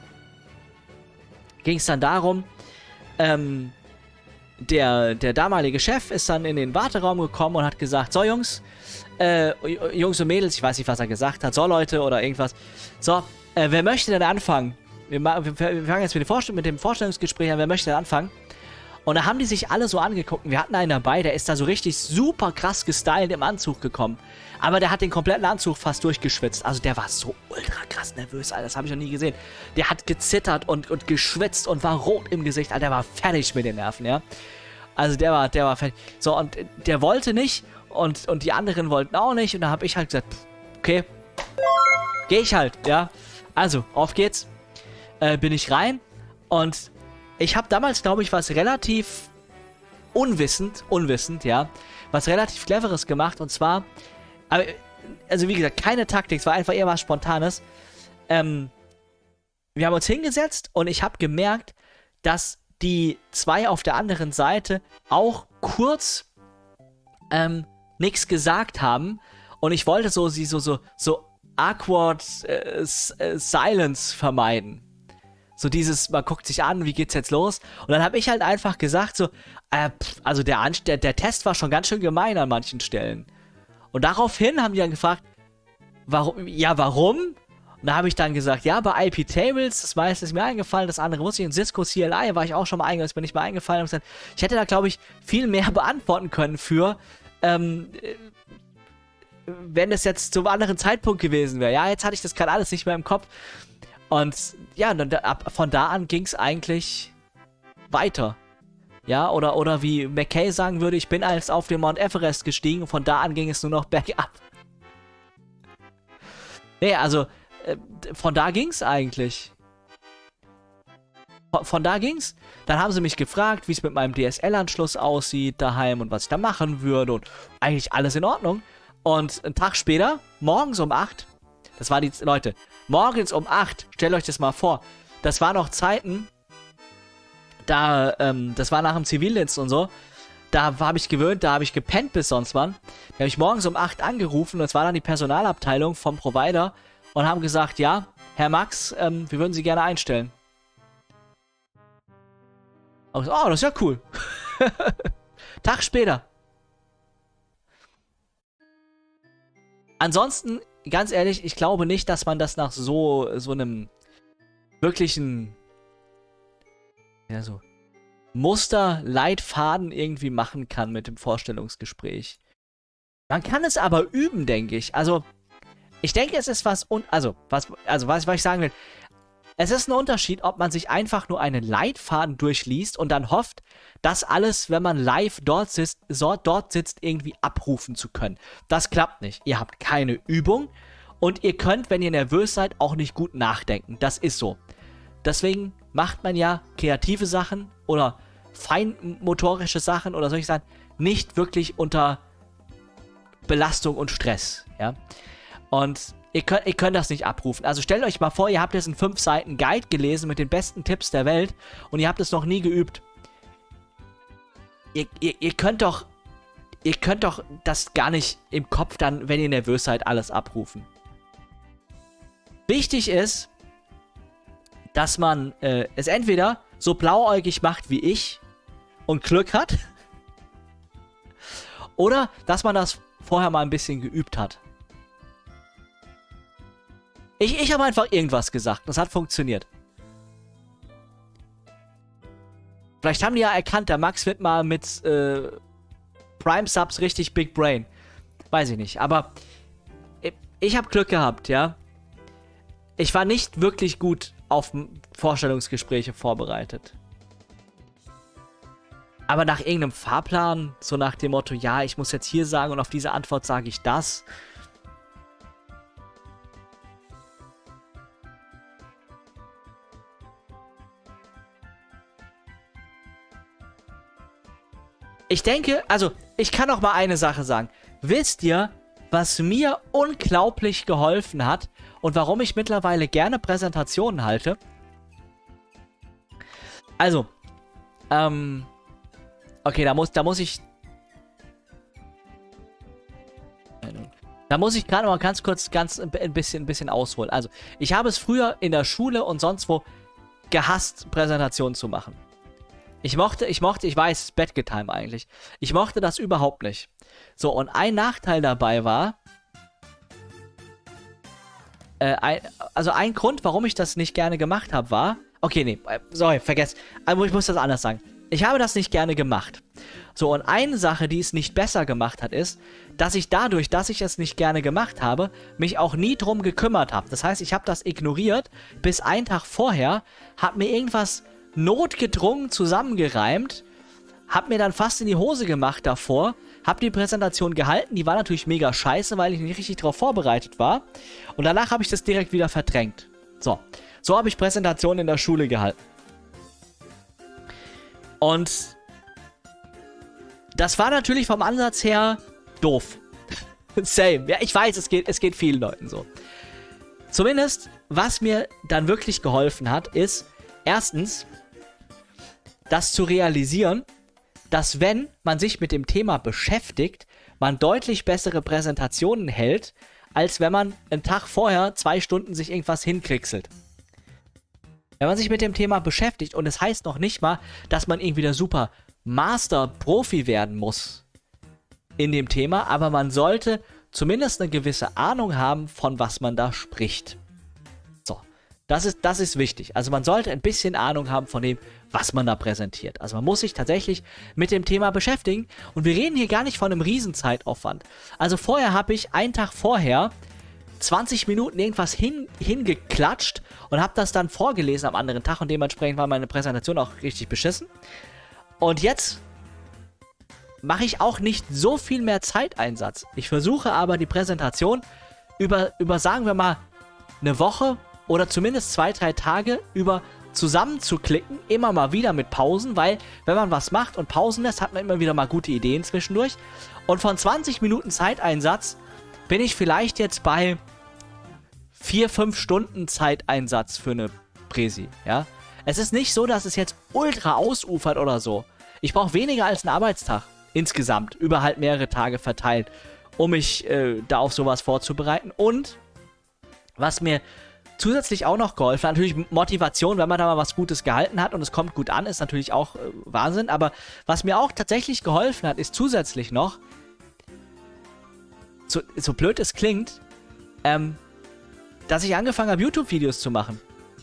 ging es dann darum, ähm, der, der damalige Chef ist dann in den Warteraum gekommen und hat gesagt, so Jungs, äh, Jungs und Mädels, ich weiß nicht, was er gesagt hat, so Leute oder irgendwas. So, äh, wer möchte denn anfangen? Wir, wir, wir fangen jetzt mit dem, Vorstell mit dem Vorstellungsgespräch an, wer möchte denn anfangen? Und da haben die sich alle so angeguckt. Wir hatten einen dabei, der ist da so richtig super krass gestylt im Anzug gekommen. Aber der hat den kompletten Anzug fast durchgeschwitzt. Also der war so ultra krass nervös, Alter. Das habe ich noch nie gesehen. Der hat gezittert und, und geschwitzt und war rot im Gesicht. Alter, der war fertig mit den Nerven, ja. Also der war, der war fertig. So, und der wollte nicht und, und die anderen wollten auch nicht. Und da habe ich halt gesagt, okay, geh ich halt, ja. Also, auf geht's. Äh, bin ich rein und ich habe damals, glaube ich, was relativ unwissend, unwissend, ja, was relativ Cleveres gemacht und zwar, also wie gesagt, keine Taktik, es war einfach eher was Spontanes. Ähm, wir haben uns hingesetzt und ich habe gemerkt, dass die zwei auf der anderen Seite auch kurz ähm, nichts gesagt haben und ich wollte so sie so so so awkward äh, äh, Silence vermeiden. So dieses, man guckt sich an, wie geht's jetzt los? Und dann habe ich halt einfach gesagt so, äh, pff, also der, Anst der, der Test war schon ganz schön gemein an manchen Stellen. Und daraufhin haben die dann gefragt, warum, ja, warum? Und da habe ich dann gesagt, ja, bei I P Tables, das meiste ist mir eingefallen, das andere wusste ich. In Cisco C L I war ich auch schon mal eingefallen, ist mir nicht mehr eingefallen. Und gesagt, ich hätte da, glaube ich, viel mehr beantworten können für, ähm, wenn es jetzt zum anderen Zeitpunkt gewesen wäre. Ja, jetzt hatte ich das gerade alles nicht mehr im Kopf. Und ja, dann, ab, von da an ging es eigentlich weiter. Ja, oder, oder wie McKay sagen würde, ich bin als auf den Mount Everest gestiegen und von da an ging es nur noch bergab. Nee, also, äh, von da ging's eigentlich. Von, von da ging's. Dann haben sie mich gefragt, wie es mit meinem D S L-Anschluss aussieht daheim und was ich da machen würde und eigentlich alles in Ordnung. Und einen Tag später, morgens um acht, das war die, Leute, morgens um acht, stellt euch das mal vor, das waren noch Zeiten, da, ähm, das war nach dem Zivildienst und so, da habe ich gewöhnt, da habe ich gepennt bis sonst wann. Da habe ich morgens um acht angerufen und es war dann die Personalabteilung vom Provider und haben gesagt, ja, Herr Max, ähm, wir würden Sie gerne einstellen. Und ich so, oh, das ist ja cool. Tag später. Ansonsten, ganz ehrlich, ich glaube nicht, dass man das nach so, so einem wirklichen, ja, so Muster, Leitfaden irgendwie machen kann mit dem Vorstellungsgespräch. Man kann es aber üben, denke ich. Also, ich denke, es ist was, un also, was, also, was, was ich sagen will, es ist ein Unterschied, ob man sich einfach nur einen Leitfaden durchliest und dann hofft, das alles, wenn man live dort sitzt, so, dort sitzt, irgendwie abrufen zu können. Das klappt nicht. Ihr habt keine Übung und ihr könnt, wenn ihr nervös seid, auch nicht gut nachdenken. Das ist so. Deswegen macht man ja kreative Sachen oder feinmotorische Sachen oder soll ich sagen, nicht wirklich unter Belastung und Stress. Ja? Und ihr könnt, ihr könnt das nicht abrufen. Also stellt euch mal vor, ihr habt jetzt einen fünf Seiten Guide gelesen mit den besten Tipps der Welt und ihr habt es noch nie geübt. Ihr, ihr, ihr könnt doch, ihr könnt doch das gar nicht im Kopf dann, wenn ihr nervös seid, alles abrufen. Wichtig ist, dass man äh, es entweder so blauäugig macht wie ich und Glück hat, oder dass man das vorher mal ein bisschen geübt hat. Ich, ich habe einfach irgendwas gesagt. Das hat funktioniert. Vielleicht haben die ja erkannt, der Max wird mal mit äh, Prime-Subs richtig Big Brain. Weiß ich nicht. Aber ich, ich habe Glück gehabt, ja. Ich war nicht wirklich gut auf Vorstellungsgespräche vorbereitet. Aber nach irgendeinem Fahrplan, so nach dem Motto, ja, ich muss jetzt hier sagen und auf diese Antwort sage ich das. Ich denke, also, ich kann auch mal eine Sache sagen. Wisst ihr, was mir unglaublich geholfen hat und warum ich mittlerweile gerne Präsentationen halte? Also, ähm, okay, da muss, da muss ich, da muss ich gerade mal ganz kurz, ganz ein bisschen, ein bisschen ausholen. Also, ich habe es früher in der Schule und sonst wo gehasst, Präsentationen zu machen. Ich mochte, ich mochte, ich weiß, Bettgetime eigentlich. Ich mochte das überhaupt nicht. So, und ein Nachteil dabei war, äh, ein, also ein Grund, warum ich das nicht gerne gemacht habe, war, okay, nee, sorry, vergesst, aber ich muss das anders sagen. Ich habe das nicht gerne gemacht. So, und eine Sache, die es nicht besser gemacht hat, ist, dass ich dadurch, dass ich es nicht gerne gemacht habe, mich auch nie drum gekümmert habe. Das heißt, ich habe das ignoriert, bis einen Tag vorher, habe mir irgendwas notgedrungen zusammengereimt, hab mir dann fast in die Hose gemacht davor, hab die Präsentation gehalten, die war natürlich mega scheiße, weil ich nicht richtig darauf vorbereitet war und danach habe ich das direkt wieder verdrängt. So, so habe ich Präsentationen in der Schule gehalten. Und das war natürlich vom Ansatz her doof. Same. Ja, ich weiß, es geht, es geht vielen Leuten so. Zumindest, was mir dann wirklich geholfen hat, ist, erstens, das zu realisieren, dass wenn man sich mit dem Thema beschäftigt, man deutlich bessere Präsentationen hält, als wenn man einen Tag vorher zwei Stunden sich irgendwas hinkriegselt. Wenn man sich mit dem Thema beschäftigt, und es heißt noch nicht mal, dass man irgendwie der super Master-Profi werden muss in dem Thema, aber man sollte zumindest eine gewisse Ahnung haben, von was man da spricht. So, das ist, das ist wichtig. Also man sollte ein bisschen Ahnung haben von dem, was man da präsentiert. Also man muss sich tatsächlich mit dem Thema beschäftigen. Und wir reden hier gar nicht von einem riesen Zeitaufwand. Also vorher habe ich, einen Tag vorher, zwanzig Minuten irgendwas hin, hingeklatscht und habe das dann vorgelesen am anderen Tag. Und dementsprechend war meine Präsentation auch richtig beschissen. Und jetzt mache ich auch nicht so viel mehr Zeiteinsatz. Ich versuche aber die Präsentation über, über sagen wir mal, eine Woche oder zumindest zwei, drei Tage über zusammenzuklicken, immer mal wieder mit Pausen, weil wenn man was macht und Pausen lässt, hat man immer wieder mal gute Ideen zwischendurch. Und von zwanzig Minuten Zeiteinsatz bin ich vielleicht jetzt bei vier, fünf Stunden Zeiteinsatz für eine Präsi, ja. Es ist nicht so, dass es jetzt ultra ausufert oder so. Ich brauche weniger als einen Arbeitstag insgesamt, über halt mehrere Tage verteilt, um mich äh, da auf sowas vorzubereiten. Und was mir zusätzlich auch noch geholfen hat, natürlich Motivation, wenn man da mal was Gutes gehalten hat und es kommt gut an, ist natürlich auch äh, Wahnsinn. Aber was mir auch tatsächlich geholfen hat, ist zusätzlich noch, so, so blöd es klingt, ähm, dass ich angefangen habe, YouTube-Videos zu machen.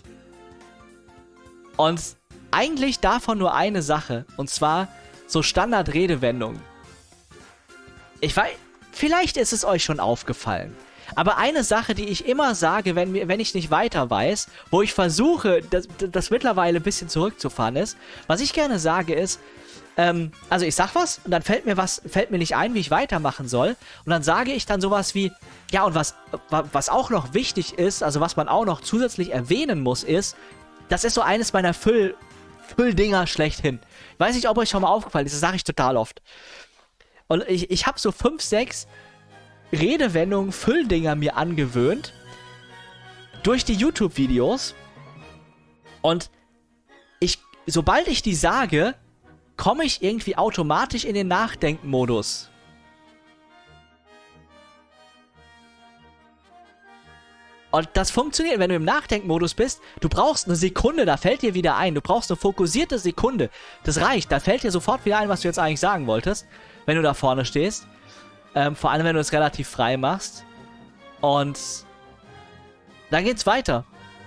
Und eigentlich davon nur eine Sache, und zwar so Standard-Redewendungen. Ich weiß, vielleicht ist es euch schon aufgefallen. Aber eine Sache, die ich immer sage, wenn, wenn ich nicht weiter weiß, wo ich versuche, das, das mittlerweile ein bisschen zurückzufahren ist, was ich gerne sage ist, ähm, also ich sag was und dann fällt mir was, fällt mir nicht ein, wie ich weitermachen soll. Und dann sage ich dann sowas wie, ja und was, was auch noch wichtig ist, also was man auch noch zusätzlich erwähnen muss, ist, das ist so eines meiner Füll, Fülldinger schlechthin. Ich weiß nicht, ob euch schon mal aufgefallen ist, das sage ich total oft. Und ich, ich habe so fünf, sechs Redewendungen, Fülldinger mir angewöhnt durch die YouTube-Videos. Und ich, sobald ich die sage, komme ich irgendwie automatisch in den Nachdenken-Modus. Und das funktioniert, wenn du im Nachdenkmodus bist, du brauchst eine Sekunde, da fällt dir wieder ein. Du brauchst eine fokussierte Sekunde. Das reicht, da fällt dir sofort wieder ein, was du jetzt eigentlich sagen wolltest, wenn du da vorne stehst. Ähm, vor allem, wenn du es relativ frei machst. Und dann geht's weiter.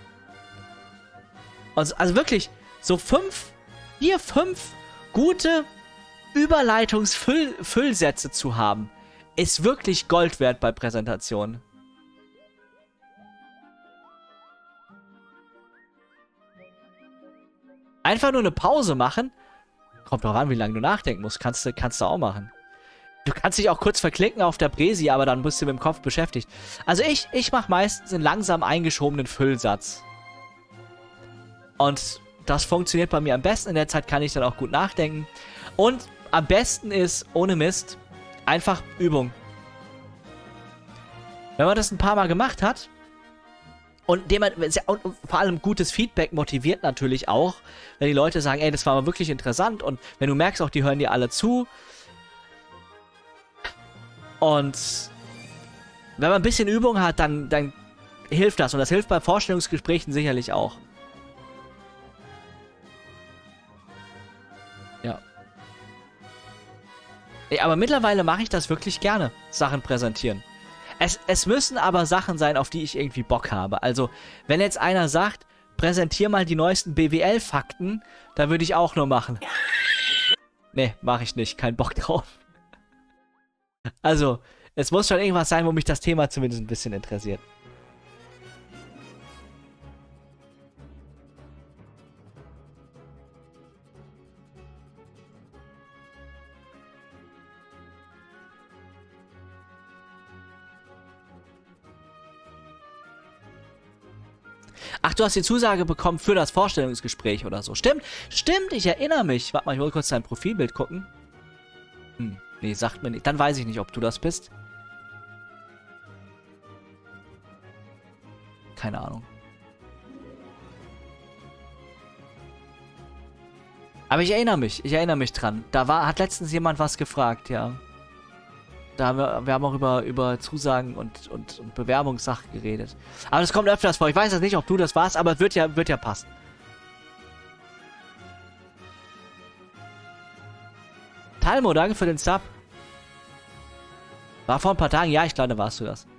Also, also wirklich, so fünf, vier, fünf gute Überleitungsfüllsätze zu haben, ist wirklich Gold wert bei Präsentationen. Einfach nur eine Pause machen. Kommt doch an, wie lange du nachdenken musst. Kannst du, kannst du auch machen. Du kannst dich auch kurz verklicken auf der Präsi, aber dann bist du mit dem Kopf beschäftigt. Also ich, ich mache meistens einen langsam eingeschobenen Füllsatz. Und das funktioniert bei mir am besten. In der Zeit kann ich dann auch gut nachdenken. Und am besten ist, ohne Mist, einfach Übung. Wenn man das ein paar Mal gemacht hat, Und, dem, und vor allem gutes Feedback motiviert natürlich auch, wenn die Leute sagen, ey, das war mal wirklich interessant. Und wenn du merkst auch, die hören dir alle zu. Und wenn man ein bisschen Übung hat, dann, dann hilft das. Und das hilft bei Vorstellungsgesprächen sicherlich auch. Ja. Nee, aber mittlerweile mache ich das wirklich gerne, Sachen präsentieren. Es, es müssen aber Sachen sein, auf die ich irgendwie Bock habe. Also, wenn jetzt einer sagt, präsentier mal die neuesten B W L-Fakten, dann würde ich auch nur machen. Nee, mache ich nicht. Kein Bock drauf. Also, es muss schon irgendwas sein, wo mich das Thema zumindest ein bisschen interessiert. Ach, du hast die Zusage bekommen für das Vorstellungsgespräch oder so. Stimmt, stimmt, ich erinnere mich. Warte mal, ich wollte kurz dein Profilbild gucken. Hm, nee, sagt mir nicht. Dann weiß ich nicht, ob du das bist. Keine Ahnung. Aber ich erinnere mich, ich erinnere mich dran. Da war, hat letztens jemand was gefragt, ja. Da haben wir, wir haben auch über, über Zusagen und, und, und Bewerbungssachen geredet. Aber das kommt öfters vor. Ich weiß jetzt nicht, ob du das warst, aber es wird ja, wird ja passen. Talmo, danke für den Sub. War vor ein paar Tagen, ja, ich glaube, da warst du das.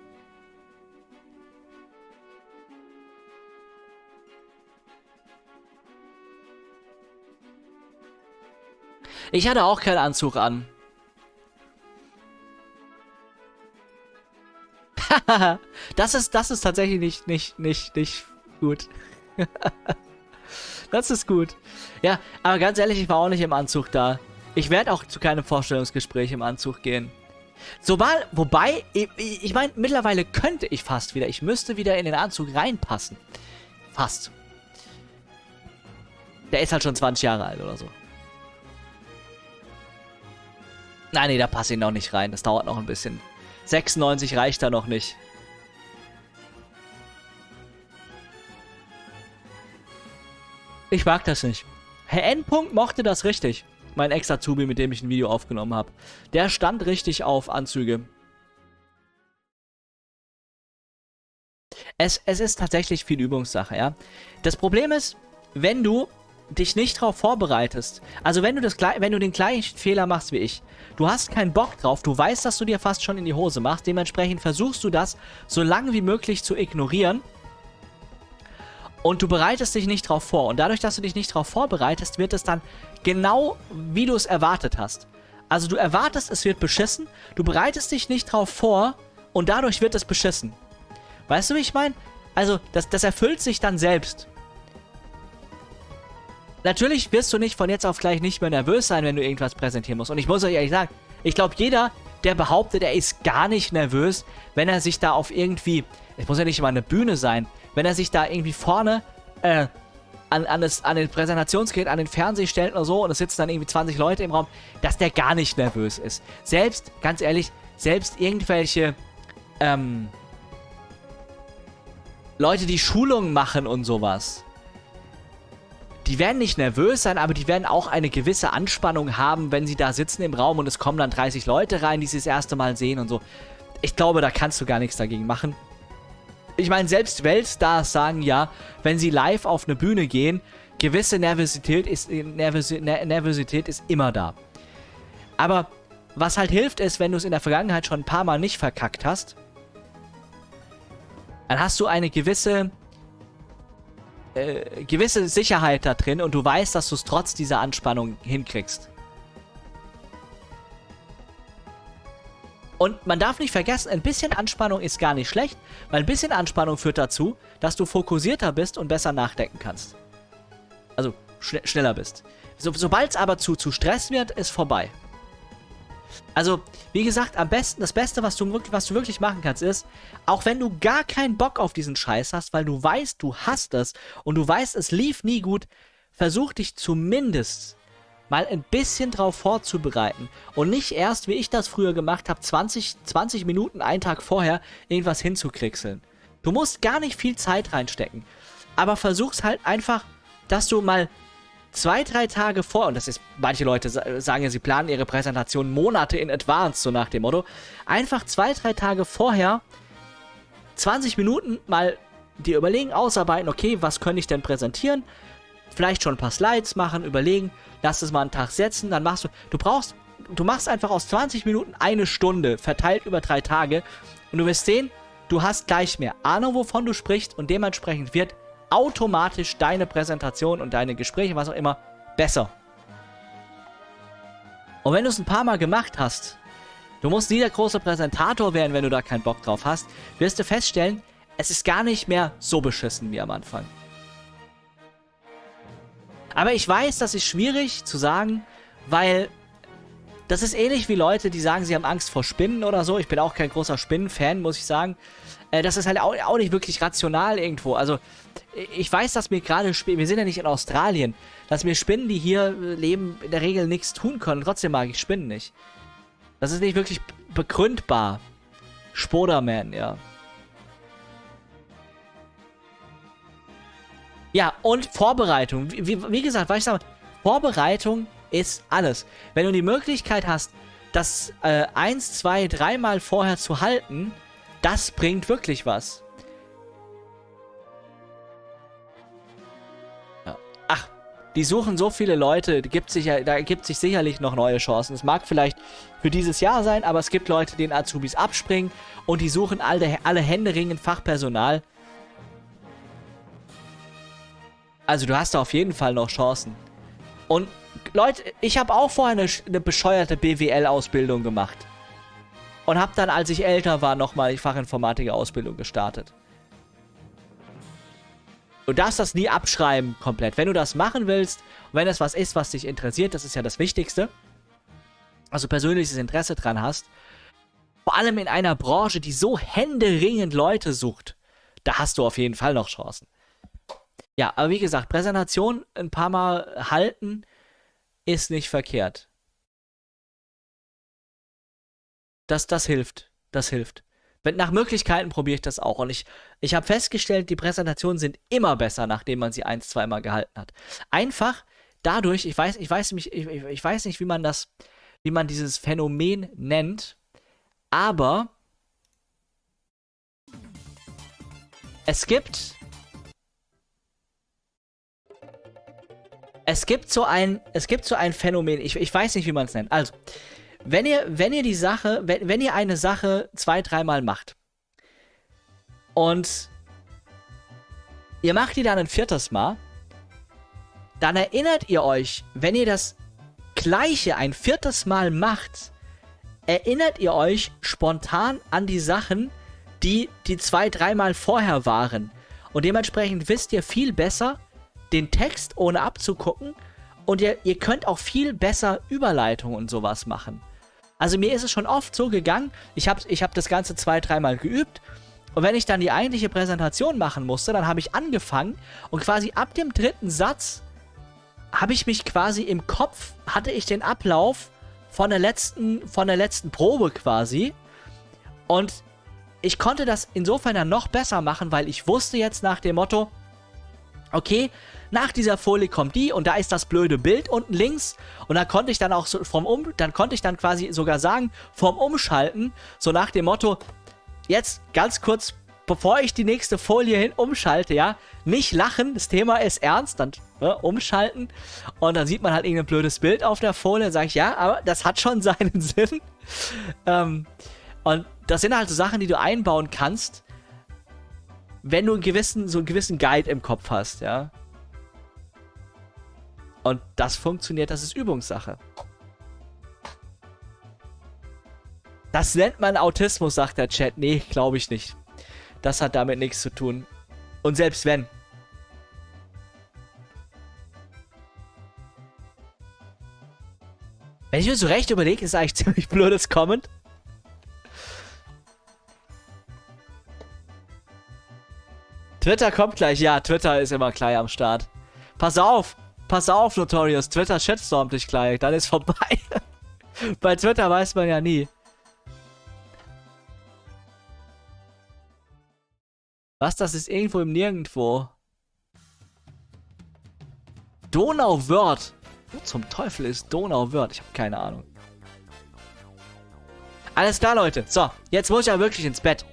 Ich hatte auch keinen Anzug an. das ist, das ist tatsächlich nicht, nicht, nicht, nicht gut. Das ist gut. Ja, aber ganz ehrlich, ich war auch nicht im Anzug da. Ich werde auch zu keinem Vorstellungsgespräch im Anzug gehen. Sobald, wobei, ich, ich meine, mittlerweile könnte ich fast wieder. Ich müsste wieder in den Anzug reinpassen. Fast. Der ist halt schon zwanzig Jahre alt oder so. Nein, nee, da passe ich noch nicht rein. Das dauert noch ein bisschen. sechsundneunzig reicht da noch nicht. Ich mag das nicht. Herr N. mochte das richtig. Mein Ex-Azubi, mit dem ich ein Video aufgenommen habe. Der stand richtig auf Anzüge. Es, es ist tatsächlich viel Übungssache, ja. Das Problem ist, wenn du dich nicht drauf vorbereitest, also wenn du, das, wenn du den gleichen Fehler machst wie ich, du hast keinen Bock drauf, du weißt, dass du dir fast schon in die Hose machst, dementsprechend versuchst du das so lange wie möglich zu ignorieren und du bereitest dich nicht drauf vor. Und dadurch, dass du dich nicht drauf vorbereitest, wird es dann genau, wie du es erwartet hast. Also du erwartest, es wird beschissen, du bereitest dich nicht drauf vor und dadurch wird es beschissen. Weißt du, wie ich meine? Also, das, das erfüllt sich dann selbst. Natürlich wirst du nicht von jetzt auf gleich nicht mehr nervös sein, wenn du irgendwas präsentieren musst. Und ich muss euch ehrlich sagen, ich glaube, jeder, der behauptet, er ist gar nicht nervös, wenn er sich da auf irgendwie, es muss ja nicht immer eine Bühne sein, wenn er sich da irgendwie vorne äh, an, an, das, an den Präsentationsgerät, an den Fernseher stellt oder so und es sitzen dann irgendwie zwanzig Leute im Raum, dass der gar nicht nervös ist. Selbst, ganz ehrlich, selbst irgendwelche ähm, Leute, die Schulungen machen und sowas, die werden nicht nervös sein, aber die werden auch eine gewisse Anspannung haben, wenn sie da sitzen im Raum und es kommen dann dreißig Leute rein, die sie das erste Mal sehen und so. Ich glaube, da kannst du gar nichts dagegen machen. Ich meine, selbst Weltstars sagen ja, wenn sie live auf eine Bühne gehen, gewisse Nervosität ist, Nervos Nervosität ist immer da. Aber was halt hilft ist, wenn du es in der Vergangenheit schon ein paar Mal nicht verkackt hast, dann hast du eine gewisse... Äh, gewisse Sicherheit da drin und du weißt, dass du es trotz dieser Anspannung hinkriegst. Und man darf nicht vergessen, ein bisschen Anspannung ist gar nicht schlecht, weil ein bisschen Anspannung führt dazu, dass du fokussierter bist und besser nachdenken kannst. Also schn schneller bist. So, sobald es aber zu, zu Stress wird, ist vorbei. Also, wie gesagt, am besten, das Beste, was du, was du wirklich machen kannst, ist, auch wenn du gar keinen Bock auf diesen Scheiß hast, weil du weißt, du hast es und du weißt, es lief nie gut, versuch dich zumindest mal ein bisschen drauf vorzubereiten und nicht erst, wie ich das früher gemacht habe, zwanzig, zwanzig Minuten einen Tag vorher irgendwas hinzukrieseln. Du musst gar nicht viel Zeit reinstecken. Aber versuch's halt einfach, dass du mal zwei, drei Tage vor, und das ist, manche Leute sagen ja, sie planen ihre Präsentation Monate in advance, so nach dem Motto, einfach zwei, drei Tage vorher zwanzig Minuten mal dir überlegen, ausarbeiten, okay, was könnte ich denn präsentieren? Vielleicht schon ein paar Slides machen, überlegen, lass es mal einen Tag setzen, dann machst du, du brauchst, du machst einfach aus zwanzig Minuten eine Stunde, verteilt über drei Tage, und du wirst sehen, du hast gleich mehr Ahnung, wovon du sprichst, und dementsprechend wird automatisch deine Präsentation und deine Gespräche, was auch immer, besser. Und wenn du es ein paar Mal gemacht hast, du musst nie der große Präsentator werden, wenn du da keinen Bock drauf hast, wirst du feststellen, es ist gar nicht mehr so beschissen wie am Anfang. Aber ich weiß, das ist schwierig zu sagen, weil das ist ähnlich wie Leute, die sagen, sie haben Angst vor Spinnen oder so. Ich bin auch kein großer Spinnenfan, muss ich sagen. Äh, das ist halt auch, auch nicht wirklich rational irgendwo. Also, ich weiß, dass mir gerade Spinnen, wir sind ja nicht in Australien, dass mir Spinnen, die hier leben, in der Regel nichts tun können. Trotzdem mag ich Spinnen nicht. Das ist nicht wirklich begründbar. Spoderman, ja. Ja, und Vorbereitung. Wie, wie gesagt, was ich sage, Vorbereitung ist alles. Wenn du die Möglichkeit hast, das äh, eins, zwei, dreimal vorher zu halten, das bringt wirklich was. Ja. Ach, die suchen so viele Leute, gibt sich ja, da gibt sich sicherlich noch neue Chancen. Es mag vielleicht für dieses Jahr sein, aber es gibt Leute, die den Azubis abspringen und die suchen alle, alle händeringend Fachpersonal. Also du hast da auf jeden Fall noch Chancen. Und Leute, ich habe auch vorher eine, eine bescheuerte B W L-Ausbildung gemacht. Und habe dann, als ich älter war, nochmal die Fachinformatiker-Ausbildung gestartet. Du darfst das nie abschreiben komplett. Wenn du das machen willst, und wenn das was ist, was dich interessiert, das ist ja das Wichtigste, also persönliches Interesse dran hast, vor allem in einer Branche, die so händeringend Leute sucht, da hast du auf jeden Fall noch Chancen. Ja, aber wie gesagt, Präsentation ein paar Mal halten ist nicht verkehrt. Das, das hilft. Das hilft. Wenn, nach Möglichkeiten probiere ich das auch. Und ich, ich habe festgestellt, die Präsentationen sind immer besser, nachdem man sie ein, zweimal gehalten hat. Einfach dadurch, ich weiß, ich weiß, mich, ich, ich weiß nicht, wie man das, wie man dieses Phänomen nennt, aber es gibt Es gibt so ein, es gibt so ein Phänomen, ich, ich weiß nicht, wie man es nennt. Also, wenn ihr, wenn ihr die Sache, wenn, wenn ihr eine Sache zwei, dreimal macht und ihr macht die dann ein viertes Mal, dann erinnert ihr euch, wenn ihr das Gleiche ein viertes Mal macht, erinnert ihr euch spontan an die Sachen, die die zwei, dreimal vorher waren. Und dementsprechend wisst ihr viel besser den Text ohne abzugucken und ihr, ihr könnt auch viel besser Überleitungen und sowas machen. Also mir ist es schon oft so gegangen, ich habe ich hab das Ganze zwei, dreimal geübt und wenn ich dann die eigentliche Präsentation machen musste, dann habe ich angefangen und quasi ab dem dritten Satz habe ich mich quasi im Kopf, hatte ich den Ablauf von der letzten, von der letzten Probe quasi und ich konnte das insofern dann noch besser machen, weil ich wusste jetzt nach dem Motto, okay, nach dieser Folie kommt die und da ist das blöde Bild unten links und da konnte ich dann auch so vom Um, dann konnte ich dann quasi sogar sagen, vom Umschalten, so nach dem Motto, jetzt ganz kurz, bevor ich die nächste Folie hin umschalte, ja, nicht lachen, das Thema ist ernst, dann ne, umschalten und dann sieht man halt irgendein blödes Bild auf der Folie, dann sage ich, ja, aber das hat schon seinen Sinn. ähm, und das sind halt so Sachen, die du einbauen kannst, wenn du einen gewissen, so einen gewissen Guide im Kopf hast, ja. Und das funktioniert, das ist Übungssache. Das nennt man Autismus, sagt der Chat. Nee, glaube ich nicht. Das hat damit nichts zu tun. Und selbst wenn. Wenn ich mir so recht überlege, ist eigentlich ziemlich blödes Comment. Twitter kommt gleich. Ja, Twitter ist immer gleich am Start. Pass auf. Pass auf, Notorious. Twitter shitstormt dich gleich. Dann ist vorbei. Bei Twitter weiß man ja nie. Was, das ist irgendwo im Nirgendwo. Donauwörth. Wo zum Teufel ist Donauwörth? Ich habe keine Ahnung. Alles klar, Leute. So, jetzt muss ich ja wirklich ins Bett.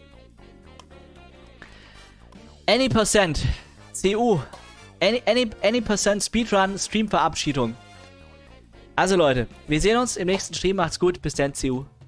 Any percent. C U. Any, any, any percent Speedrun Stream Verabschiedung. Also Leute, wir sehen uns im nächsten Stream. Macht's gut. Bis dann, C U.